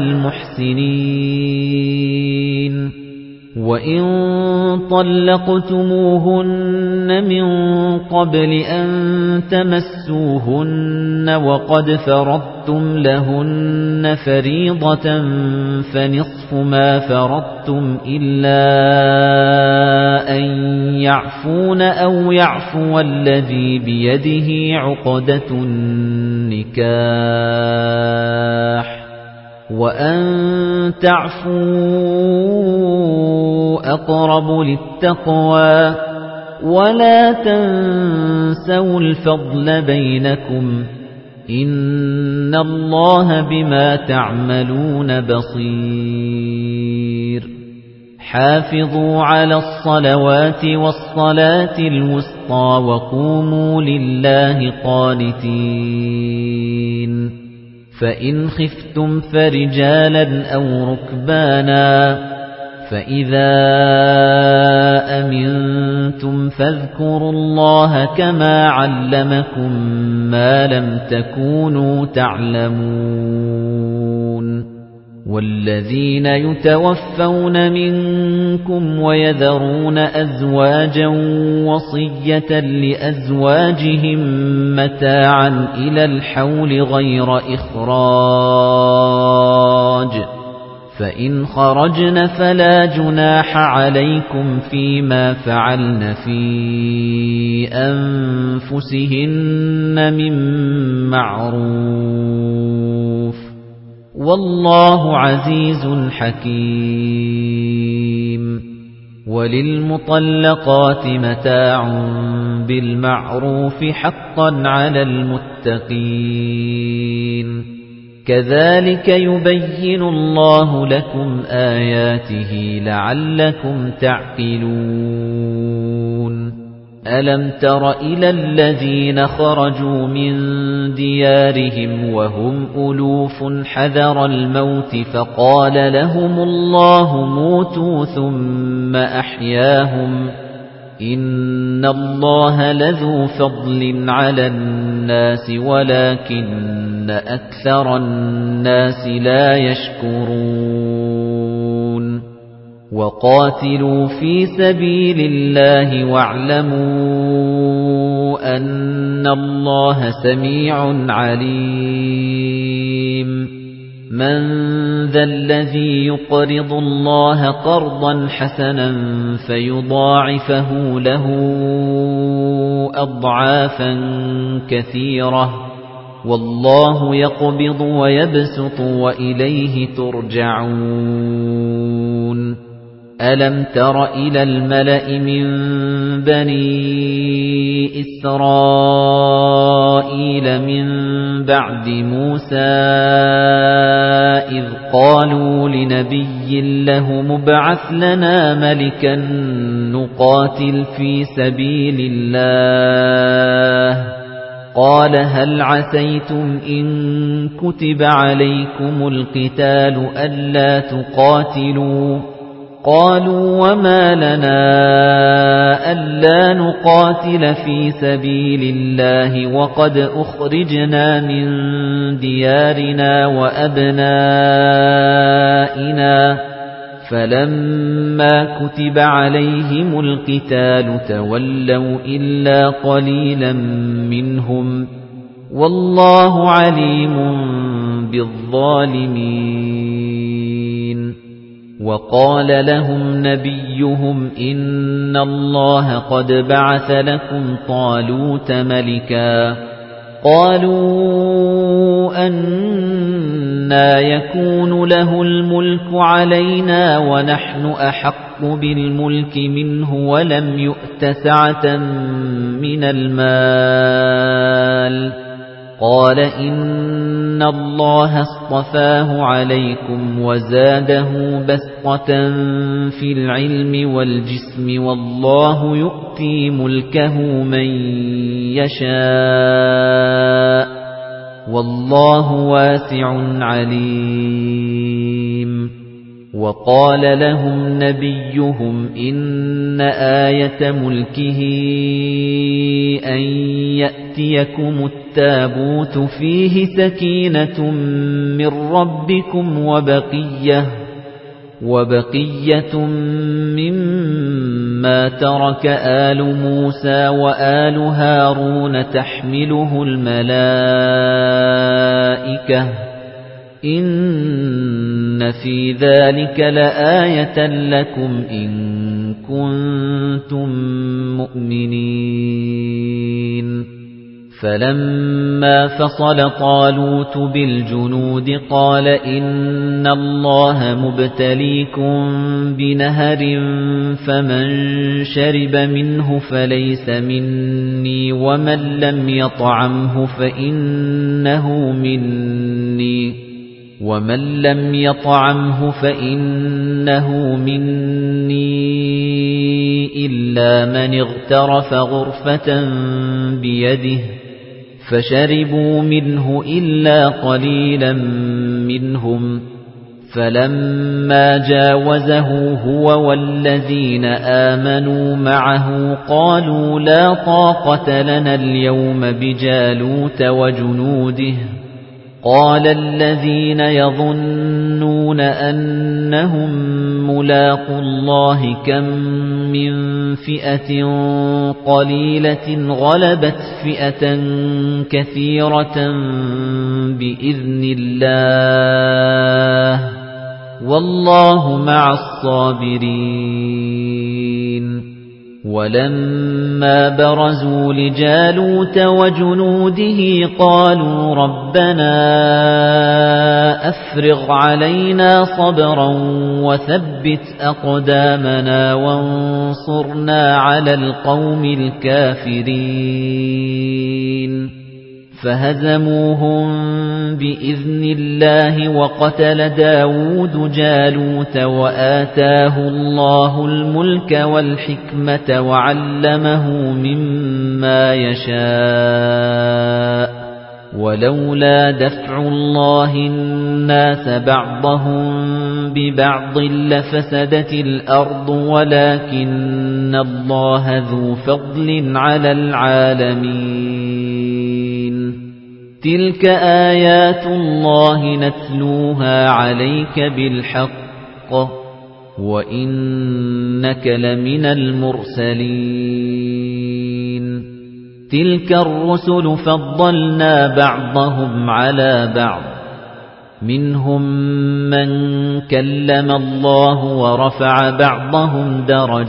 المحسنين وَإِن طَلَّقْتُمُوهُنَّ مِن قَبْلِ أَن تَمَسُّوهُنَّ وَقَدْ فَرَضْتُمْ لَهُنَّ فَرِيضَةً فَنِصْفُ مَا فَرَضْتُمْ إِلَّا أَن يَعْفُونَ أَوْ يَعْفُوَ الَّذِي بِيَدِهِ عُقْدَةُ النِّكَاحِ وَأَن تَعْفُوا أَقْرَبُ لِلتَّقْوَى وَلَا تَنسَوْا الْفَضْلَ بَيْنَكُمْ إِنَّ اللَّهَ بِمَا تَعْمَلُونَ بَصِيرٌ حافظوا على الصلوات والصلاة الوسطى وقوموا لله قانتين فإن خفتم فرجالا أو ركبانا فإذا أمنتم فاذكروا الله كما علمكم ما لم تكونوا تعلمون والذين يتوفون منكم ويذرون أزواجا وصية لأزواجهم متاعا إلى الحول غير إخراج فإن خرجن فلا جناح عليكم فيما فعلن في أنفسهن من معروف والله عزيز حكيم وللمطلقات متاع بالمعروف حقا على المتقين كذلك يبين الله لكم آياته لعلكم تعقلون ألم تر إلى الذين خرجوا من ديارهم وهم ألوف حذر الموت فقال لهم الله موتوا ثم أحياهم إن الله لذو فضل على الناس ولكن أكثر الناس لا يشكرون وقاتلوا في سبيل الله واعلموا أن الله سميع عليم من ذا الذي يقرض الله قرضا حسنا فيضاعفه له أضعافا كثيرة والله يقبض ويبسط وإليه ترجعون ألم تر إلى الملأ من بني إسرائيل من بعد موسى إذ قالوا لنبي له مبعث لنا ملكا نقاتل في سبيل الله قال هل عسيتم إن كتب عليكم القتال ألا تقاتلوا قالوا وما لنا ألا نقاتل في سبيل الله وقد أخرجنا من ديارنا وأبنائنا فَلَمَّا كُتِبَ عَلَيْهِمُ الْقِتَالُ تَوَلَّوْا إِلَّا قَلِيلًا مِنْهُمْ ۗ وَاللَّهُ عَلِيمٌ بِالظَّالِمِينَ. وَقَالَ لَهُمْ نَبِيُّهُمْ إِنَّ اللَّهَ قَدْ بَعَثَ لَكُمْ طَالُوتَ مَلِكًا. قَالُوا أَنَّىٰ يَكُونُ لَهُ الْمُلْكُ عَلَيْنَا وَنَحْنُ أَحَقُّ بِالْمُلْكِ مِنْهُ وَلَمْ يُؤْتَ سَعَةً مِنَ الْمَالِ. قَالَ إِنَّ اللَّهَ اصْطَفَاهُ عَلَيْكُمْ وَزَادَهُ بَسْطَةً فِي الْعِلْمِ وَالْجِسْمِ وَاللَّهُ يُؤْتِي مُلْكَهُ مَن يَشَاءُ وَاللَّهُ وَاسِعٌ عَلِيمٌ. وَقَالَ لَهُمْ نَبِيُّهُمْ إِنَّ آيَةَ مُلْكِهِ أَن يَأْتِيَكُمُ التَّابُوتُ فِيهِ سَكِينَةٌ مِّن رَّبِّكُمْ وَبَقِيَّةٌ وَبَقِيَّةٌ مِّمَّا تَرَكَ آلُ مُوسَىٰ وَآلُ هَارُونَ تَحْمِلُهُ الْمَلَائِكَةُ ۚ إِنَّ فِي ذَلِكَ لَآيَةً لَّكُمْ إِن كُنتُم مُّؤْمِنِينَ. فَلَمَّا فَصَلَ طَالُوتُ بِالْجُنُودِ قَالَ إِنَّ اللَّهَ مُبْتَلِيكُم بِنَهَرٍ فَمَن شَرِبَ مِنْهُ فَلَيْسَ مِنِّي وَمَن لَّمْ يَطْعَمْهُ فَإِنَّهُ مِنِّي وَمَن لَّمْ يَطْعَمْهُ فَإِنَّهُ مِنِّي إِلَّا مَنِ اغْتَرَفَ غُرْفَةً بِيَدِهِ فَشَرِبُوا مِنْهُ إِلَّا قَلِيلًا مِنْهُمْ. فَلَمَّا جَاوَزَهُ هُوَ وَالَّذِينَ آمَنُوا مَعَهُ قَالُوا لَا طَاقَةَ لَنَا الْيَوْمَ بِجَالُوتَ وَجُنُودِهِ. قَالَ الَّذِينَ يَظُنُّونَ أَنَّهُم مُّلَاقُو اللَّهِ كَم مِّن فِئَةٍ قَلِيلَةٍ غَلَبَتْ فِئَةً كَثِيرَةً بِإِذْنِ اللَّهِ ۗ وَاللَّهُ مَعَ الصَّابِرِينَ. وَلَمَّا بَرَزُوا لِجَالُوتَ وَجُنُودِهِ قَالُوا رَبَّنَا أَفْرِغْ عَلَيْنَا صَبْرًا وَثَبِّتْ أَقْدَامَنَا وَانصُرْنَا عَلَى الْقَوْمِ الْكَافِرِينَ. فَهَزَمُوهُم بِإِذْنِ اللَّهِ وَقَتَلَ دَاوُودُ جَالُوتَ وَآتَاهُ اللَّهُ الْمُلْكَ وَالْحِكْمَةَ وَعَلَّمَهُ مِمَّا يَشَاءُ ۗ وَلَوْلَا دَفْعُ اللَّهِ النَّاسَ بَعْضَهُم بِبَعْضٍ لَّفَسَدَتِ الْأَرْضُ وَلَكِنَّ اللَّهَ ذُو فَضْلٍ عَلَى الْعَالَمِينَ. تِلْكَ آيَاتُ اللَّهِ نَتْلُوهَا عَلَيْكَ بِالْحَقِّ ۚ وَإِنَّكَ لَمِنَ الْمُرْسَلِينَ. تِلْكَ الرُّسُلُ فَضَّلْنَا بَعْضَهُمْ عَلَىٰ بَعْضٍ ۖ مِّنْهُم مَّن كَلَّمَ اللَّهُ وَرَفَعَ بَعْضَهُمْ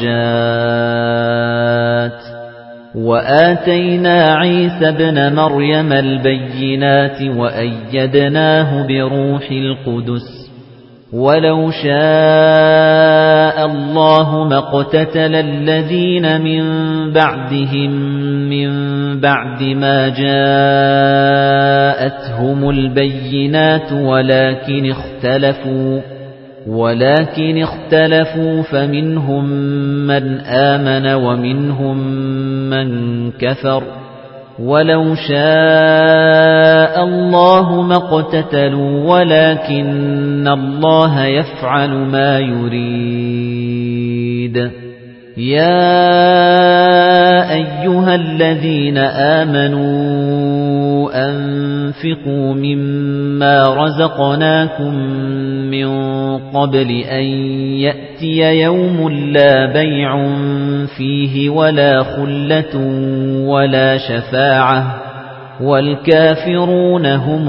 دَرَجَاتٍ. وَآتَيْنَا عِيسَى ابْنَ مَرْيَمَ الْبَيِّنَاتِ وَأَيَّدْنَاهُ بِرُوحِ الْقُدُسِ. وَلَوْ شَاءَ اللَّهُ مَا اقْتَتَلَ الَّذِينَ مِن بَعْدِهِم مِّن بَعْدِ مَا جَاءَتْهُمُ الْبَيِّنَاتُ وَلَكِنِ اخْتَلَفُوا وَلَكِنِ اخْتَلَفُوا فَمِنْهُم مَّنْ آمَنَ وَمِنْهُم مَّن كَفَرَ. وَلَوْ شَاءَ اللَّهُ مَا اقْتَتَلُوا وَلَكِنَّ اللَّهَ يَفْعَلُ مَا يُرِيدُ. يَا أَيُّهَا الَّذِينَ آمَنُوا أَنفِقُوا أَنفِقُوا مِمَّا رَزَقْنَاكُم مِّن قَبْلِ أَن يَأْتِيَ يَوْمٌ لَّا بَيْعٌ فِيهِ وَلَا خُلَّةٌ وَلَا شَفَاعَةٌ وَالْكَافِرُونَ هُمُ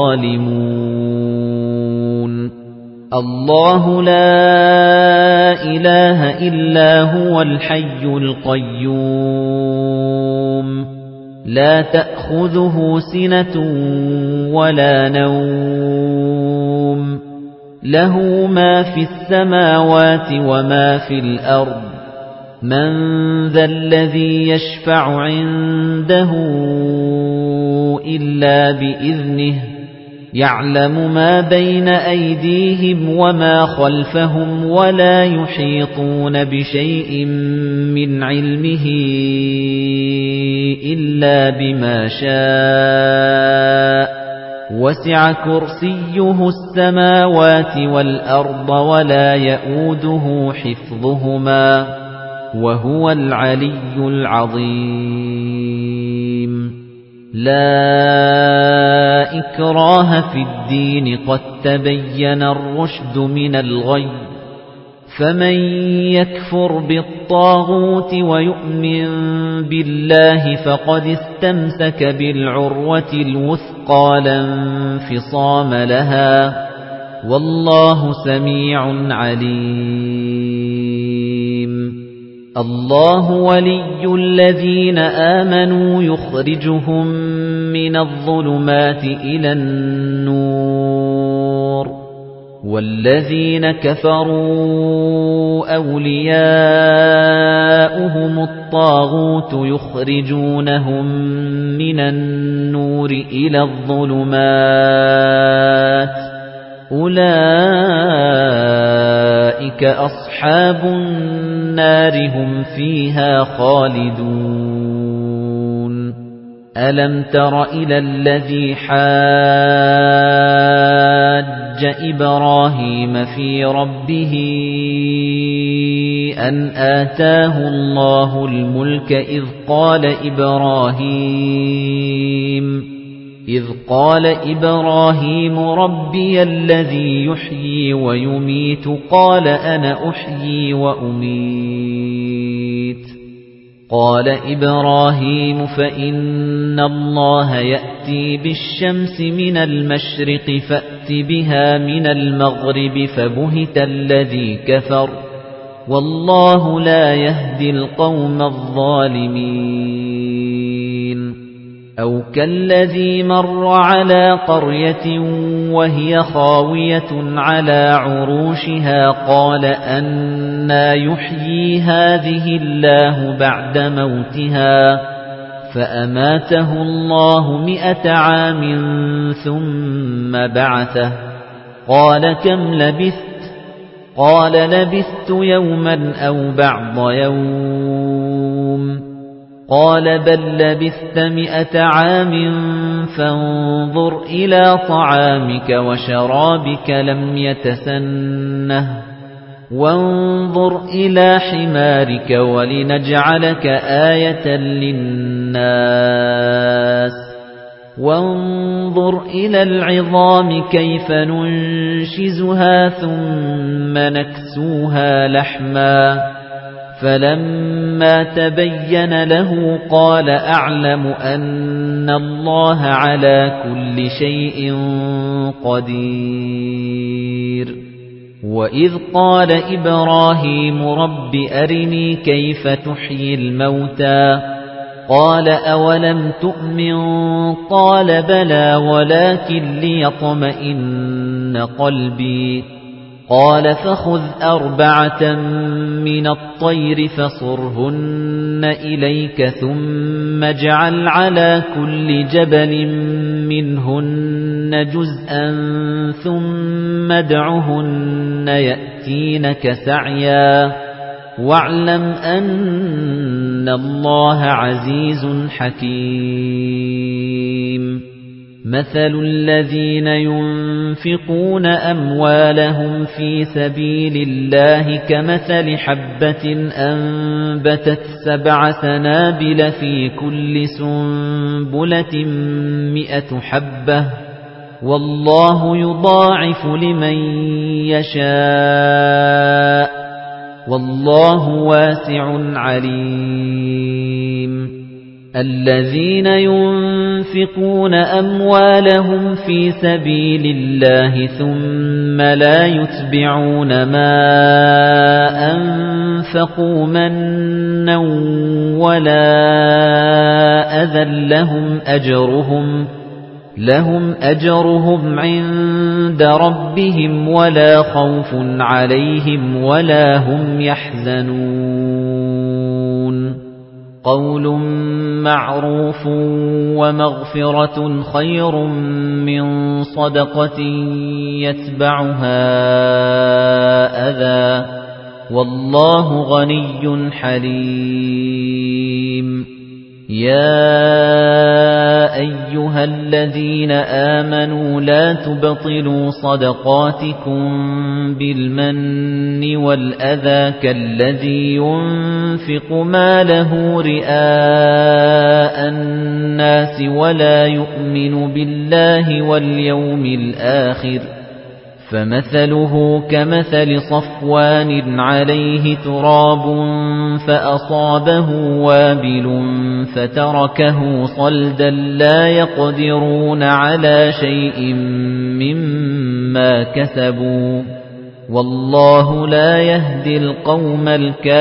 الظَّالِمُونَ اللَّهُ لَا إِلَٰهَ إِلَّا هُوَ الْحَيُّ الْقَيُّومُ لَا تَأْخُذُهُ سِنَةٌ وَلَا نَوْمٌ لَهُ مَا فِي السَّمَاوَاتِ وَمَا فِي الْأَرْضِ مَنْ ذَا الَّذِي يَشْفَعُ عِندَهُ إِلَّا بِإِذْنِهِ يَعْلَمُ مَا بَيْنَ أَيْدِيهِمْ وَمَا خَلْفَهُمْ وَلَا يُحِيطُونَ بِشَيْءٍ مِّنْ عِلْمِهِ إِلَّا بِمَا شَاءَ وَسِعَ كُرْسِيُّهُ السَّمَاوَاتِ وَالْأَرْضَ وَلَا يَئُودُهُ حِفْظُهُمَا وَهُوَ الْعَلِيُّ الْعَظِيمُ لَا إِكْرَاهَ فِي الدِّينِ قَد تَّبَيَّنَ الرُّشْدُ مِنَ الْغَيِّ فَمَن يَكْفُرْ بِالطَّاغُوتِ وَيُؤْمِن بِاللَّهِ فَقَدِ اسْتَمْسَكَ بِالْعُرْوَةِ الْوُثْقَى لَا انفِصَامَ لَهَا وَاللَّهُ سَمِيعٌ عَلِيمٌ اللَّهُ وَلِيُّ الَّذِينَ آمَنُوا يُخْرِجُهُم مِّنَ الظُّلُمَاتِ إِلَى النُّورِ وَالَّذِينَ كَفَرُوا أَوْلِيَاؤُهُمُ الطَّاغُوتُ يُخْرِجُونَهُم مِّنَ النُّورِ إِلَى الظُّلُمَاتِ أُولَئِكَ أَصْحَابُ النَّارِ هُمْ فِيهَا خَالِدُونَ أَلَمْ تَرَ إِلَى الَّذِي حَاجَّ إِبْرَاهِيمَ فِي رَبِّهِ أَنْ آتَاهُ اللَّهُ الْمُلْكَ إِذْ قَالَ إِبْرَاهِيمُ إِذْ قَالَ إِبْرَاهِيمُ رَبِّيَ الَّذِي يُحْيِي وَيُمِيتُ قَالَ أَنَا أُحْيِي وَأُمِيتُ قَالَ إِبْرَاهِيمُ فَإِنَّ اللَّهَ يَأْتِي بِالشَّمْسِ مِنَ المشرق فَأْتِ بِهَا مِنَ المغرب فَبُهِتَ الَّذِي كَفَرَ وَاللَّهُ لَا يَهْدِي الْقَوْمَ الظَّالِمِينَ أَوْ كَالَّذِي مَرَّ عَلَى قَرْيَةٍ وَهِيَ خَاوِيَةٌ عَلَى عُرُوشِهَا قَالَ أَنَّىٰ يُحْيِي هَٰذِهِ اللَّهُ بَعْدَ مَوْتِهَا فَأَمَاتَهُ اللَّهُ مِائَةَ عَامٍ ثُمَّ بَعَثَهُ قَالَ كَمْ لَبِثْتَ قَالَ لَبِثْتُ يَوْمًا أَوْ بَعْضَ يَوْمٍ قَالَ بَل لَّبِثْتَ مِائَةَ عَامٍ فَانظُرْ إِلَىٰ طَعَامِكَ وَشَرَابِكَ لَمْ يَتَسَنَّهْ وَانظُرْ إِلَىٰ حِمَارِكَ وَلِنَجْعَلَكَ آيَةً لِّلنَّاسِ وَانظُرْ إِلَى الْعِظَامِ كَيْفَ نُنشِزُهَا ثُمَّ نَكْسُوهَا لَحْمًا فَلَمَّا تَبَيَّنَ لَهُ قَالَ أَعْلَمُ أَنَّ اللَّهَ عَلَى كُلِّ شَيْءٍ قَدِيرٌ وَإِذْ قَالَ إِبْرَاهِيمُ رَبِّ أَرِنِي كَيْفَ تُحْيِي الْمَوْتَى قَالَ أَوَلَمْ تُؤْمِنْ قَالَ بَلَى وَلَكِنْ لِيَطْمَئِنَّ قَلْبِي قَالَ فَخُذْ أَرْبَعَةً مِنَ الطَّيْرِ فَصُرْهُنَّ إِلَيْكَ ثُمَّ اجْعَلْ عَلَى كُلِّ جَبَلٍ مِّنْهُنَّ جُزْءًا ثُمَّ ادْعُهُنَّ يَأْتِينَكَ سَعْيًا وَاعْلَمْ أَنَّ اللَّهَ عَزِيزٌ حَكِيمٌ مَثَلُ الَّذِينَ يُنفِقُونَ أَمْوَالَهُمْ فِي سَبِيلِ اللَّهِ كَمَثَلِ حَبَّةٍ أَنبَتَتْ سَبْعَ سَنَابِلَ فِي كُلِّ سُنبُلَةٍ مِائَةُ حَبَّةٍ وَاللَّهُ يُضَاعِفُ لِمَن يَشَاءُ وَاللَّهُ وَاسِعٌ عَلِيمٌ الَّذِينَ يُنفِقُونَ أَمْوَالَهُمْ فِي سَبِيلِ اللَّهِ ثُمَّ لَا يُتْبِعُونَ مَا أَنفَقُوا مَنًّا وَلَا أَذًى لَّهُمْ أَجْرُهُمْ لَهُمْ أَجْرُهُمْ عِندَ رَبِّهِمْ وَلَا خَوْفٌ عَلَيْهِمْ وَلَا هُمْ يَحْزَنُونَ قَوْلٌ مَّعْرُوفٌ وَمَغْفِرَةٌ خَيْرٌ مِّن صَدَقَةٍ يَتْبَعُهَا أَذًى وَاللَّهُ غَنِيٌّ حَلِيمٌ يَا أَيُّهَا الَّذِينَ آمَنُوا لَا تُبْطِلُوا صَدَقَاتِكُمْ بِالْمَنِّ وَالْأَذَى كَالَّذِي يُنفِقُ مَالَهُ رِئَاءَ النَّاسِ وَلَا يُؤْمِنُ بِاللَّهِ وَالْيَوْمِ الْآخِرِ فَمَثَلُهُ كَمَثَلِ صَفْوَانٍ عَلَيْهِ تُرَابٌ فَأَصَابَهُ وَابِلٌ فَتَرَكَهُ صَلْدًا لَّا يَقْدِرُونَ عَلَى شَيْءٍ مِّمَّا كَسَبُوا وَاللَّهُ لَا يَهْدِي الْقَوْمَ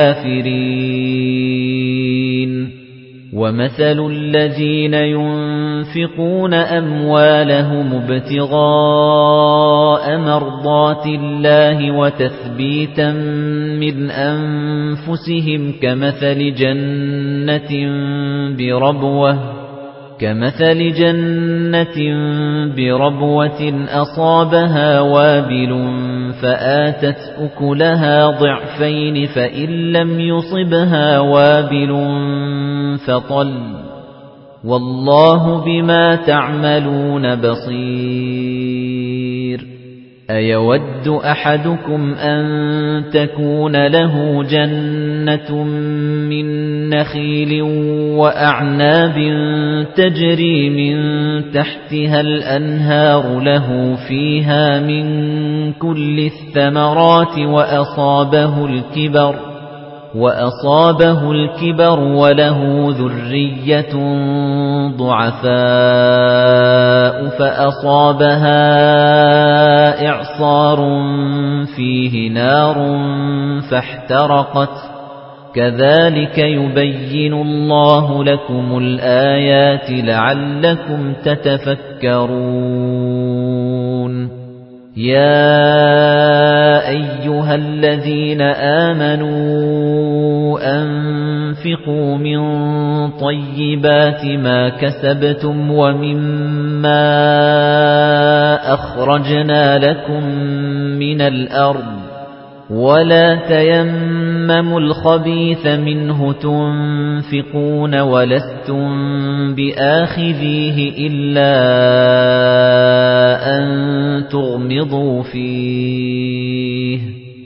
الْكَافِرِينَ وَمَثَلُ الَّذِينَ يُنفِقُونَ أَمْوَالَهُمُ ابْتِغَاءَ مَرْضَاتِ اللَّهِ وَتَثْبِيتًا مِّنْ أَنفُسِهِمْ كَمَثَلِ جَنَّةٍ بِرَبْوَةٍ كَمَثَلِ جَنَّةٍ بِرَبْوَةٍ أَصَابَهَا وَابِلٌ فَآتَتْ أُكُلَهَا ضِعْفَيْنِ فَإِن لَّمْ يُصِبْهَا وَابِلٌ فَطَلٌّ وَاللَّهُ بِمَا تَعْمَلُونَ بَصِيرٌ أَيَوَدُّ أَحَدُكُمْ أَن تَكُونَ لَهُ جَنَّةٌ مِّن نَّخِيلٍ وَأَعْنَابٍ تَجْرِي مِن تَحْتِهَا الْأَنْهَارُ لَهُ فِيهَا مِن كُلِّ الثَّمَرَاتِ وَأَصَابَهُ الْكِبَرُ وَأَصَابَهُ الْكِبَرُ وَلَهُ ذُرِّيَّةٌ ضُعَفَاءُ فَأَصَابَهَا إِعْصَارٌ فِيهِ نَارٌ فَاحْتَرَقَتْ كَذَلِكَ يُبَيِّنُ اللَّهُ لَكُمُ الْآيَاتِ لَعَلَّكُمْ تَتَفَكَّرُونَ يَا أَيُّهَا الَّذِينَ آمَنُوا أَنفِقُوا مِن طَيِّبَاتِ مَا كَسَبْتُمْ وَمِمَّا أَخْرَجْنَا لَكُم مِّنَ الْأَرْضِ وَلَا تَيَمَّمُوا الْخَبِيثَ مِنْهُ تُنفِقُونَ وَلَسْتُم بِآخِذِيهِ إِلَّا أَن تُغْمِضُوا فِيهِ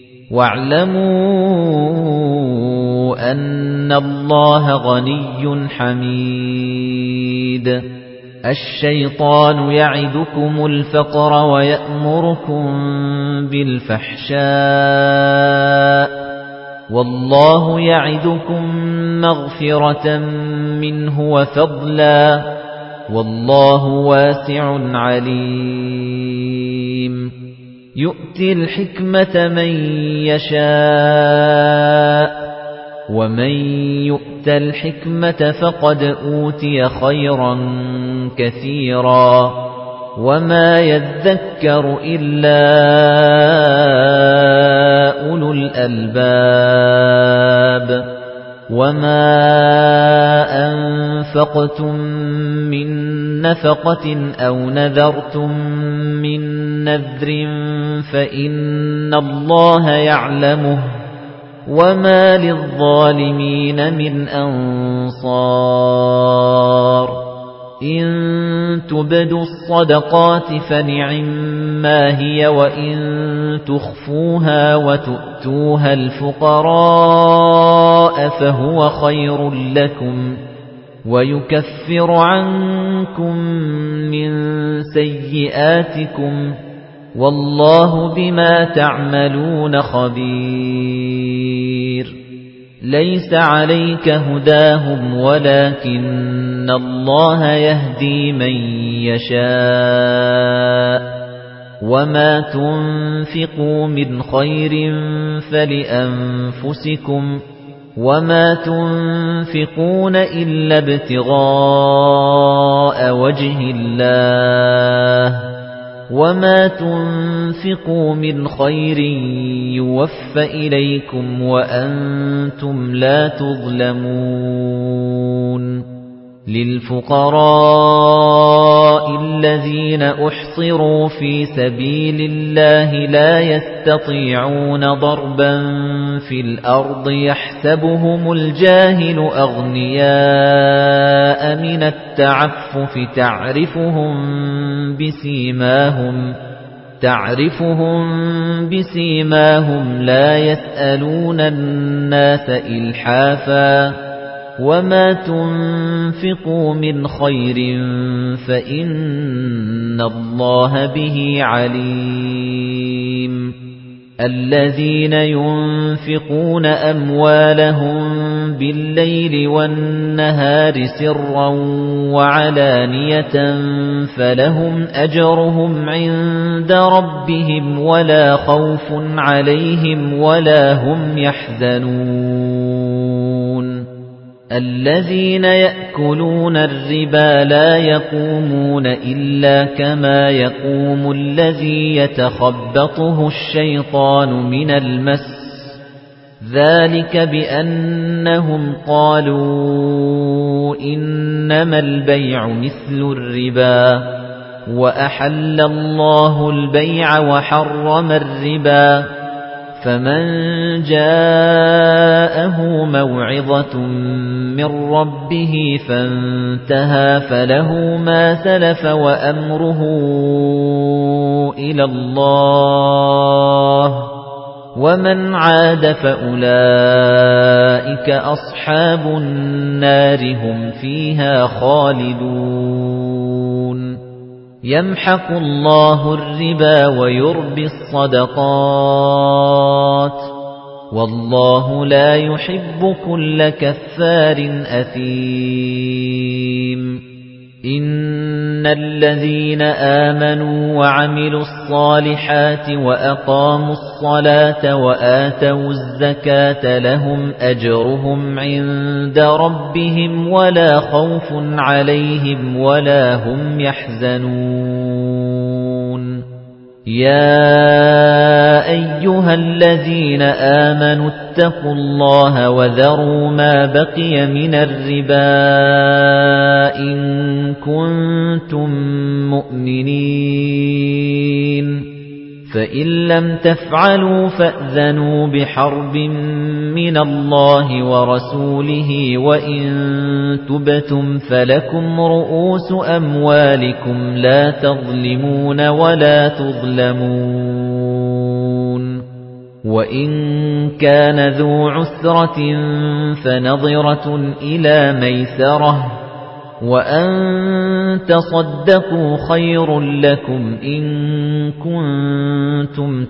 وَاعْلَمُوا أَنَّ اللَّهَ غَنِيٌّ حَمِيدٌ الشَّيْطَانُ يَعِدُكُمُ الْفَقْرَ وَيَأْمُرُكُم بِالْفَحْشَاءِ وَاللَّهُ يَعِدُكُم مَّغْفِرَةً مِّنْهُ وَفَضْلًا وَاللَّهُ وَاسِعٌ عَلِيمٌ يُؤْتِي الْحِكْمَةَ مَن يَشَاءُ وَمَن يُؤْتَ الْحِكْمَةَ فَقَدْ أُوتِيَ خَيْرًا كَثِيرًا وَمَا يَذَّكَّرُ إِلَّا أُولُو الْأَلْبَابِ وَمَا أَنفَقْتُم مِّن نَّفَقَةٍ أَوْ نَذَرْتُم مِّن نَّذْرٍ فَإِنَّ اللَّهَ يَعْلَمُهُ وَمَا لِلظَّالِمِينَ مِنْ أَنصَارٍ إِن تُبْدُوا الصَّدَقَاتِ فَنِعِمَّا هِيَ وَإِن تُخْفُوهَا وَتُؤْتُوهَا الْفُقَرَاءَ فَهُوَ خَيْرٌ لَّكُمْ وَيُكَفِّرُ عَنكُم مِّن سَيِّئَاتِكُمْ وَاللَّهُ بِمَا تَعْمَلُونَ خَبِيرٌ لَيْسَ عَلَيْكَ هُدَاهُمْ وَلَكِنَّ اللَّهَ يَهْدِي مَن يَشَاءُ وَمَا تُنفِقُوا مِنْ خَيْرٍ فَلِأَنفُسِكُمْ وَمَا تُنفِقُونَ إِلَّا ابْتِغَاءَ وَجْهِ اللَّهِ وَمَا تُنفِقُوا مِنْ خَيْرٍ يُوَفَّ إِلَيْكُمْ وَأَنْتُمْ لَا تُظْلَمُونَ لِلْفُقَرَاءِ الَّذِينَ أُحْصِرُوا فِي سَبِيلِ اللَّهِ لَا يَسْتَطِيعُونَ ضَرْبًا فِي الْأَرْضِ يَحْسَبُهُمُ الْجَاهِلُ أَغْنِيَاءَ مِنَ التَّعَفُّفِ تَعْرِفُهُم بِسِيمَاهُمْ تَعْرِفُهُم بِسِيمَاهُمْ لَا يَسْأَلُونَ النَّاسَ إِلْحَافًا وَمَا تُنفِقُوا مِنْ خَيْرٍ فَإِنَّ اللَّهَ بِهِ عَلِيمٌ الَّذِينَ يُنفِقُونَ أَمْوَالَهُم بِاللَّيْلِ وَالنَّهَارِ سِرًّا وَعَلَانِيَةً فَلَهُمْ أَجْرُهُمْ عِندَ رَبِّهِمْ وَلَا خَوْفٌ عَلَيْهِمْ وَلَا هُمْ يَحْزَنُونَ الَّذِينَ يَأْكُلُونَ الرِّبَا لَا يَقُومُونَ إِلَّا كَمَا يَقُومُ الَّذِي يَتَخَبَّطُهُ الشَّيْطَانُ مِنَ الْمَسِّ ذَلِكَ بِأَنَّهُمْ قَالُوا إِنَّمَا الْبَيْعُ مِثْلُ الرِّبَا وَأَحَلَّ اللَّهُ الْبَيْعَ وَحَرَّمَ الرِّبَا فَمَن جَاءَهُ مَوْعِظَةٌ مِّن رَّبِّهِ فَانتَهَىٰ فَلَهُ مَا سَلَفَ وَأَمْرُهُ إِلَى اللَّهِ وَمَنْ عَادَ فَأُولَٰئِكَ أَصْحَابُ النَّارِ هُمْ فِيهَا خَالِدُونَ يَمْحَقُ اللَّهُ الرِّبَا وَيُرْبِي الصَّدَقَاتِ وَاللَّهُ لَا يُحِبُّ كُلَّ كَفَّارٍ أَثِيمٍ إِنَّ الَّذِينَ آمَنُوا وَعَمِلُوا الصَّالِحَاتِ وَأَقَامُوا الصَّلَاةَ وَآتَوُا الزَّكَاةَ لَهُمْ أَجْرُهُمْ عِندَ رَبِّهِمْ وَلَا خَوْفٌ عَلَيْهِمْ وَلَا هُمْ يَحْزَنُونَ يَا أَيُّهَا الَّذِينَ آمَنُوا اتَّقُوا اللَّهَ وَذَرُوا مَا بَقِيَ مِنَ الرِّبَا إِن كُنتُم مُّؤْمِنِينَ فَإِن لَّمْ تَفْعَلُوا فَأْذَنُوا بِحَرْبٍ مِّنَ اللَّهِ وَرَسُولِهِ وَإِن تُبْتُمْ فَلَكُمْ رُءُوسُ أَمْوَالِكُمْ لَا تَظْلِمُونَ وَلَا تُظْلَمُونَ وَإِن كَانَ ذُو عُسْرَةٍ فَنَظِرَةٌ إِلَى مَيْسَرَةٍ وَأَن تَصَدَّقُوا خَيْرٌ لَّكُمْ إِن كُنتُمْ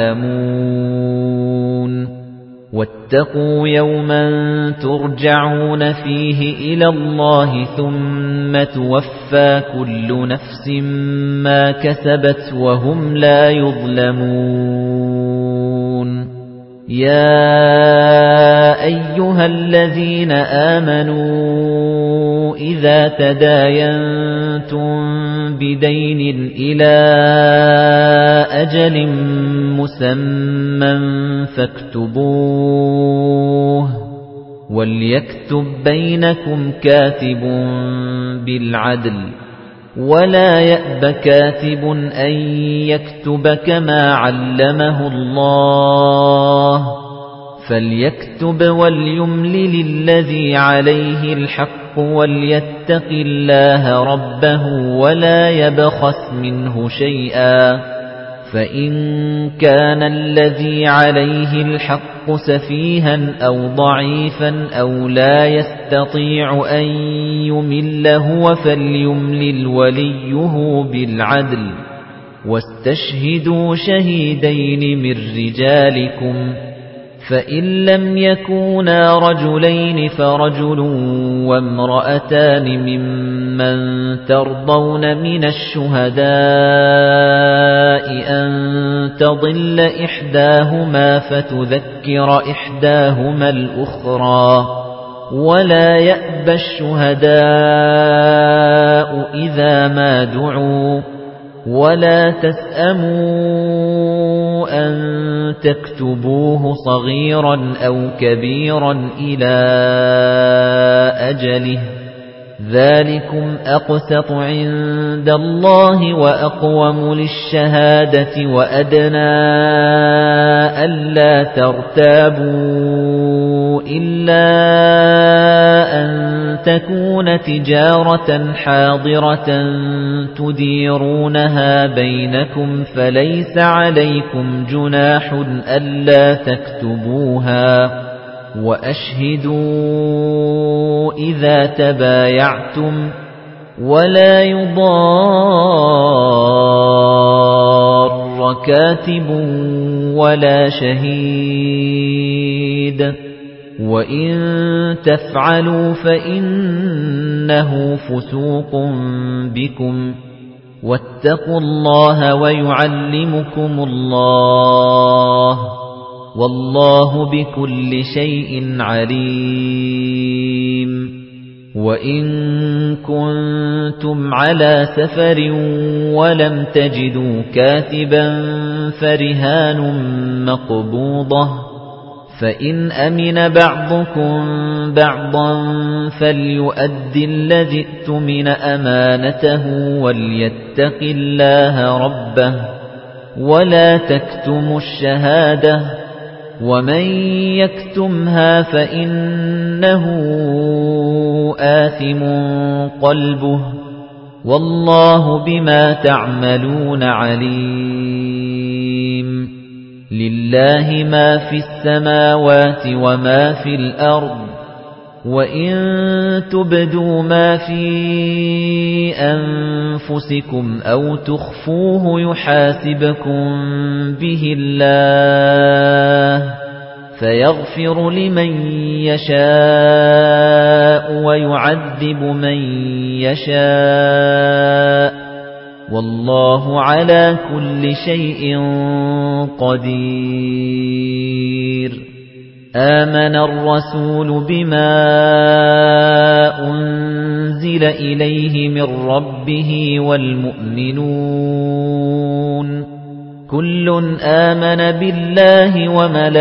تَعْلَمُونَ وَاتَّقُوا يَوْمًا تُرْجَعُونَ فِيهِ إِلَى اللَّهِ ثُمَّ تُوَفَّى كُلُّ نَفْسٍ مَّا كَسَبَتْ وَهُمْ لَا يُظْلَمُونَ يَا أَيُّهَا الَّذِينَ آمَنُوا إِذَا تَدَايَنتُم بِدَيْنٍ إِلَى أَجَلٍ مُّسَمًّى فَاكْتُبُوهُ وَلْيَكْتُب بَّيْنَكُمْ كَاتِبٌ بِالْعَدْلِ وَلَا يَأْبَ كَاتِبٌ أَن يَكْتُبَ كَمَا عَلَّمَهُ اللَّهُ فليكتب وليملل الذي عليه الحق وليتق الله ربه ولا يبخس منه شيئا فإن كان الذي عليه الحق سفيها أو ضعيفا أو لا يستطيع أن يمل هو فليملل وليه بالعدل واستشهدوا شهيدين من رجالكم فإن لم يكونا رجلين فرجل وامرأتان ممن ترضون من الشهداء أن تضل إحداهما فتذكر إحداهما الأخرى ولا يأبى الشهداء إذا ما دعوا ولا تسأموا أن تكتبوه صغيرا أو كبيرا إلى أجله ذلكم أقسط عند الله وأقوم للشهادة وأدنى ألا ترتابوا إلا أن تكون تجارة حاضرة تديرونها بينكم فليس عليكم جناح ألا تكتبوها وأشهدوا إذا تبايعتم ولا يضار كاتب ولا شهيد وإن تفعلوا فإنه فسوق بكم واتقوا الله ويعلمكم الله والله بكل شيء عليم وإن كنتم على سفر ولم تجدوا كاتبا فرهان مقبوضة فإن أمن بعضكم بعضا فليؤد الذي اؤتمن أمانته وليتق الله ربه ولا تكتموا الشهادة ومن يكتمها فإنه آثم قلبه والله بما تعملون عليم لله ما في السماوات وما في الأرض وإن تبدوا ما في أنفسكم أو تخفوه يحاسبكم به الله فيغفر لمن يشاء ويعذب من يشاء والله على كل شيء قدير آمن الرسول بما أنزل إليه من ربه والمؤمنون كل آمن بالله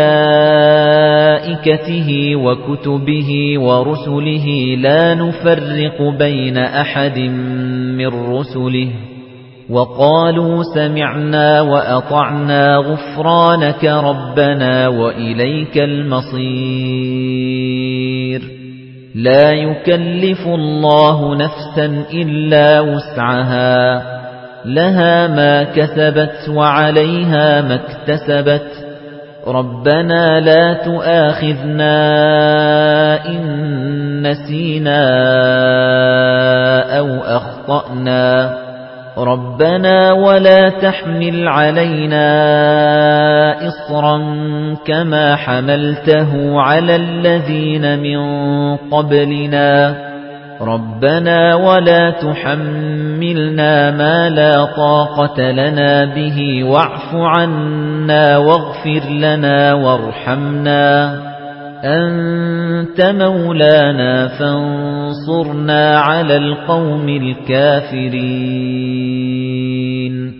وملائكته وكتبه ورسله لا نفرق بين أحد من رسله وقالوا سمعنا وأطعنا غفرانك ربنا وإليك المصير لا يكلف الله نفسا إلا وسعها لها ما كسبت وعليها ما اكتسبت ربنا لا تؤاخذنا إن نسينا أو أخطأنا ربنا ولا تحمل علينا إصرا كما حملته على الذين من قبلنا ربنا ولا تحملنا ما لا طاقة لنا به واعف عنا واغفر لنا وارحمنا أنت مولانا فانصرنا على القوم الكافرين